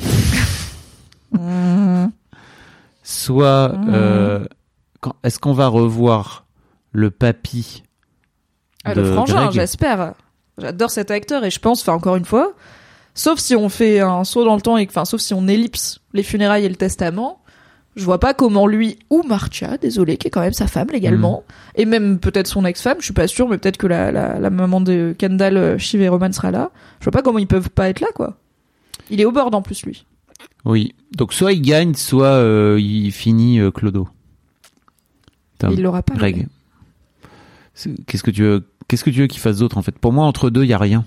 mmh. Soit, Mmh. euh, quand, est-ce qu'on va revoir le papy Ah, de le frangin, Greg j'espère. J'adore cet acteur et je pense, enfin encore une fois, sauf si on fait un saut dans le temps et enfin sauf si on ellipse les funérailles et le testament, je vois pas comment lui ou Marcia, désolé, qui est quand même sa femme légalement, mmh. et même peut-être son ex-femme, je suis pas sûre, mais peut-être que la, la, la maman de Kendall, Shiv et Roman sera là. Je vois pas comment ils peuvent pas être là, quoi. Il est au bord en plus, lui. Oui, donc soit il gagne, soit euh, il finit euh, Clodo. Tom, il l'aura pas. Greg. C'est, qu'est-ce que tu veux, qu'est-ce que tu veux qu'il fasse d'autre en fait? Pour moi, entre deux, il y a rien.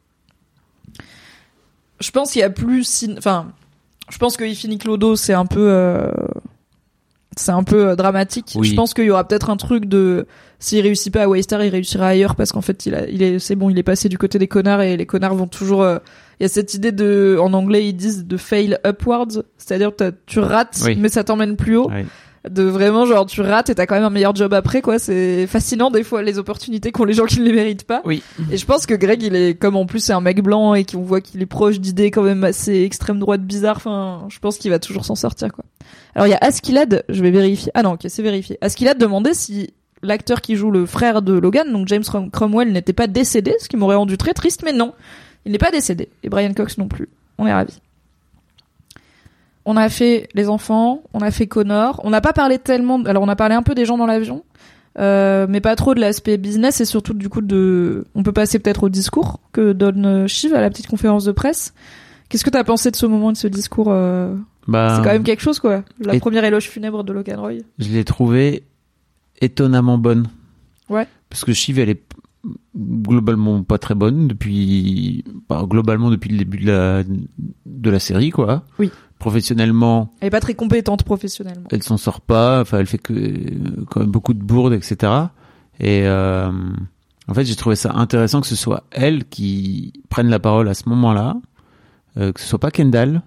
Je pense qu'il y a plus, enfin, je pense qu'il finit Clodo, c'est un peu, euh... c'est un peu euh, dramatique. Oui. Je pense qu'il y aura peut-être un truc de, s'il réussit pas à Waystar, il réussira ailleurs parce qu'en fait, il a, il est, c'est bon, il est passé du côté des connards et les connards vont toujours. Euh... Il y a cette idée de, en anglais, ils disent de fail upwards, c'est-à-dire que tu rates, oui. mais ça t'emmène plus haut. Oui. De vraiment, genre, tu rates et t'as quand même un meilleur job après, quoi. C'est fascinant, des fois, les opportunités qu'ont les gens qui ne les méritent pas. Oui. Et je pense que Greg, il est, comme en plus, c'est un mec blanc et qu'on voit qu'il est proche d'idées quand même assez extrême droite bizarres. Enfin, je pense qu'il va toujours s'en sortir, quoi. Alors, il y a Askeladd, je vais vérifier. Ah non, ok, c'est vérifié. Askeladd demandait si l'acteur qui joue le frère de Logan, donc James Cromwell, n'était pas décédé, ce qui m'aurait rendu très triste, mais non. Il n'est pas décédé. Et Brian Cox non plus. On est ravis. On a fait les enfants, on a fait Connor. On n'a pas parlé tellement... Alors, on a parlé un peu des gens dans l'avion, euh, mais pas trop de l'aspect business et surtout, du coup, de... On peut passer peut-être au discours que donne Shiv à la petite conférence de presse. Qu'est-ce que t'as pensé de ce moment, de ce discours euh... bah, c'est quand même quelque chose, quoi. La et... première éloge funèbre de Logan Roy. Je l'ai trouvée étonnamment bonne. Ouais. Parce que Shiv, elle est globalement pas très bonne depuis... Bah, globalement depuis le début de la, de la série, quoi. Oui. Professionnellement, elle est pas très compétente professionnellement. Elle s'en sort pas. Enfin, elle fait que quand même beaucoup de bourdes, et cetera. Et euh, en fait, j'ai trouvé ça intéressant que ce soit elle qui prenne la parole à ce moment-là, euh, que ce soit pas Kendall.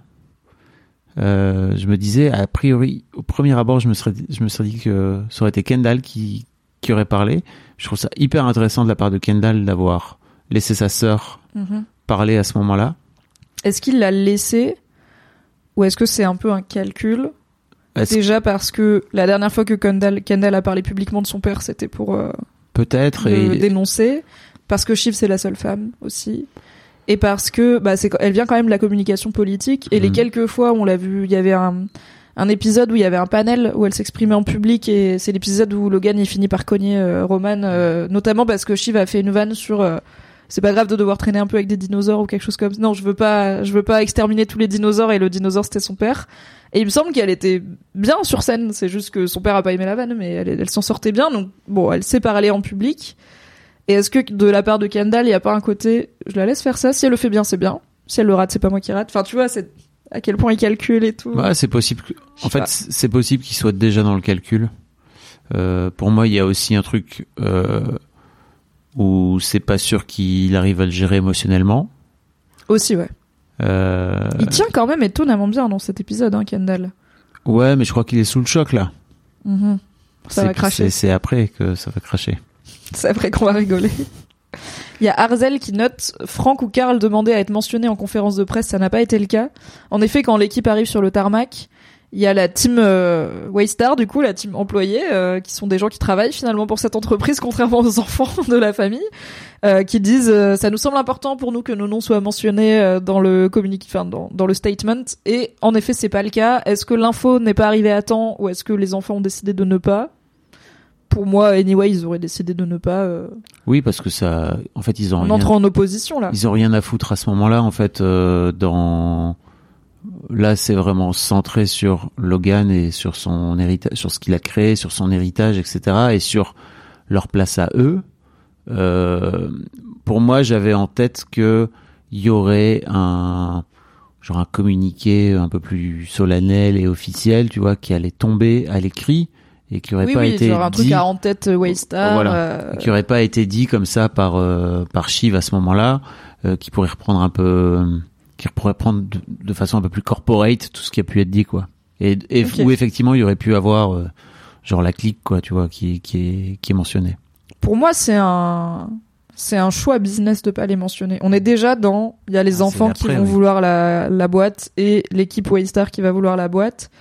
Euh, je me disais, a priori, au premier abord, je me serais, je me serais dit que ça aurait été Kendall qui qui aurait parlé. Je trouve ça hyper intéressant de la part de Kendall d'avoir laissé sa sœur mm-hmm. parler à ce moment-là. Est-ce qu'il l'a laissé? Ou est-ce que c'est un peu un calcul? Est-ce Déjà parce que la dernière fois que Kendall, Kendall a parlé publiquement de son père, c'était pour euh, peut-être le et... dénoncer. Parce que Shiv, c'est la seule femme aussi. Et parce que bah, c'est, elle vient quand même de la communication politique. Et mmh. les quelques fois où on l'a vu, il y avait un, un épisode où il y avait un panel où elle s'exprimait en public. Et c'est l'épisode où Logan il finit par cogner euh, Roman, euh, notamment parce que Shiv a fait une vanne sur... Euh, c'est pas grave de devoir traîner un peu avec des dinosaures ou quelque chose comme ça. Non, je veux pas, je veux pas exterminer tous les dinosaures et le dinosaure c'était son père. Et il me semble qu'elle était bien sur scène. C'est juste que son père a pas aimé la vanne, mais elle, elle s'en sortait bien. Donc bon, elle sait parler en public. Et est-ce que de la part de Kendall, il y a pas un côté, je la laisse faire ça. Si elle le fait bien, c'est bien. Si elle le rate, c'est pas moi qui rate. Enfin, tu vois, c'est à quel point il calcule et tout. Ouais, c'est possible. Que... En fait, pas. c'est possible qu'il soit déjà dans le calcul. Euh, pour moi, il y a aussi un truc. Euh... où c'est pas sûr qu'il arrive à le gérer émotionnellement. Aussi, ouais. Euh... Il tient quand même étonnamment bien dans cet épisode, hein, Kendall. Ouais, mais je crois qu'il est sous le choc, là. Mm-hmm. Ça c'est, va cracher. C'est, c'est après que ça va cracher. C'est après qu'on va rigoler. Il y a Arzel qui note « Frank ou Carl demandaient à être mentionnés en conférence de presse, ça n'a pas été le cas. En effet, quand l'équipe arrive sur le tarmac, il y a la team euh, Waystar, du coup, la team employée, euh, qui sont des gens qui travaillent finalement pour cette entreprise, contrairement aux enfants de la famille, euh, qui disent euh, ça nous semble important pour nous que nos noms soient mentionnés euh, dans le communiqué, enfin dans, dans le statement. Et en effet, c'est pas le cas. Est-ce que l'info n'est pas arrivée à temps ou est-ce que les enfants ont décidé de ne pas? Pour moi, anyway, ils auraient décidé de ne pas. Euh... Oui, parce que ça, en fait, ils ont. On rien... entre en opposition là. Ils ont rien à foutre à ce moment-là, en fait, euh, dans. Là, c'est vraiment centré sur Logan et sur son héritage, sur ce qu'il a créé, sur son héritage, et cetera, et sur leur place à eux. Euh, pour moi, j'avais en tête que il y aurait un genre un communiqué un peu plus solennel et officiel, tu vois, qui allait tomber à l'écrit et qui aurait oui, pas oui, été genre un dit, truc à en tête Waystar. voilà, euh... qui aurait pas été dit comme ça par euh, par Shiv à ce moment-là, euh, qui pourrait reprendre un peu, euh, qui pourrait prendre de, de façon un peu plus corporate tout ce qui a pu être dit, quoi. Et, et okay. où effectivement il y aurait pu avoir euh, genre la clique, quoi, tu vois, qui qui est qui est mentionnée. Pour moi, c'est un c'est un choix business de pas les mentionner. On est déjà dans, il y a les ah, enfants qui vont oui. vouloir la, la boîte et l'équipe Waystar qui va vouloir la boîte.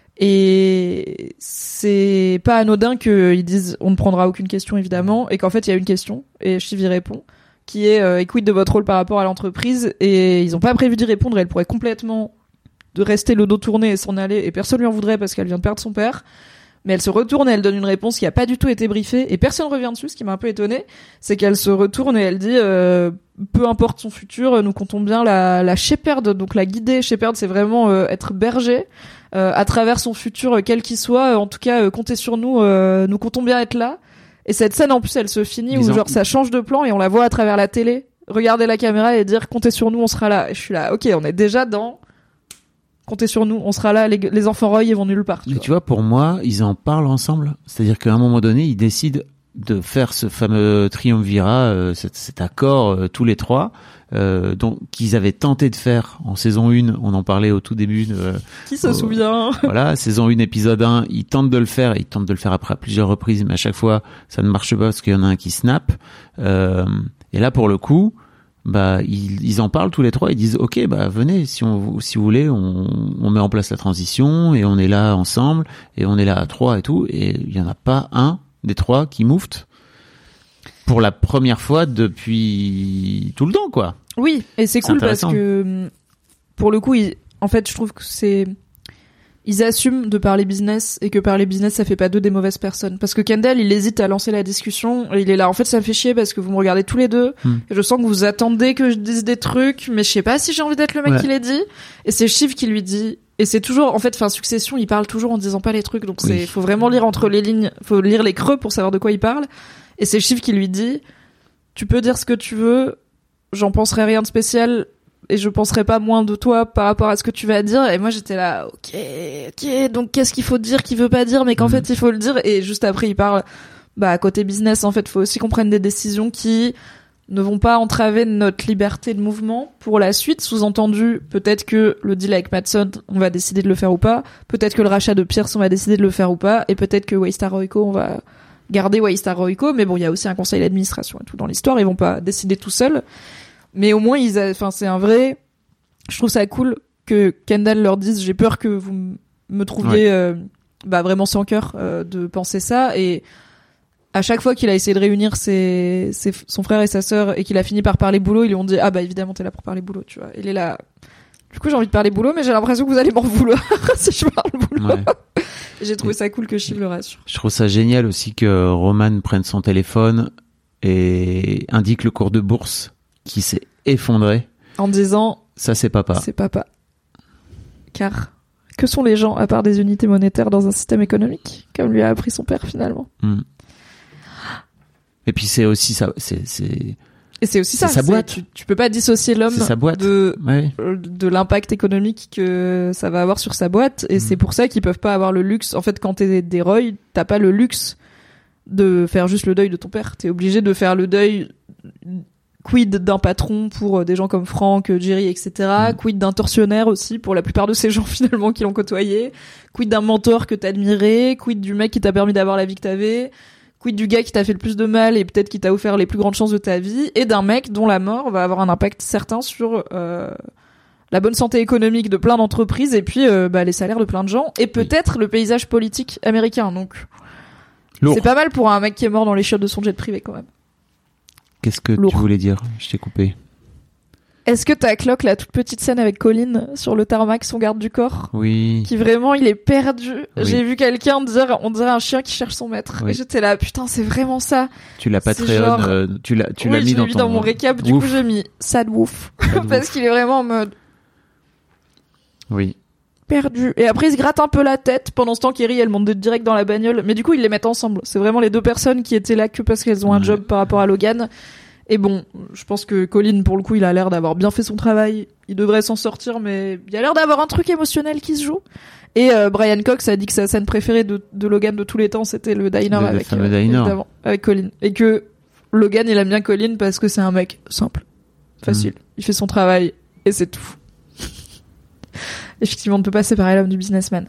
Et c'est pas anodin qu'ils disent on ne prendra aucune question évidemment et qu'en fait il y a une question et Shiv y répond qui est euh, quid de votre rôle par rapport à l'entreprise et ils ont pas prévu d'y répondre. Elle pourrait complètement de rester le dos tourné et s'en aller et personne lui en voudrait parce qu'elle vient de perdre son père. Mais elle se retourne et elle donne une réponse qui a pas du tout été briefée et personne revient dessus. Ce qui m'a un peu étonnée, c'est qu'elle se retourne et elle dit euh, peu importe son futur, nous comptons bien la, la shepherd, donc la guider. Shepherd, c'est vraiment euh, être berger euh, à travers son futur, quel qu'il soit. En tout cas, euh, comptez sur nous, euh, nous comptons bien être là. Et cette scène, en plus, elle se finit Ils où ont... genre ça change de plan et on la voit à travers la télé. Regarder la caméra et dire comptez sur nous, on sera là. Et je suis là, ok, on est déjà dans... Comptez sur nous, on sera là, les, les enfants Roy, ils vont nulle part. Tu Mais vois. tu vois, pour moi, ils en parlent ensemble. C'est-à-dire qu'à un moment donné, ils décident de faire ce fameux triumvirat, euh, cet, cet accord euh, tous les trois, euh, donc qu'ils avaient tenté de faire en saison un. On en parlait au tout début. Euh, Qui se euh, souvient? Voilà, saison un, épisode un. Ils tentent de le faire, ils tentent de le faire après à plusieurs reprises, mais à chaque fois, ça ne marche pas parce qu'il y en a un qui snap. Euh, et là, pour le coup, bah ils, ils en parlent tous les trois, ils disent ok, bah venez, si on si vous voulez, on, on met en place la transition et on est là ensemble et on est là à trois et tout, et il y en a pas un des trois qui moufte pour la première fois depuis tout le temps, quoi. Oui, et c'est, C'est cool parce intéressant. que pour le coup, ils, en fait, je trouve que c'est ils assument de parler business et que parler business ça fait pas d'eux des mauvaises personnes, parce que Kendall il hésite à lancer la discussion et il est là en fait ça me fait chier parce que vous me regardez tous les deux hmm. et je sens que vous attendez que je dise des trucs mais je sais pas si j'ai envie d'être le mec ouais. qui les dit, et c'est Shiv qui lui dit, et c'est toujours en fait enfin Succession il parle toujours en disant pas les trucs, donc c'est oui. faut vraiment lire entre les lignes, faut lire les creux pour savoir de quoi il parle, et c'est Shiv qui lui dit tu peux dire ce que tu veux, j'en penserai rien de spécial et je penserai pas moins de toi par rapport à ce que tu vas dire. Et moi j'étais là ok ok donc qu'est-ce qu'il faut dire qu'il veut pas dire mais qu'en mmh. fait il faut le dire. Et juste après il parle bah côté business en fait faut aussi qu'on prenne des décisions qui ne vont pas entraver notre liberté de mouvement pour la suite, sous-entendu peut-être que le deal avec Madsson on va décider de le faire ou pas, peut-être que le rachat de Pierce on va décider de le faire ou pas, et peut-être que Waystar Royco on va garder Waystar Royco, mais bon il y a aussi un conseil d'administration et tout dans l'histoire, ils vont pas décider tout seuls. Mais au moins, ils, enfin, c'est un vrai. Je trouve ça cool que Kendall leur dise. J'ai peur que vous m- me trouviez, ouais. euh, bah vraiment sans cœur euh, de penser ça. Et à chaque fois qu'il a essayé de réunir ses, ses, son frère et sa sœur et qu'il a fini par parler boulot, ils lui ont dit ah bah évidemment t'es là pour parler boulot, tu vois. Il est là. Du coup, j'ai envie de parler boulot, mais j'ai l'impression que vous allez m'en vouloir si je parle boulot. Ouais. Et j'ai trouvé et ça cool que Shiv le rassure. Je trouve ça génial aussi que Roman prenne son téléphone et indique le cours de bourse qui s'est effondré en disant ça c'est papa. C'est papa. Car que sont les gens à part des unités monétaires dans un système économique, comme lui a appris son père finalement. Mmh. Et puis c'est aussi ça, c'est c'est et c'est aussi c'est ça. Sa boîte. Tu, tu peux pas dissocier l'homme de ouais. de l'impact économique que ça va avoir sur sa boîte, et mmh. c'est pour ça qu'ils peuvent pas avoir le luxe. En fait, quand t'es des Roy, t'as pas le luxe de faire juste le deuil de ton père. T'es obligé de faire le deuil. Quid d'un patron pour des gens comme Frank, Jerry, et cetera. Mmh. Quid d'un tortionnaire aussi pour la plupart de ces gens finalement qui l'ont côtoyé. Quid d'un mentor que t'as admiré. Quid du mec qui t'a permis d'avoir la vie que t'avais. Quid du gars qui t'a fait le plus de mal et peut-être qui t'a offert les plus grandes chances de ta vie. Et d'un mec dont la mort va avoir un impact certain sur euh, la bonne santé économique de plein d'entreprises et puis euh, bah, les salaires de plein de gens. Et peut-être oui. le paysage politique américain. Donc Lourd. C'est pas mal pour un mec qui est mort dans les chiottes de son jet privé quand même. Qu'est-ce que Lourd. Tu voulais dire ? Je t'ai coupé. Est-ce que t'as cloque la toute petite scène avec Colin sur le tarmac, son garde du corps ? Oui. Qui vraiment, il est perdu. Oui. J'ai vu quelqu'un dire, on dirait un chien qui cherche son maître. Oui. Et j'étais là, putain, c'est vraiment ça. Tu l'as Patreon, genre... euh, tu l'as, tu oui, l'as mis dans dans mis ton... dans mon récap. Du Wouf. coup, j'ai mis sad woof. Sad Parce woof. qu'il est vraiment en mode oui. perdu. Et après, il se gratte un peu la tête. Pendant ce temps, Kerry, elle monte direct dans la bagnole. Mais du coup, ils les mettent ensemble. C'est vraiment les deux personnes qui étaient là que parce qu'elles ont un ouais. job par rapport à Logan. Et bon, je pense que Colin, pour le coup, il a l'air d'avoir bien fait son travail. Il devrait s'en sortir, mais il y a l'air d'avoir un truc émotionnel qui se joue. Et euh, Brian Cox a dit que sa scène préférée de, de Logan de tous les temps, c'était le diner, le, avec, le euh, diner. évidemment, avec Colin. Et que Logan, il aime bien Colin parce que c'est un mec simple, facile. Mmh. Il fait son travail et c'est tout. Effectivement, on ne peut pas séparer l'homme du businessman.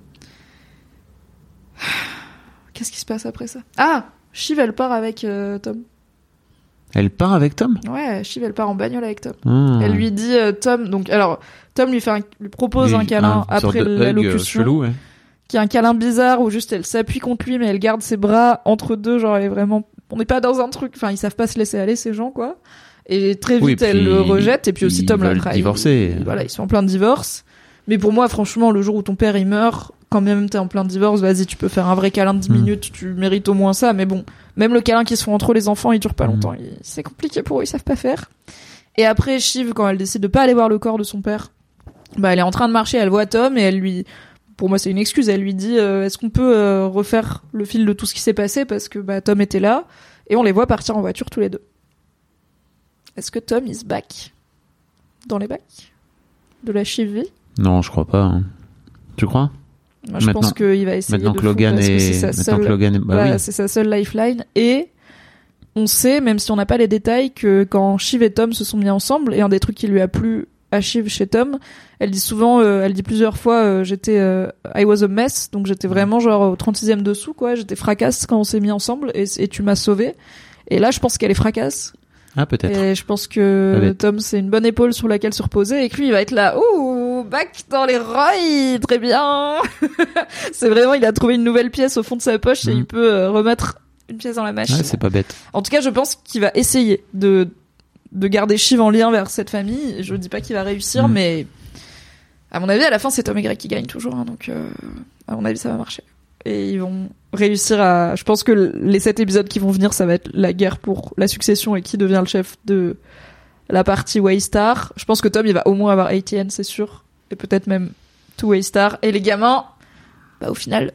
Qu'est-ce qui se passe après ça? Ah, Shiv, elle part avec euh, Tom. Elle part avec Tom? Ouais, Shiv, elle part en bagnole avec Tom. Ah. Elle lui dit euh, Tom. Donc, alors, Tom lui fait un, lui propose lui, un câlin un, après l'allocution, chelou, ouais. qui est un câlin bizarre où juste elle s'appuie contre lui, mais elle garde ses bras entre deux, genre elle est vraiment. On n'est pas dans un truc. Enfin, ils savent pas se laisser aller ces gens, quoi. Et très vite, oui, elle le rejette. Et puis aussi, Tom la trahit. Divorcer. Ils, voilà, ils sont en plein divorce. Mais pour moi, franchement, le jour où ton père il meurt, quand même t'es en plein divorce, vas-y, tu peux faire un vrai câlin de dix mmh. minutes, tu mérites au moins ça. Mais bon, même le câlin qu'ils se font entre eux, les enfants, il dure pas longtemps. Mmh. Il, c'est compliqué pour eux, ils savent pas faire. Et après, Shiv, quand elle décide de pas aller voir le corps de son père, bah elle est en train de marcher, elle voit Tom et elle lui, pour moi c'est une excuse, elle lui dit euh, est-ce qu'on peut euh, refaire le fil de tout ce qui s'est passé parce que bah Tom était là et on les voit partir en voiture tous les deux. Est-ce que Tom is back dans les bacs de la Shiv? Non, je crois pas. Hein. Tu crois? Moi, je maintenant, pense qu'il va essayer maintenant de que Logan est, c'est sa maintenant seule, que Logan est, bah voilà, oui. c'est sa seule lifeline. Et on sait, même si on n'a pas les détails, que quand Shiv et Tom se sont mis ensemble, et un des trucs qui lui a plu à Shiv chez Tom, elle dit souvent, euh, elle dit plusieurs fois, euh, j'étais, euh, I was a mess, donc j'étais vraiment genre au trente-sixième dessous, quoi. J'étais fracasse quand on s'est mis ensemble, et, et tu m'as sauvé. Et là, je pense qu'elle est fracasse. Ah, peut-être. Et je pense que Tom, c'est une bonne épaule sur laquelle se reposer et que lui, il va être là, ouh, back dans les rails, très bien. C'est vraiment, il a trouvé une nouvelle pièce au fond de sa poche mmh. et il peut euh, remettre une pièce dans la machine. Ouais, c'est pas bête. En tout cas, je pense qu'il va essayer de, de garder Shiv en lien vers cette famille. Je dis pas qu'il va réussir, mmh. mais à mon avis, à la fin, c'est Tom et Greg qui gagnent toujours, hein, donc euh, à mon avis, ça va marcher. Et ils vont réussir à... Je pense que les sept épisodes qui vont venir, ça va être la guerre pour la succession et qui devient le chef de la partie Waystar. Je pense que Tom, il va au moins avoir A T N, c'est sûr. Et peut-être même tout Waystar. Et les gamins, bah au final,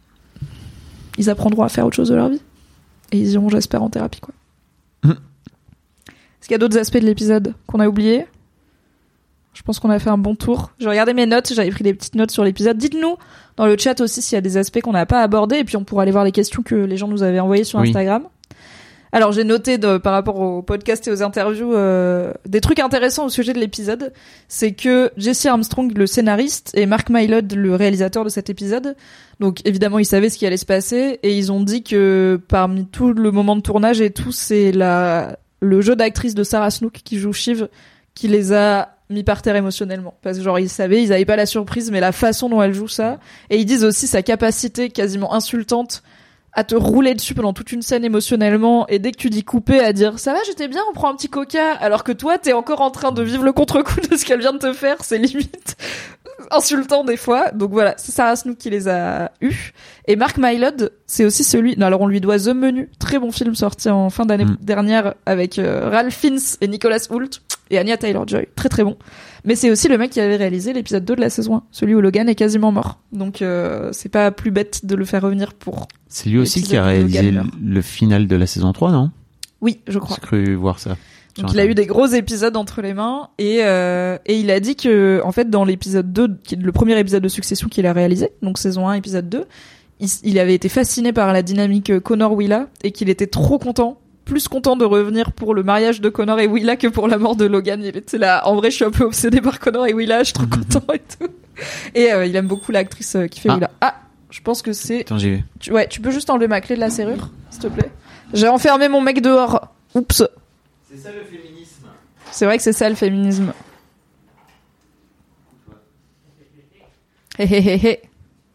ils apprendront à faire autre chose de leur vie. Et ils iront, j'espère, en thérapie, quoi. Mmh. Est-ce qu'il y a d'autres aspects de l'épisode qu'on a oubliés? Je pense qu'on a fait un bon tour. J'ai regardé mes notes, j'avais pris des petites notes sur l'épisode. Dites-nous dans le chat aussi s'il y a des aspects qu'on n'a pas abordés, et puis on pourra aller voir les questions que les gens nous avaient envoyées sur oui. Instagram. Alors j'ai noté de, par rapport au podcast et aux interviews euh, des trucs intéressants au sujet de l'épisode. C'est que Jesse Armstrong, le scénariste, et Mark Mylod, le réalisateur de cet épisode, donc évidemment ils savaient ce qui allait se passer, et ils ont dit que parmi tout le moment de tournage et tout, c'est la le jeu d'actrice de Sarah Snook qui joue Shiv qui les a mis par terre émotionnellement, parce que genre ils savaient, ils avaient pas la surprise, mais la façon dont elle joue ça, et ils disent aussi sa capacité quasiment insultante à te rouler dessus pendant toute une scène émotionnellement, et dès que tu dis couper, à dire ça va, j'étais bien, on prend un petit coca, alors que toi t'es encore en train de vivre le contre-coup de ce qu'elle vient de te faire, c'est limite insultant des fois. Donc voilà, c'est Sarah Snook qui les a eus. Et Mark Mylod, c'est aussi celui, non, alors on lui doit The Menu, très bon film sorti en fin d'année mmh. dernière avec euh, Ralph Fiennes et Nicholas Hoult et Anya Taylor-Joy, très très bon. Mais c'est aussi le mec qui avait réalisé l'épisode deux de la saison un, celui où Logan est quasiment mort. Donc euh, c'est pas plus bête de le faire revenir pour... C'est lui aussi qui a réalisé le, le final de la saison trois, non? Oui, je crois. J'ai cru voir ça. Donc il a eu des gros épisodes entre les mains, et euh, et il a dit que en fait dans l'épisode deux, qui est le premier épisode de Succession qu'il a réalisé, donc saison un épisode deux, il, il avait été fasciné par la dynamique Connor Willa, et qu'il était trop content, plus content de revenir pour le mariage de Connor et Willa que pour la mort de Logan. Il était là, en vrai je suis un peu obsédé par Connor et Willa, je suis trop content et tout. Et euh, il aime beaucoup l'actrice qui fait ah. Willa. Ah, je pense que c'est... Attends, j'y vais. Tu, ouais, tu peux juste enlever ma clé de la serrure, s'il te plaît. J'ai enfermé mon mec dehors. Oups. C'est ça le féminisme. C'est vrai que c'est ça le féminisme. Hé hé hé hé.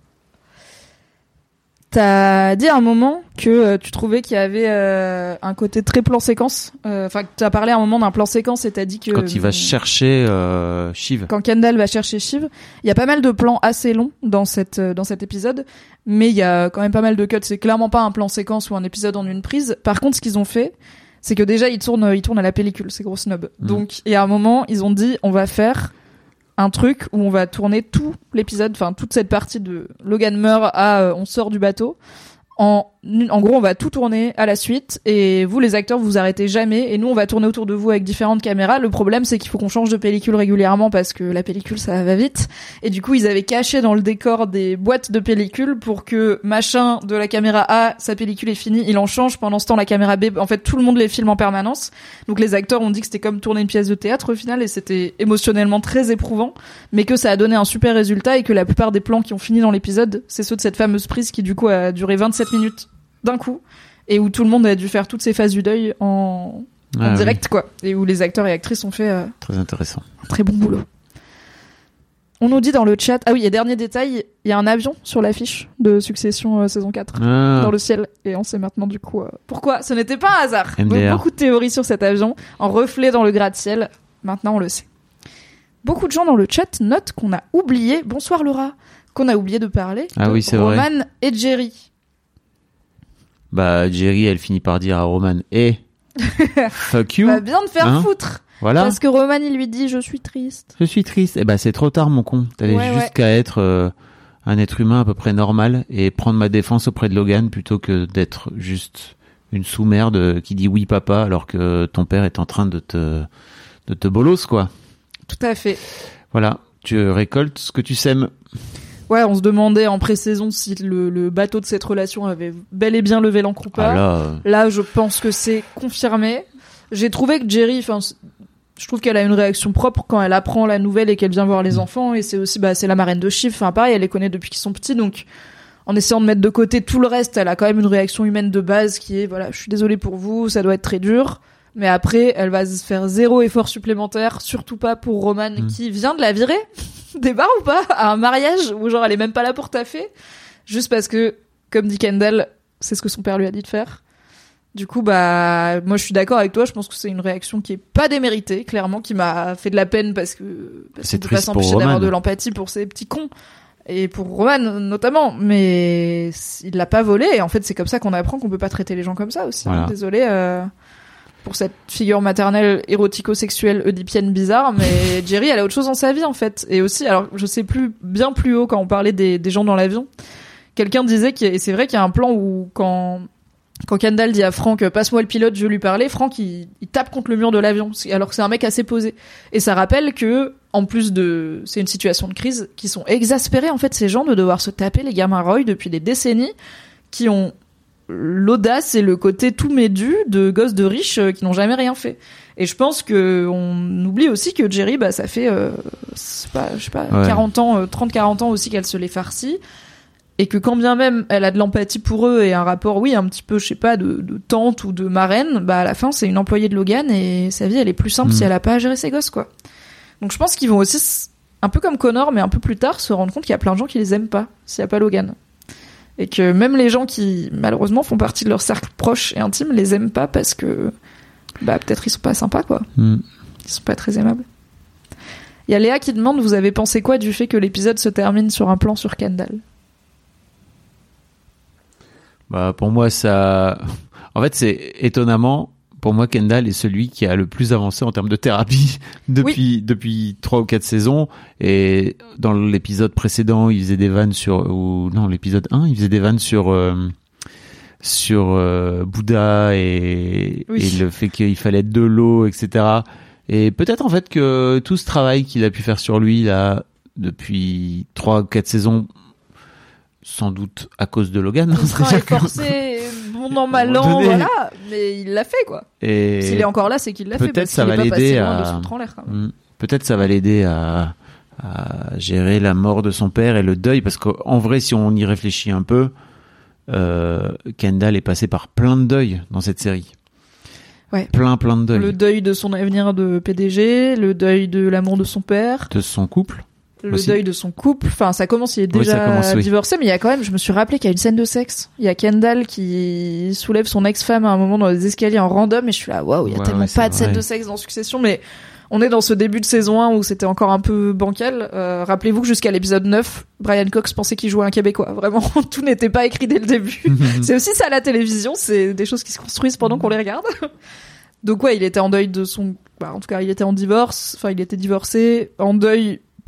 T'as dit à un moment que euh, tu trouvais qu'il y avait euh, un côté très plan séquence. Enfin, euh, t'as parlé à un moment d'un plan séquence et t'as dit que... Quand il va chercher euh, Shiv. Quand Kendall va chercher Shiv. Il y a pas mal de plans assez longs dans, cette, dans cet épisode, mais il y a quand même pas mal de cuts. C'est clairement pas un plan séquence ou un épisode en une prise. Par contre, ce qu'ils ont fait, c'est que déjà, ils tournent, ils tournent à la pellicule, ces gros snobs. Mmh. Donc, et à un moment, ils ont dit, on va faire un truc où on va tourner tout l'épisode, enfin toute cette partie de Logan meurt à euh, on sort du bateau, en en gros, on va tout tourner à la suite et vous, les acteurs, vous arrêtez jamais et nous, on va tourner autour de vous avec différentes caméras. Le problème, c'est qu'il faut qu'on change de pellicule régulièrement parce que la pellicule, ça va vite. Et du coup, ils avaient caché dans le décor des boîtes de pellicule pour que machin de la caméra A, sa pellicule est finie, il en change. Pendant ce temps, la caméra B, en fait, tout le monde les filme en permanence. Donc les acteurs ont dit que c'était comme tourner une pièce de théâtre au final et c'était émotionnellement très éprouvant, mais que ça a donné un super résultat et que la plupart des plans qui ont fini dans l'épisode, c'est ceux de cette fameuse prise qui du coup a duré vingt-sept minutes d'un coup et où tout le monde a dû faire toutes ces phases du deuil en, en ah, direct oui. quoi, et où les acteurs et actrices ont fait euh, très intéressant un très bon boulot. On nous dit dans le chat, ah oui, et dernier détail, il y a un avion sur l'affiche de Succession euh, saison quatre ah. dans le ciel et on sait maintenant du coup euh, pourquoi. Ce n'était pas un hasard. M D R. Donc, beaucoup de théories sur cet avion en reflet dans le gratte-ciel, maintenant on le sait. Beaucoup de gens dans le chat notent qu'on a oublié, bonsoir Laura, qu'on a oublié de parler ah de oui, c'est Roman vrai. et Jerry. Bah, Jerry, elle finit par dire à Roman, eh, fuck you. Va bien te faire hein foutre. Voilà. Parce que Roman, il lui dit, je suis triste. Je suis triste. Eh ben, c'est trop tard, mon con. T'avais Ouais, juste ouais. qu'à être euh, un être humain à peu près normal et prendre ma défense auprès de Logan plutôt que d'être juste une sous-merde qui dit oui papa alors que ton père est en train de te, de te bolos, quoi. Tout à fait. Voilà. Tu récoltes ce que tu sèmes. Ouais, on se demandait en pré-saison si le, le bateau de cette relation avait bel et bien levé l'ancre ou pas. Ah là, euh... Là, je pense que c'est confirmé. J'ai trouvé que Jerry, enfin, je trouve qu'elle a une réaction propre quand elle apprend la nouvelle et qu'elle vient voir les mmh. enfants. Et c'est aussi, bah, c'est la marraine de Shiv. Enfin, pareil, elle les connaît depuis qu'ils sont petits. Donc, en essayant de mettre de côté tout le reste, elle a quand même une réaction humaine de base qui est, voilà, je suis désolée pour vous, ça doit être très dur. Mais après, elle va se faire zéro effort supplémentaire, surtout pas pour Roman mmh. qui vient de la virer des bars ou pas, à un mariage où genre elle est même pas là pour taffer, juste parce que, comme dit Kendall, c'est ce que son père lui a dit de faire. Du coup, bah, moi je suis d'accord avec toi, je pense que c'est une réaction qui est pas déméritée, clairement, qui m'a fait de la peine parce que, parce c'est qu'on peut pas s'empêcher d'avoir de l'empathie pour ces petits cons. Et pour Roman, notamment. Mais il l'a pas volé, et en fait c'est comme ça qu'on apprend qu'on peut pas traiter les gens comme ça aussi. Voilà. Hein. Désolé, euh... pour cette figure maternelle érotico-sexuelle oedipienne bizarre, mais Jerry, elle a autre chose dans sa vie, en fait. Et aussi, alors, je sais plus, bien plus haut, quand on parlait des, des gens dans l'avion, quelqu'un disait, qu'il y a, et c'est vrai qu'il y a un plan où, quand, quand Kendall dit à Frank, passe-moi le pilote, je veux lui parler, Frank, il, il tape contre le mur de l'avion, alors que c'est un mec assez posé. Et ça rappelle que, en plus de, c'est une situation de crise, qui sont exaspérés, en fait, ces gens de devoir se taper les gamins Roy depuis des décennies, qui ont l'audace et le côté tout médu de gosses de riches qui n'ont jamais rien fait. Et je pense que on oublie aussi que Jerry, bah, ça fait, euh, c'est pas, je sais pas, ouais. quarante ans, euh, trente quarante ans aussi qu'elle se les farcit. Et que quand bien même elle a de l'empathie pour eux et un rapport, oui, un petit peu, je sais pas, de, de tante ou de marraine, bah, à la fin, c'est une employée de Logan et sa vie, elle est plus simple mmh. si elle a pas à gérer ses gosses, quoi. Donc je pense qu'ils vont aussi, un peu comme Connor, mais un peu plus tard, se rendre compte qu'il y a plein de gens qui les aiment pas, s'il y a pas Logan. Et que même les gens qui, malheureusement, font partie de leur cercle proche et intime, les aiment pas parce que, bah, peut-être ils sont pas sympas, quoi. Mm. Ils sont pas très aimables. Il y a Léa qui demande, vous avez pensé quoi du fait que l'épisode se termine sur un plan sur Kendall? Bah, pour moi, ça, en fait, c'est étonnamment, pour moi, Kendall est celui qui a le plus avancé en termes de thérapie depuis, oui. depuis trois ou quatre saisons. Et dans l'épisode précédent, il faisait des vannes sur, ou non, l'épisode un, il faisait des vannes sur, euh, sur, euh, Bouddha et, oui. et le fait qu'il fallait être de l'eau, et cetera. Et peut-être, en fait, que tout ce travail qu'il a pu faire sur lui, là, depuis trois ou quatre saisons, sans doute à cause de Logan. Il sera forcé, bon an, mal an, voilà, mais il l'a fait, quoi. Et s'il est encore là, c'est qu'il l'a fait, parce qu'il n'est pas passé loin de se foutre en l'air, quand même. Peut-être ça va l'aider à, à gérer la mort de son père et le deuil, parce qu'en vrai, si on y réfléchit un peu, euh, Kendall est passé par plein de deuils dans cette série. Ouais. Plein, plein de deuils. Le deuil de son avenir de P D G, le deuil de l'amour de son père. De son couple. Le aussi. Deuil de son couple. Enfin, ça commence, il est déjà oui, commence, oui. divorcé, mais il y a quand même, je me suis rappelé qu'il y a une scène de sexe. Il y a Kendall qui soulève son ex-femme à un moment dans les escaliers en random, et je suis là, waouh, il y a ouais, tellement ouais, pas de scène de sexe dans Succession, mais on est dans ce début de saison un où c'était encore un peu bancal. Euh, rappelez-vous que jusqu'à l'épisode neuf, Brian Cox pensait qu'il jouait un Québécois. Vraiment, tout n'était pas écrit dès le début. C'est aussi ça la télévision, c'est des choses qui se construisent pendant qu'on les regarde. Donc ouais, il était en deuil de son, bah, en tout cas, il était en divorce, enfin, il était divorcé, en deuil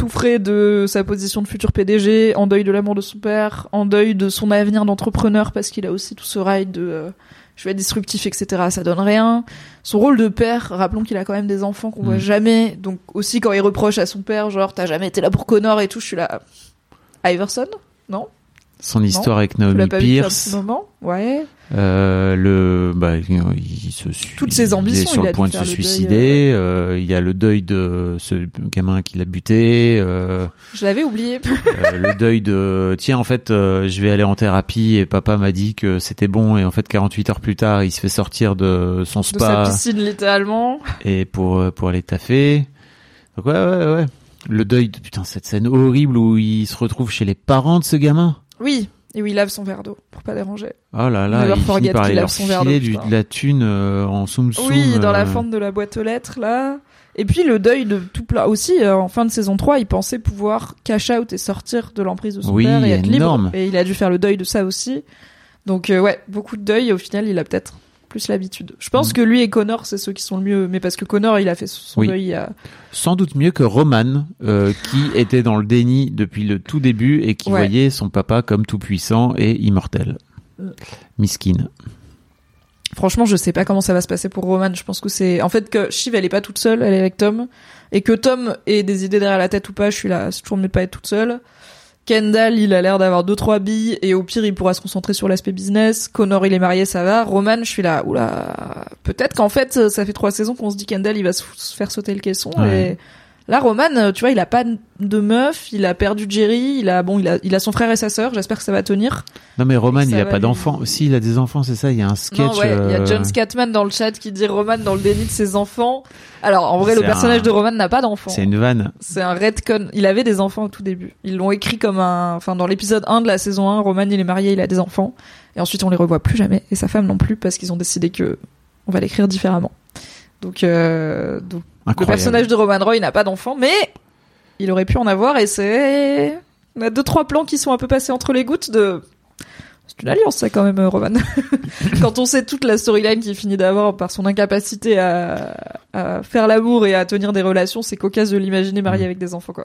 tout frais de sa position de futur P D G, en deuil de l'amour de son père, en deuil de son avenir d'entrepreneur parce qu'il a aussi tout ce rail de euh, je vais être disruptif, et cetera. Ça donne rien. Son rôle de père, rappelons qu'il a quand même des enfants qu'on mmh. voit jamais. Donc aussi quand il reproche à son père, genre t'as jamais été là pour Connor et tout, je suis là. Iverson, non? Son histoire non avec Naomi Pierce. Moment ouais. Euh, le, bah, il se toutes ses ambitions. Il est sur il le point de se suicider. Euh... Euh, il y a le deuil de ce gamin qui l'a buté. Euh... Je l'avais oublié. euh, le deuil de, tiens, en fait, euh, je vais aller en thérapie et papa m'a dit que c'était bon et en fait, quarante-huit heures plus tard, il se fait sortir de son spa. De sa piscine, littéralement. Et pour, pour aller taffer. Donc ouais, ouais, ouais. Le deuil de, putain, cette scène horrible où il se retrouve chez les parents de ce gamin. Oui. Et où il lave son verre d'eau pour pas déranger. Oh là là, il finit par aller leur filer du, de la thune euh, en soum soum. Oui, dans euh... la fente de la boîte aux lettres là. Et puis le deuil de tout plat aussi. Euh, en fin de saison trois, il pensait pouvoir cash out et sortir de l'emprise de son oui, père et être énorme. libre. Et il a dû faire le deuil de ça aussi. Donc euh, ouais, beaucoup de deuil. Et au final, il a peut-être plus l'habitude. Je pense mmh. que lui et Connor, c'est ceux qui sont le mieux. Mais parce que Connor, il a fait son oui. deuil. Il a... Sans doute mieux que Roman, euh, qui était dans le déni depuis le tout début et qui ouais. voyait son papa comme tout puissant et immortel. Mmh. Miskin. Franchement, je sais pas comment ça va se passer pour Roman. Je pense que c'est, en fait, que Shiv, elle est pas toute seule, elle est avec Tom. Et que Tom ait des idées derrière la tête ou pas, je suis là, c'est toujours mieux de pas être toute seule. Kendall, il a l'air d'avoir deux, trois billes, et au pire, il pourra se concentrer sur l'aspect business. Connor, il est marié, ça va. Roman, je suis là, oula. Peut-être qu'en fait, ça fait trois saisons qu'on se dit Kendall, il va se faire sauter le caisson, ouais. et là, Roman, tu vois, il a pas de meuf, il a perdu Jerry, il a, bon, il a, il a son frère et sa sœur, j'espère que ça va tenir. Non, mais Roman, il a pas lui... d'enfants. Si, il a des enfants, c'est ça, il y a un sketch. Non, ouais, euh... il y a John Scatman dans le chat qui dit Roman dans le déni de ses enfants. Alors, en vrai, c'est le personnage un... de Roman n'a pas d'enfants. C'est une vanne. C'est un retcon. Il avait des enfants au tout début. Ils l'ont écrit comme un, enfin, dans l'épisode un de la saison un, Roman, il est marié, il a des enfants. Et ensuite, on les revoit plus jamais. Et sa femme non plus, parce qu'ils ont décidé que on va l'écrire différemment. Donc, euh, donc, le personnage de Roman Roy n'a pas d'enfants, mais il aurait pu en avoir, et c'est, on a deux, trois plans qui sont un peu passés entre les gouttes de, c'est une alliance, ça, quand même, Roman. Quand on sait toute la storyline qu'il finit d'avoir par son incapacité à, à faire l'amour et à tenir des relations, c'est cocasse de l'imaginer marié avec des enfants, quoi.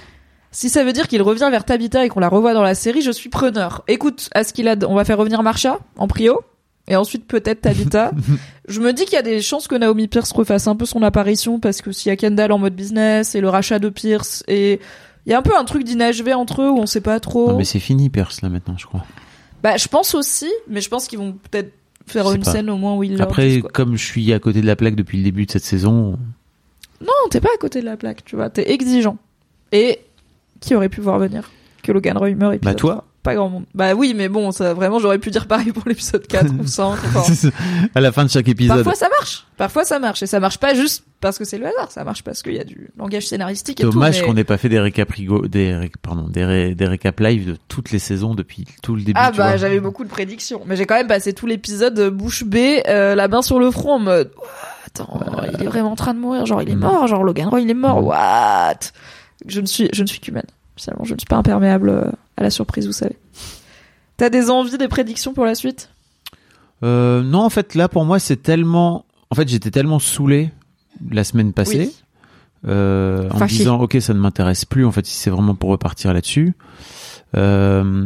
Si ça veut dire qu'il revient vers Tabitha et qu'on la revoit dans la série, je suis preneur. Écoute, à ce qu'il a, on va faire revenir Marsha en prio. Et ensuite, peut-être Tabitha. Je me dis qu'il y a des chances que Naomi Pierce refasse un peu son apparition, parce que s'il y a Kendall en mode business, et le rachat de Pierce, et il y a un peu un truc d'inachevé entre eux où on sait pas trop. Non, mais c'est fini, Pierce, là, maintenant, je crois. Bah, je pense aussi, mais je pense qu'ils vont peut-être faire une pas. scène au moins où ils leur Après, disent, quoi. Comme je suis à côté de la plaque depuis le début de cette saison. Non, t'es pas à côté de la plaque, tu vois, t'es exigeant. Et qui aurait pu voir venir que Logan Roy meurt? Bah, toi? Pas grand monde. Bah oui, mais bon, ça, vraiment, j'aurais pu dire pareil pour l'épisode quatre ou cinq. Enfin. À la fin de chaque épisode. Parfois ça marche. Parfois ça marche. Et ça marche pas juste parce que c'est le hasard. Ça marche parce qu'il y a du langage scénaristique et Dommage tout. Dommage mais... qu'on n'ait pas fait des récaps rigo... des, ré... pardon, des, ré... des récaps live de toutes les saisons depuis tout le début. Ah tu bah, vois. j'avais beaucoup de prédictions. Mais j'ai quand même passé tout l'épisode bouche bée, euh, la main sur le front en mode, oh, attends, euh... il est vraiment en train de mourir. Genre, il est mort. Genre, Logan Roy, il est mort. What? Je ne suis, je ne suis qu'humaine. Finalement, je ne suis pas imperméable à la surprise, vous savez. T'as des envies, des prédictions pour la suite? euh, Non, en fait, là, pour moi, c'est tellement... En fait, j'étais tellement saoulé la semaine passée, oui. euh, en me disant, ok, ça ne m'intéresse plus, en fait, si c'est vraiment pour repartir là-dessus. Euh,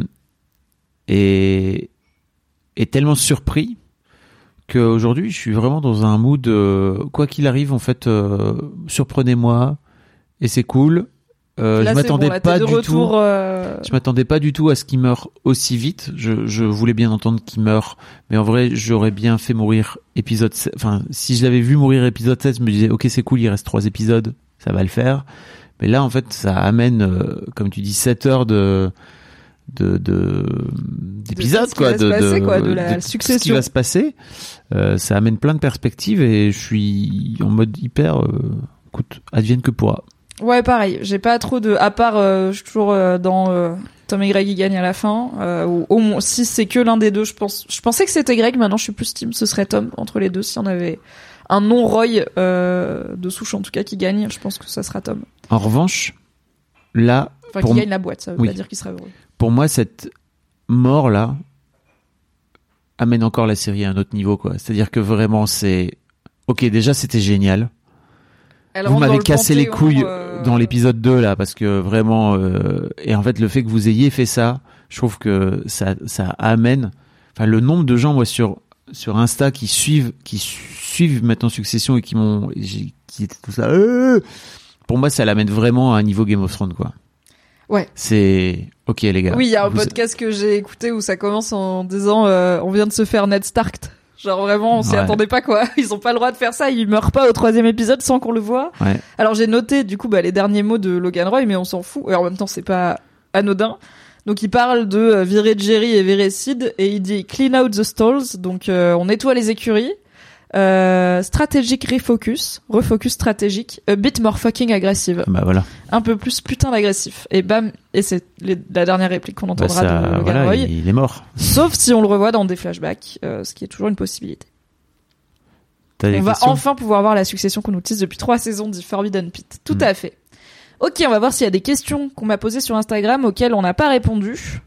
et, et tellement surpris qu'aujourd'hui, je suis vraiment dans un mood, euh, quoi qu'il arrive, en fait, euh, surprenez-moi, et c'est cool. Euh, là, je m'attendais bon, là, pas du retour, tout. Euh... Je m'attendais pas du tout à ce qu'il meure aussi vite. Je, je voulais bien entendre qu'il meure, mais en vrai, j'aurais bien fait mourir épisode sept. Enfin, si je l'avais vu mourir épisode sept, je me disais, ok, c'est cool, il reste trois épisodes, ça va le faire. Mais là, en fait, ça amène, euh, comme tu dis, sept heures de, de, de, d'épisodes, quoi, de, passer, de, quoi, de la de succession. Ce qui va se passer. Euh, ça amène plein de perspectives et je suis en mode hyper, euh, écoute, advienne que pourra. Ouais, pareil. J'ai pas trop de, à part, euh, je suis toujours euh, dans euh, Tom et Greg qui gagnent à la fin. Euh, ou au moins, si c'est que l'un des deux, je pense. Je pensais que c'était Greg. Maintenant, je suis plus team. Ce serait Tom entre les deux. S'il y en avait un non Roy euh, de souche en tout cas qui gagne, je pense que ça sera Tom. En revanche, là, enfin, pour qui m... gagne la boîte, ça veut oui. pas dire qu'il sera heureux. Pour moi, cette mort là amène encore la série à un autre niveau, quoi. C'est-à-dire que vraiment, c'est ok. Déjà, c'était génial. Elle Vous m'avez cassé les couilles euh... dans l'épisode deux là, parce que vraiment, euh, et en fait le fait que vous ayez fait ça, je trouve que ça, ça amène, enfin le nombre de gens moi sur sur Insta qui suivent, qui suivent maintenant Succession et qui m'ont, qui étaient tout ça, euh, pour moi ça l'amène vraiment à un niveau Game of Thrones quoi. Ouais. C'est ok les gars. Oui, il y a un vous... podcast que j'ai écouté où ça commence en disant euh, on vient de se faire Ned Stark. Genre vraiment, on s'y ouais. attendait pas quoi. Ils ont pas le droit de faire ça. Ils meurent pas au troisième épisode sans qu'on le voit. Ouais. Alors j'ai noté du coup bah, les derniers mots de Logan Roy, mais on s'en fout. Et en même temps, c'est pas anodin. Donc il parle de euh, virer Jerry et virer Sid et il dit clean out the stalls. Donc euh, on nettoie les écuries. Euh, stratégique refocus, refocus stratégique, a bit more fucking agressive. Bah voilà. Un peu plus putain d'agressif. Et bam, et c'est les, la dernière réplique qu'on entendra bah ça, de Logan voilà, Roy. Il, il est mort. Sauf si on le revoit dans des flashbacks, euh, ce qui est toujours une possibilité. T'as des on va questions enfin pouvoir voir la succession qu'on nous tease depuis trois saisons du Forbidden Pit. Tout mmh. à fait. Ok, on va voir s'il y a des questions qu'on m'a posées sur Instagram auxquelles on n'a pas répondu.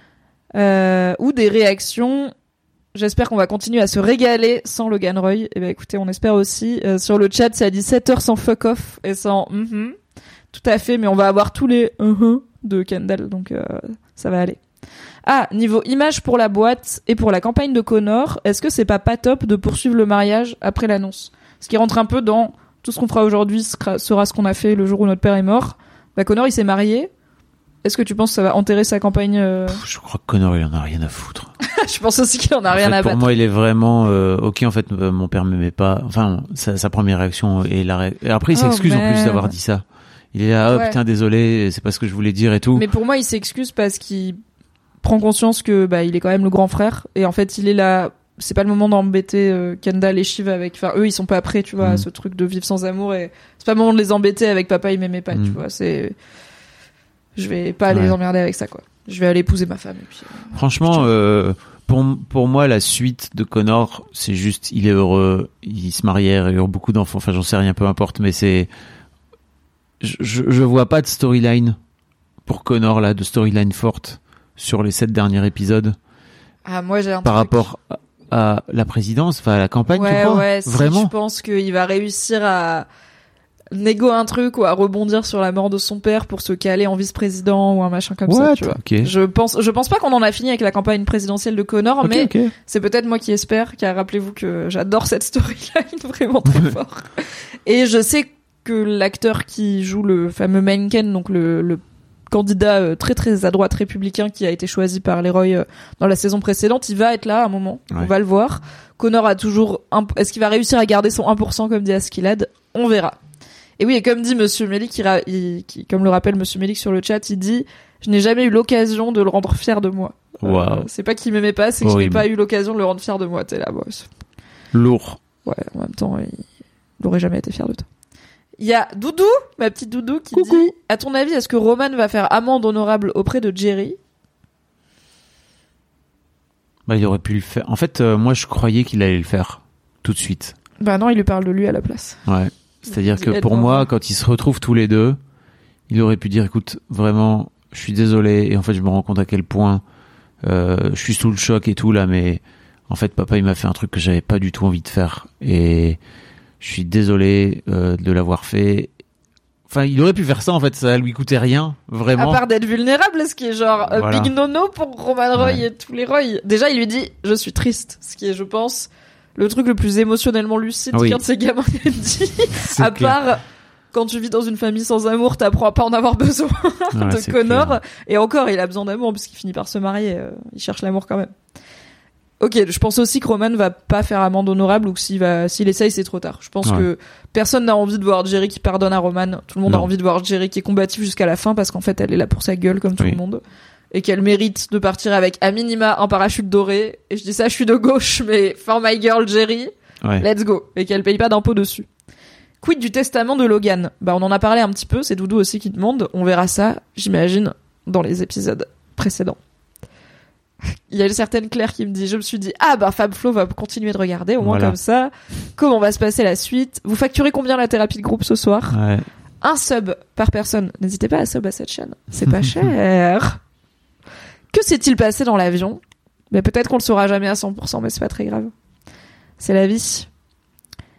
Euh, ou des réactions. J'espère qu'on va continuer à se régaler sans Logan Roy. Et ben écoutez, on espère aussi. Euh, sur le chat, ça dit sept heures sans fuck off et sans mm-hmm. Tout à fait, mais on va avoir tous les uh-huh de Kendall, donc euh, ça va aller. Ah, niveau image pour la boîte et pour la campagne de Connor, est-ce que c'est pas pas top de poursuivre le mariage après l'annonce ? Ce qui rentre un peu dans tout ce qu'on fera aujourd'hui sera, sera ce qu'on a fait le jour où notre père est mort. Bah Connor, il s'est marié. Est-ce que tu penses que ça va enterrer sa campagne euh... Pff, Je crois que Connor, il en a rien à foutre. Je pense aussi qu'il en a en rien fait, à pour battre. Pour moi, il est vraiment euh, ok. En fait, euh, mon père m'aimait pas. Enfin, sa, sa première réaction et la ré... et après, il s'excuse oh, en plus d'avoir dit ça. Il est là, oh ouais. putain, désolé, c'est pas ce que je voulais dire et tout. Mais pour moi, il s'excuse parce qu'il prend conscience que bah il est quand même le grand frère et en fait, il est là. C'est pas le moment d'embêter euh, Kendall et Shiv avec. Enfin, eux, ils sont pas prêts, tu vois, mmh. à ce truc de vivre sans amour et c'est pas le moment de les embêter avec papa, il m'aimait pas, mmh. tu vois. C'est je vais pas ouais. les emmerder avec ça quoi. Je vais aller épouser ma femme et puis euh, franchement euh, pour pour moi la suite de Connor c'est juste il est heureux, il se marièrent, il a eu beaucoup d'enfants, enfin j'en sais rien, peu importe, mais c'est je je, je vois pas de storyline pour Connor là, de storyline forte sur les sept derniers épisodes. Ah moi j'ai un par truc. rapport à, à la présidence, enfin à la campagne, ouais, tu crois ouais, si, vraiment je pense qu'il va réussir à négo un truc ou à rebondir sur la mort de son père pour se caler en vice-président ou un machin comme What? ça, tu vois. Okay. Je pense, je pense pas qu'on en a fini avec la campagne présidentielle de Connor, okay, mais okay. c'est peut-être moi qui espère, car rappelez-vous que j'adore cette storyline vraiment très fort. Et je sais que l'acteur qui joue le fameux Mencken, donc le, le candidat euh, très très à droite républicain qui a été choisi par Leroy euh, dans la saison précédente, il va être là à un moment, ouais. on va le voir. Connor a toujours, un... est-ce qu'il va réussir à garder son un pour cent comme dit Askeladd ? On verra. Et oui, et comme dit Monsieur Melik, qui, il, qui, comme le rappelle Monsieur Melik sur le chat, il dit « Je n'ai jamais eu l'occasion de le rendre fier de moi. Wow. » euh, C'est pas qu'il m'aimait pas, c'est que horrible. Je n'ai pas eu l'occasion de le rendre fier de moi. T'es là, boss. Lourd. Ouais, en même temps, il n'aurait jamais été fier de toi. Il y a Doudou, ma petite Doudou, qui Coucou. dit « À ton avis, est-ce que Roman va faire amende honorable auprès de Jerry ?» Bah, il aurait pu le faire. En fait, euh, moi, je croyais qu'il allait le faire tout de suite. Bah non, il lui parle de lui à la place. Ouais. C'est-à-dire que pour moi, quand ils se retrouvent tous les deux, il aurait pu dire, écoute, vraiment, je suis désolé, et en fait, je me rends compte à quel point euh, je suis sous le choc et tout, là, mais en fait, papa, il m'a fait un truc que j'avais pas du tout envie de faire, et je suis désolé euh, de l'avoir fait. Enfin, il aurait pu faire ça, en fait, ça lui coûtait rien, vraiment. À part d'être vulnérable, ce qui est genre euh, voilà. big nono pour Roman Roy ouais. et tous les Roy. Déjà, il lui dit, je suis triste, ce qui est, je pense... le truc le plus émotionnellement lucide oui. qu'un de ces gamins ait dit. À clair. Part, quand tu vis dans une famille sans amour, t'apprends à pas en avoir besoin ouais, de Connor. Clair. Et encore, il a besoin d'amour puisqu'il finit par se marier. Euh, il cherche l'amour quand même. Ok, je pense aussi que Roman va pas faire amende honorable ou que s'il va, s'il essaye, c'est trop tard. Je pense ouais. que personne n'a envie de voir Jerry qui pardonne à Roman. Tout le monde non. a envie de voir Jerry qui est combatif jusqu'à la fin parce qu'en fait, elle est là pour sa gueule comme tout oui. le monde. Et qu'elle mérite de partir avec à minima un parachute doré. Et je dis ça, je suis de gauche, mais for my girl Jerry. Ouais. Let's go. Et qu'elle paye pas d'impôt dessus. Quid du testament de Logan ? Bah, on en a parlé un petit peu, c'est Doudou aussi qui demande. On verra ça, j'imagine, dans les épisodes précédents. Il y a une certaine Claire qui me dit, je me suis dit, ah bah Fab Flo va continuer de regarder, au moins voilà. comme ça. Comment va se passer la suite ? Vous facturez combien la thérapie de groupe ce soir ? ouais. Un sub par personne. N'hésitez pas à sub à cette chaîne. C'est pas cher. Que s'est-il passé dans l'avion ? Mais peut-être qu'on le saura jamais à cent pour cent, mais c'est pas très grave. C'est la vie.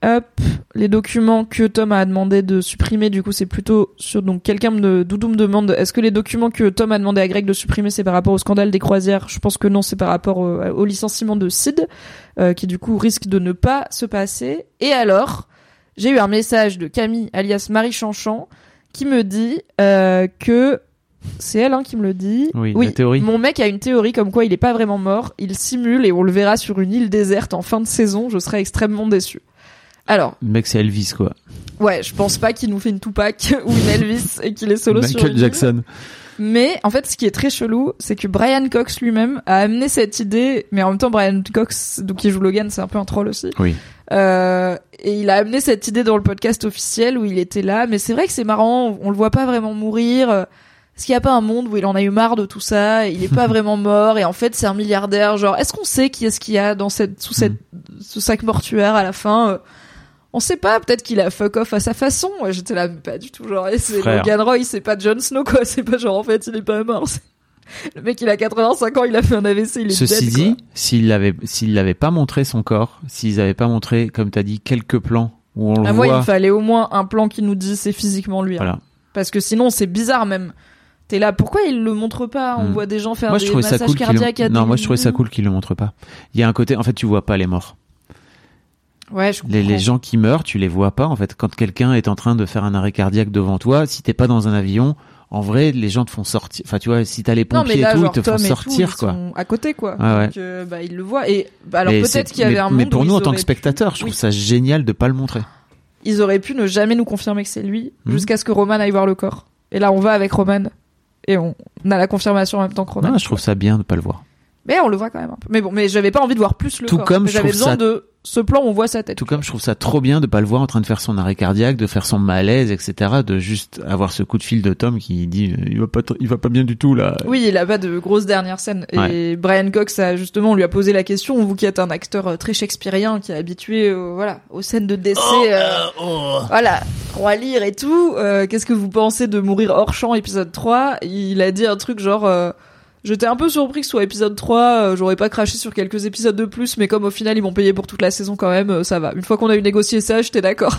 hop, les documents que Tom a demandé de supprimer, du coup, c'est plutôt sur, donc, quelqu'un de, Doudou me demande, est-ce que les documents que Tom a demandé à Greg de supprimer, c'est par rapport au scandale des croisières? Je pense que non, c'est par rapport au, au licenciement de Sid, euh, qui, du coup, risque de ne pas se passer. Et alors, j'ai eu un message de Camille, alias Marie Chanchan, qui me dit, euh, que, c'est elle hein, qui me le dit. Oui, la théorie. Mon mec a une théorie comme quoi il est pas vraiment mort. Il simule et on le verra sur une île déserte en fin de saison. Je serais extrêmement déçu. Alors. Le mec, c'est Elvis, quoi. Ouais, je pense pas qu'il nous fait une Tupac ou une Elvis et qu'il est solo sur une Michael Jackson. île. Mais en fait, ce qui est très chelou, c'est que Brian Cox lui-même a amené cette idée. Mais en même temps, Brian Cox, donc qui joue Logan, c'est un peu un troll aussi. Oui. Euh, et il a amené cette idée dans le podcast officiel où il était là. Mais c'est vrai que c'est marrant. On le voit pas vraiment mourir. Est-ce qu'il y a pas un monde où il en a eu marre de tout ça, il est pas vraiment mort et en fait c'est un milliardaire, genre est-ce qu'on sait qui est-ce qu'il y a dans cette sous cette ce sac mortuaire à la fin euh, on sait pas, peut-être qu'il a fuck off à sa façon. Ouais, j'étais là mais pas du tout, genre c'est Frère. Logan Roy, c'est pas Jon Snow quoi, c'est pas genre en fait il est pas mort. C'est... Le mec il a quatre-vingt-cinq ans, il a fait un A V C, il est Ceci dead, dit, quoi. s'il l'avait s'il l'avait pas montré son corps, s'ils avaient pas montré comme t'as dit quelques plans où on à le moi voit. il me fallait au moins un plan qui nous dit c'est physiquement lui. Voilà. Hein. Parce que sinon c'est bizarre même. T'es là, pourquoi il le montre pas? On hmm. voit des gens faire moi, des je trouvais massages ça cool cardiaques qu'il à le... Non, des... moi je trouvais ça cool qu'il le montre pas. Il y a un côté, en fait, tu vois pas les morts. Ouais, je comprends. Les, les gens qui meurent, tu les vois pas. En fait, quand quelqu'un est en train de faire un arrêt cardiaque devant toi, si t'es pas dans un avion, en vrai, les gens te font sortir. Enfin, tu vois, si t'as les pompiers non, mais là, et tout, genre, ils te Tom font et sortir, tout, quoi. Ils sont à côté, quoi. Ah ouais. Donc, euh, bah, ils le voient. Et bah, alors Mais peut-être c'est- qu'il y avait mais, un monde mais pour où nous, ils en tant auraient que spectateurs, pu... je trouve oui. ça génial de pas le montrer. Ils auraient pu ne jamais nous confirmer que c'est lui, Hmm. jusqu'à ce que Roman aille voir le corps. Et là, on va avec Roman. Et on a la confirmation en même temps que Roman. Non, je trouve ça bien de pas le voir. Mais on le voit quand même un peu. Mais bon, mais j'avais pas envie de voir plus le Tout corps. comme Mais je j'avais trouve besoin ça- de ce plan où on voit sa tête. Tout comme je trouve ça trop bien de pas le voir en train de faire son arrêt cardiaque, de faire son malaise, et cetera. De juste avoir ce coup de fil de Tom qui dit euh, il va pas, tr- il va pas bien du tout là. Oui, il a pas de grosse dernière scène. Et Ouais. Brian Cox a justement, on lui a posé la question, vous qui êtes un acteur euh, très shakespearien, qui est habitué, euh, voilà, aux scènes de décès, euh, voilà, roi Lear et tout, euh, qu'est-ce que vous pensez de mourir hors champ épisode trois? Il a dit un truc genre, euh, j'étais un peu surpris que ce soit épisode trois, euh, j'aurais pas craché sur quelques épisodes de plus, mais comme au final ils m'ont payé pour toute la saison quand même, euh, ça va. Une fois qu'on a eu négocié ça, j'étais d'accord.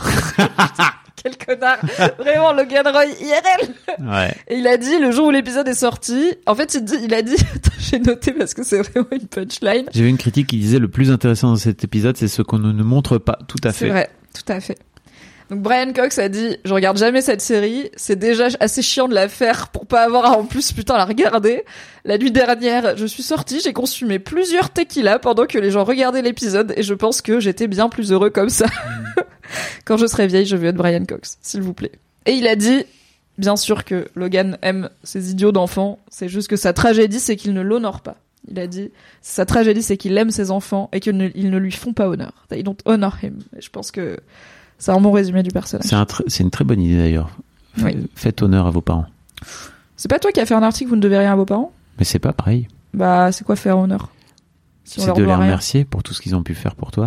Quel connard. Vraiment, Logan Roy I R L. Ouais. Et il a dit, le jour où l'épisode est sorti, en fait, il, dit, il a dit, attends, j'ai noté parce que c'est vraiment une punchline. J'ai vu une critique qui disait le plus intéressant dans cet épisode, c'est ce qu'on ne nous montre pas. Tout à fait. C'est vrai, tout à fait. Donc Brian Cox a dit, je regarde jamais cette série, c'est déjà assez chiant de la faire pour pas avoir à en plus putain la regarder. La nuit dernière, je suis sortie, j'ai consommé plusieurs tequila pendant que les gens regardaient l'épisode et je pense que j'étais bien plus heureux comme ça. Quand je serai vieille, je veux être Brian Cox, s'il vous plaît. Et il a dit, bien sûr que Logan aime ses idiots d'enfants, c'est juste que sa tragédie, c'est qu'il ne l'honore pas. Il a dit, sa tragédie, c'est qu'il aime ses enfants et qu'ils ne, ils ne lui font pas honneur. They don't honor him. Et je pense que c'est un bon résumé du personnage. C'est, un tr- c'est une très bonne idée d'ailleurs. F- Oui. Faites honneur à vos parents. C'est pas toi qui as fait un article, vous ne devez rien à vos parents? Mais c'est pas pareil. Bah, c'est quoi faire honneur? Si on C'est leur de les doit rien. remercier pour tout ce qu'ils ont pu faire pour toi.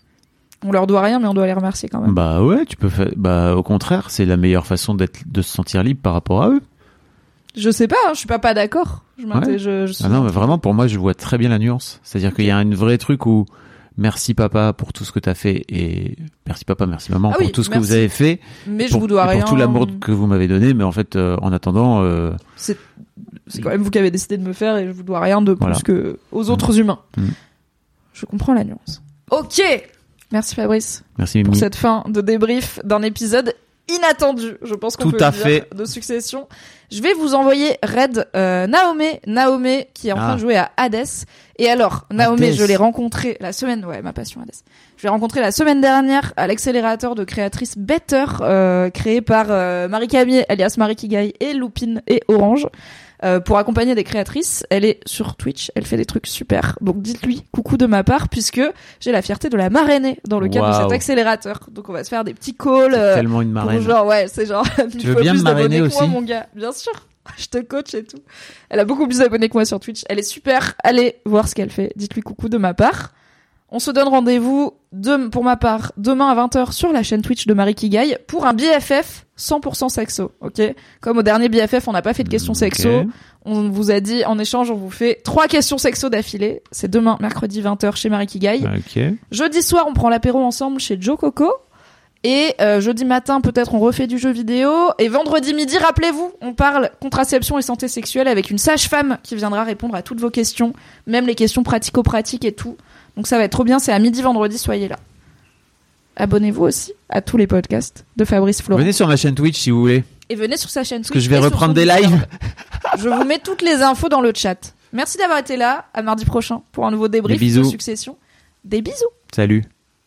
On leur doit rien, mais on doit les remercier quand même. Bah ouais, tu peux faire. Bah au contraire, c'est la meilleure façon d'être, de se sentir libre par rapport à eux. Je sais pas, hein, je suis pas pas d'accord. Je m'inté- Ouais. je, je suis- Ah non, mais vraiment, pour moi, je vois très bien la nuance. C'est-à-dire qu'il y a une vraie truc où merci papa pour tout ce que t'as fait et merci papa, merci maman Ah pour oui, tout ce que merci. vous avez fait. Mais je pour, vous dois et rien. pour tout l'amour que vous m'avez donné, mais en fait, euh, en attendant, euh, C'est, c'est quand même vous qui avez décidé de me faire et je vous dois rien de plus Voilà. que aux autres humains. Mmh. Je comprends la nuance. Ok! Merci Fabrice merci pour Mimi. cette fin de débrief d'un épisode inattendu. Je pense qu'on Tout peut à le dire, fait. de Succession. Je vais vous envoyer Red euh, Naomé, Naomé qui est en Ah. train de jouer à Hades. Et alors, Naomé, Hades. je l'ai rencontré la semaine, ouais, ma passion Hades. Je l'ai rencontré la semaine dernière à l'accélérateur de créatrices Better, euh, créé par euh, Marie Camier, alias Marie Kigai, et Lupine et Orange. Euh, pour accompagner des créatrices, elle est sur Twitch, elle fait des trucs super. Donc dites-lui coucou de ma part puisque j'ai la fierté de la marrainer dans le cadre de Waouh. cet accélérateur. Donc on va se faire des petits calls. C'est euh, tellement une pour marraine. genre ouais, c'est genre Tu veux bien me marrainer que moi, aussi mon gars. Bien sûr. Je te coach et tout. Elle a beaucoup plus d'abonnés que moi sur Twitch. Elle est super. Allez voir ce qu'elle fait. Dites-lui coucou de ma part. On se donne rendez-vous, de, pour ma part, demain à vingt heures sur la chaîne Twitch de Marie Kigaï pour un B F F cent pour cent sexo, ok? Comme au dernier B F F, on n'a pas fait de questions sexo. Okay. On vous a dit, en échange, on vous fait trois questions sexo d'affilée. C'est demain, mercredi vingt heures chez Marie Kigaï. Ok. Jeudi soir, on prend l'apéro ensemble chez Joe Coco. Et euh, jeudi matin, peut-être, on refait du jeu vidéo. Et vendredi midi, rappelez-vous, on parle contraception et santé sexuelle avec une sage-femme qui viendra répondre à toutes vos questions, même les questions pratico-pratiques et tout. Donc ça va être trop bien, c'est à midi vendredi, soyez là. Abonnez-vous aussi à tous les podcasts de Fabrice Florent. Venez sur ma chaîne Twitch si vous voulez. Et venez sur sa chaîne Twitch. Parce que je vais reprendre des Discord. lives. Je vous mets toutes les infos dans le chat. Merci d'avoir été là. À mardi prochain pour un nouveau débrief Des bisous. de Succession. Des bisous. Salut.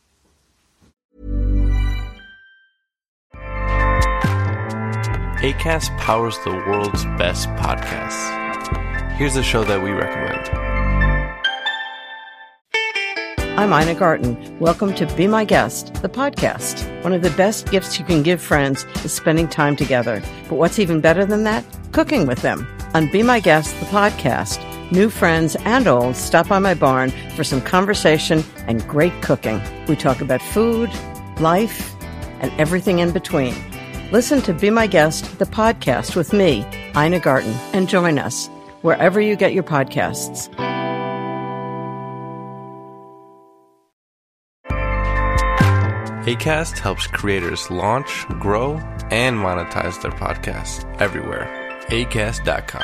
Acast powers the world's best podcasts. Here's a show that we recommend. I'm Ina Garten. Welcome to Be My Guest, the podcast. One of the best gifts you can give friends is spending time together. But what's even better than that? Cooking with them. On Be My Guest, the podcast, new friends and old stop by my barn for some conversation and great cooking. We talk about food, life, and everything in between. Listen to Be My Guest, the podcast with me, Ina Garten, and join us wherever you get your podcasts. Acast helps creators launch, grow, and monetize their podcasts everywhere. acast dot com.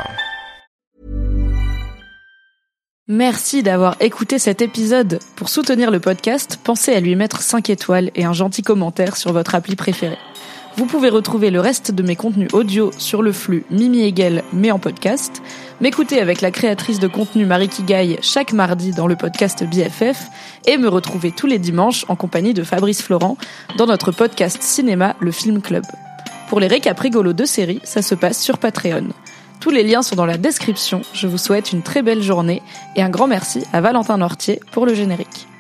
Merci d'avoir écouté cet épisode. Pour soutenir le podcast, pensez à lui mettre cinq étoiles et un gentil commentaire sur votre appli préférée. Vous pouvez retrouver le reste de mes contenus audio sur le flux Mimi Hegel, mais en podcast, m'écouter avec la créatrice de contenu Marie Kigaï chaque mardi dans le podcast B F F et me retrouver tous les dimanches en compagnie de Fabrice Florent dans notre podcast cinéma, le Film Club. Pour les récaps rigolos de séries, ça se passe sur Patreon. Tous les liens sont dans la description. Je vous souhaite une très belle journée et un grand merci à Valentin Nortier pour le générique.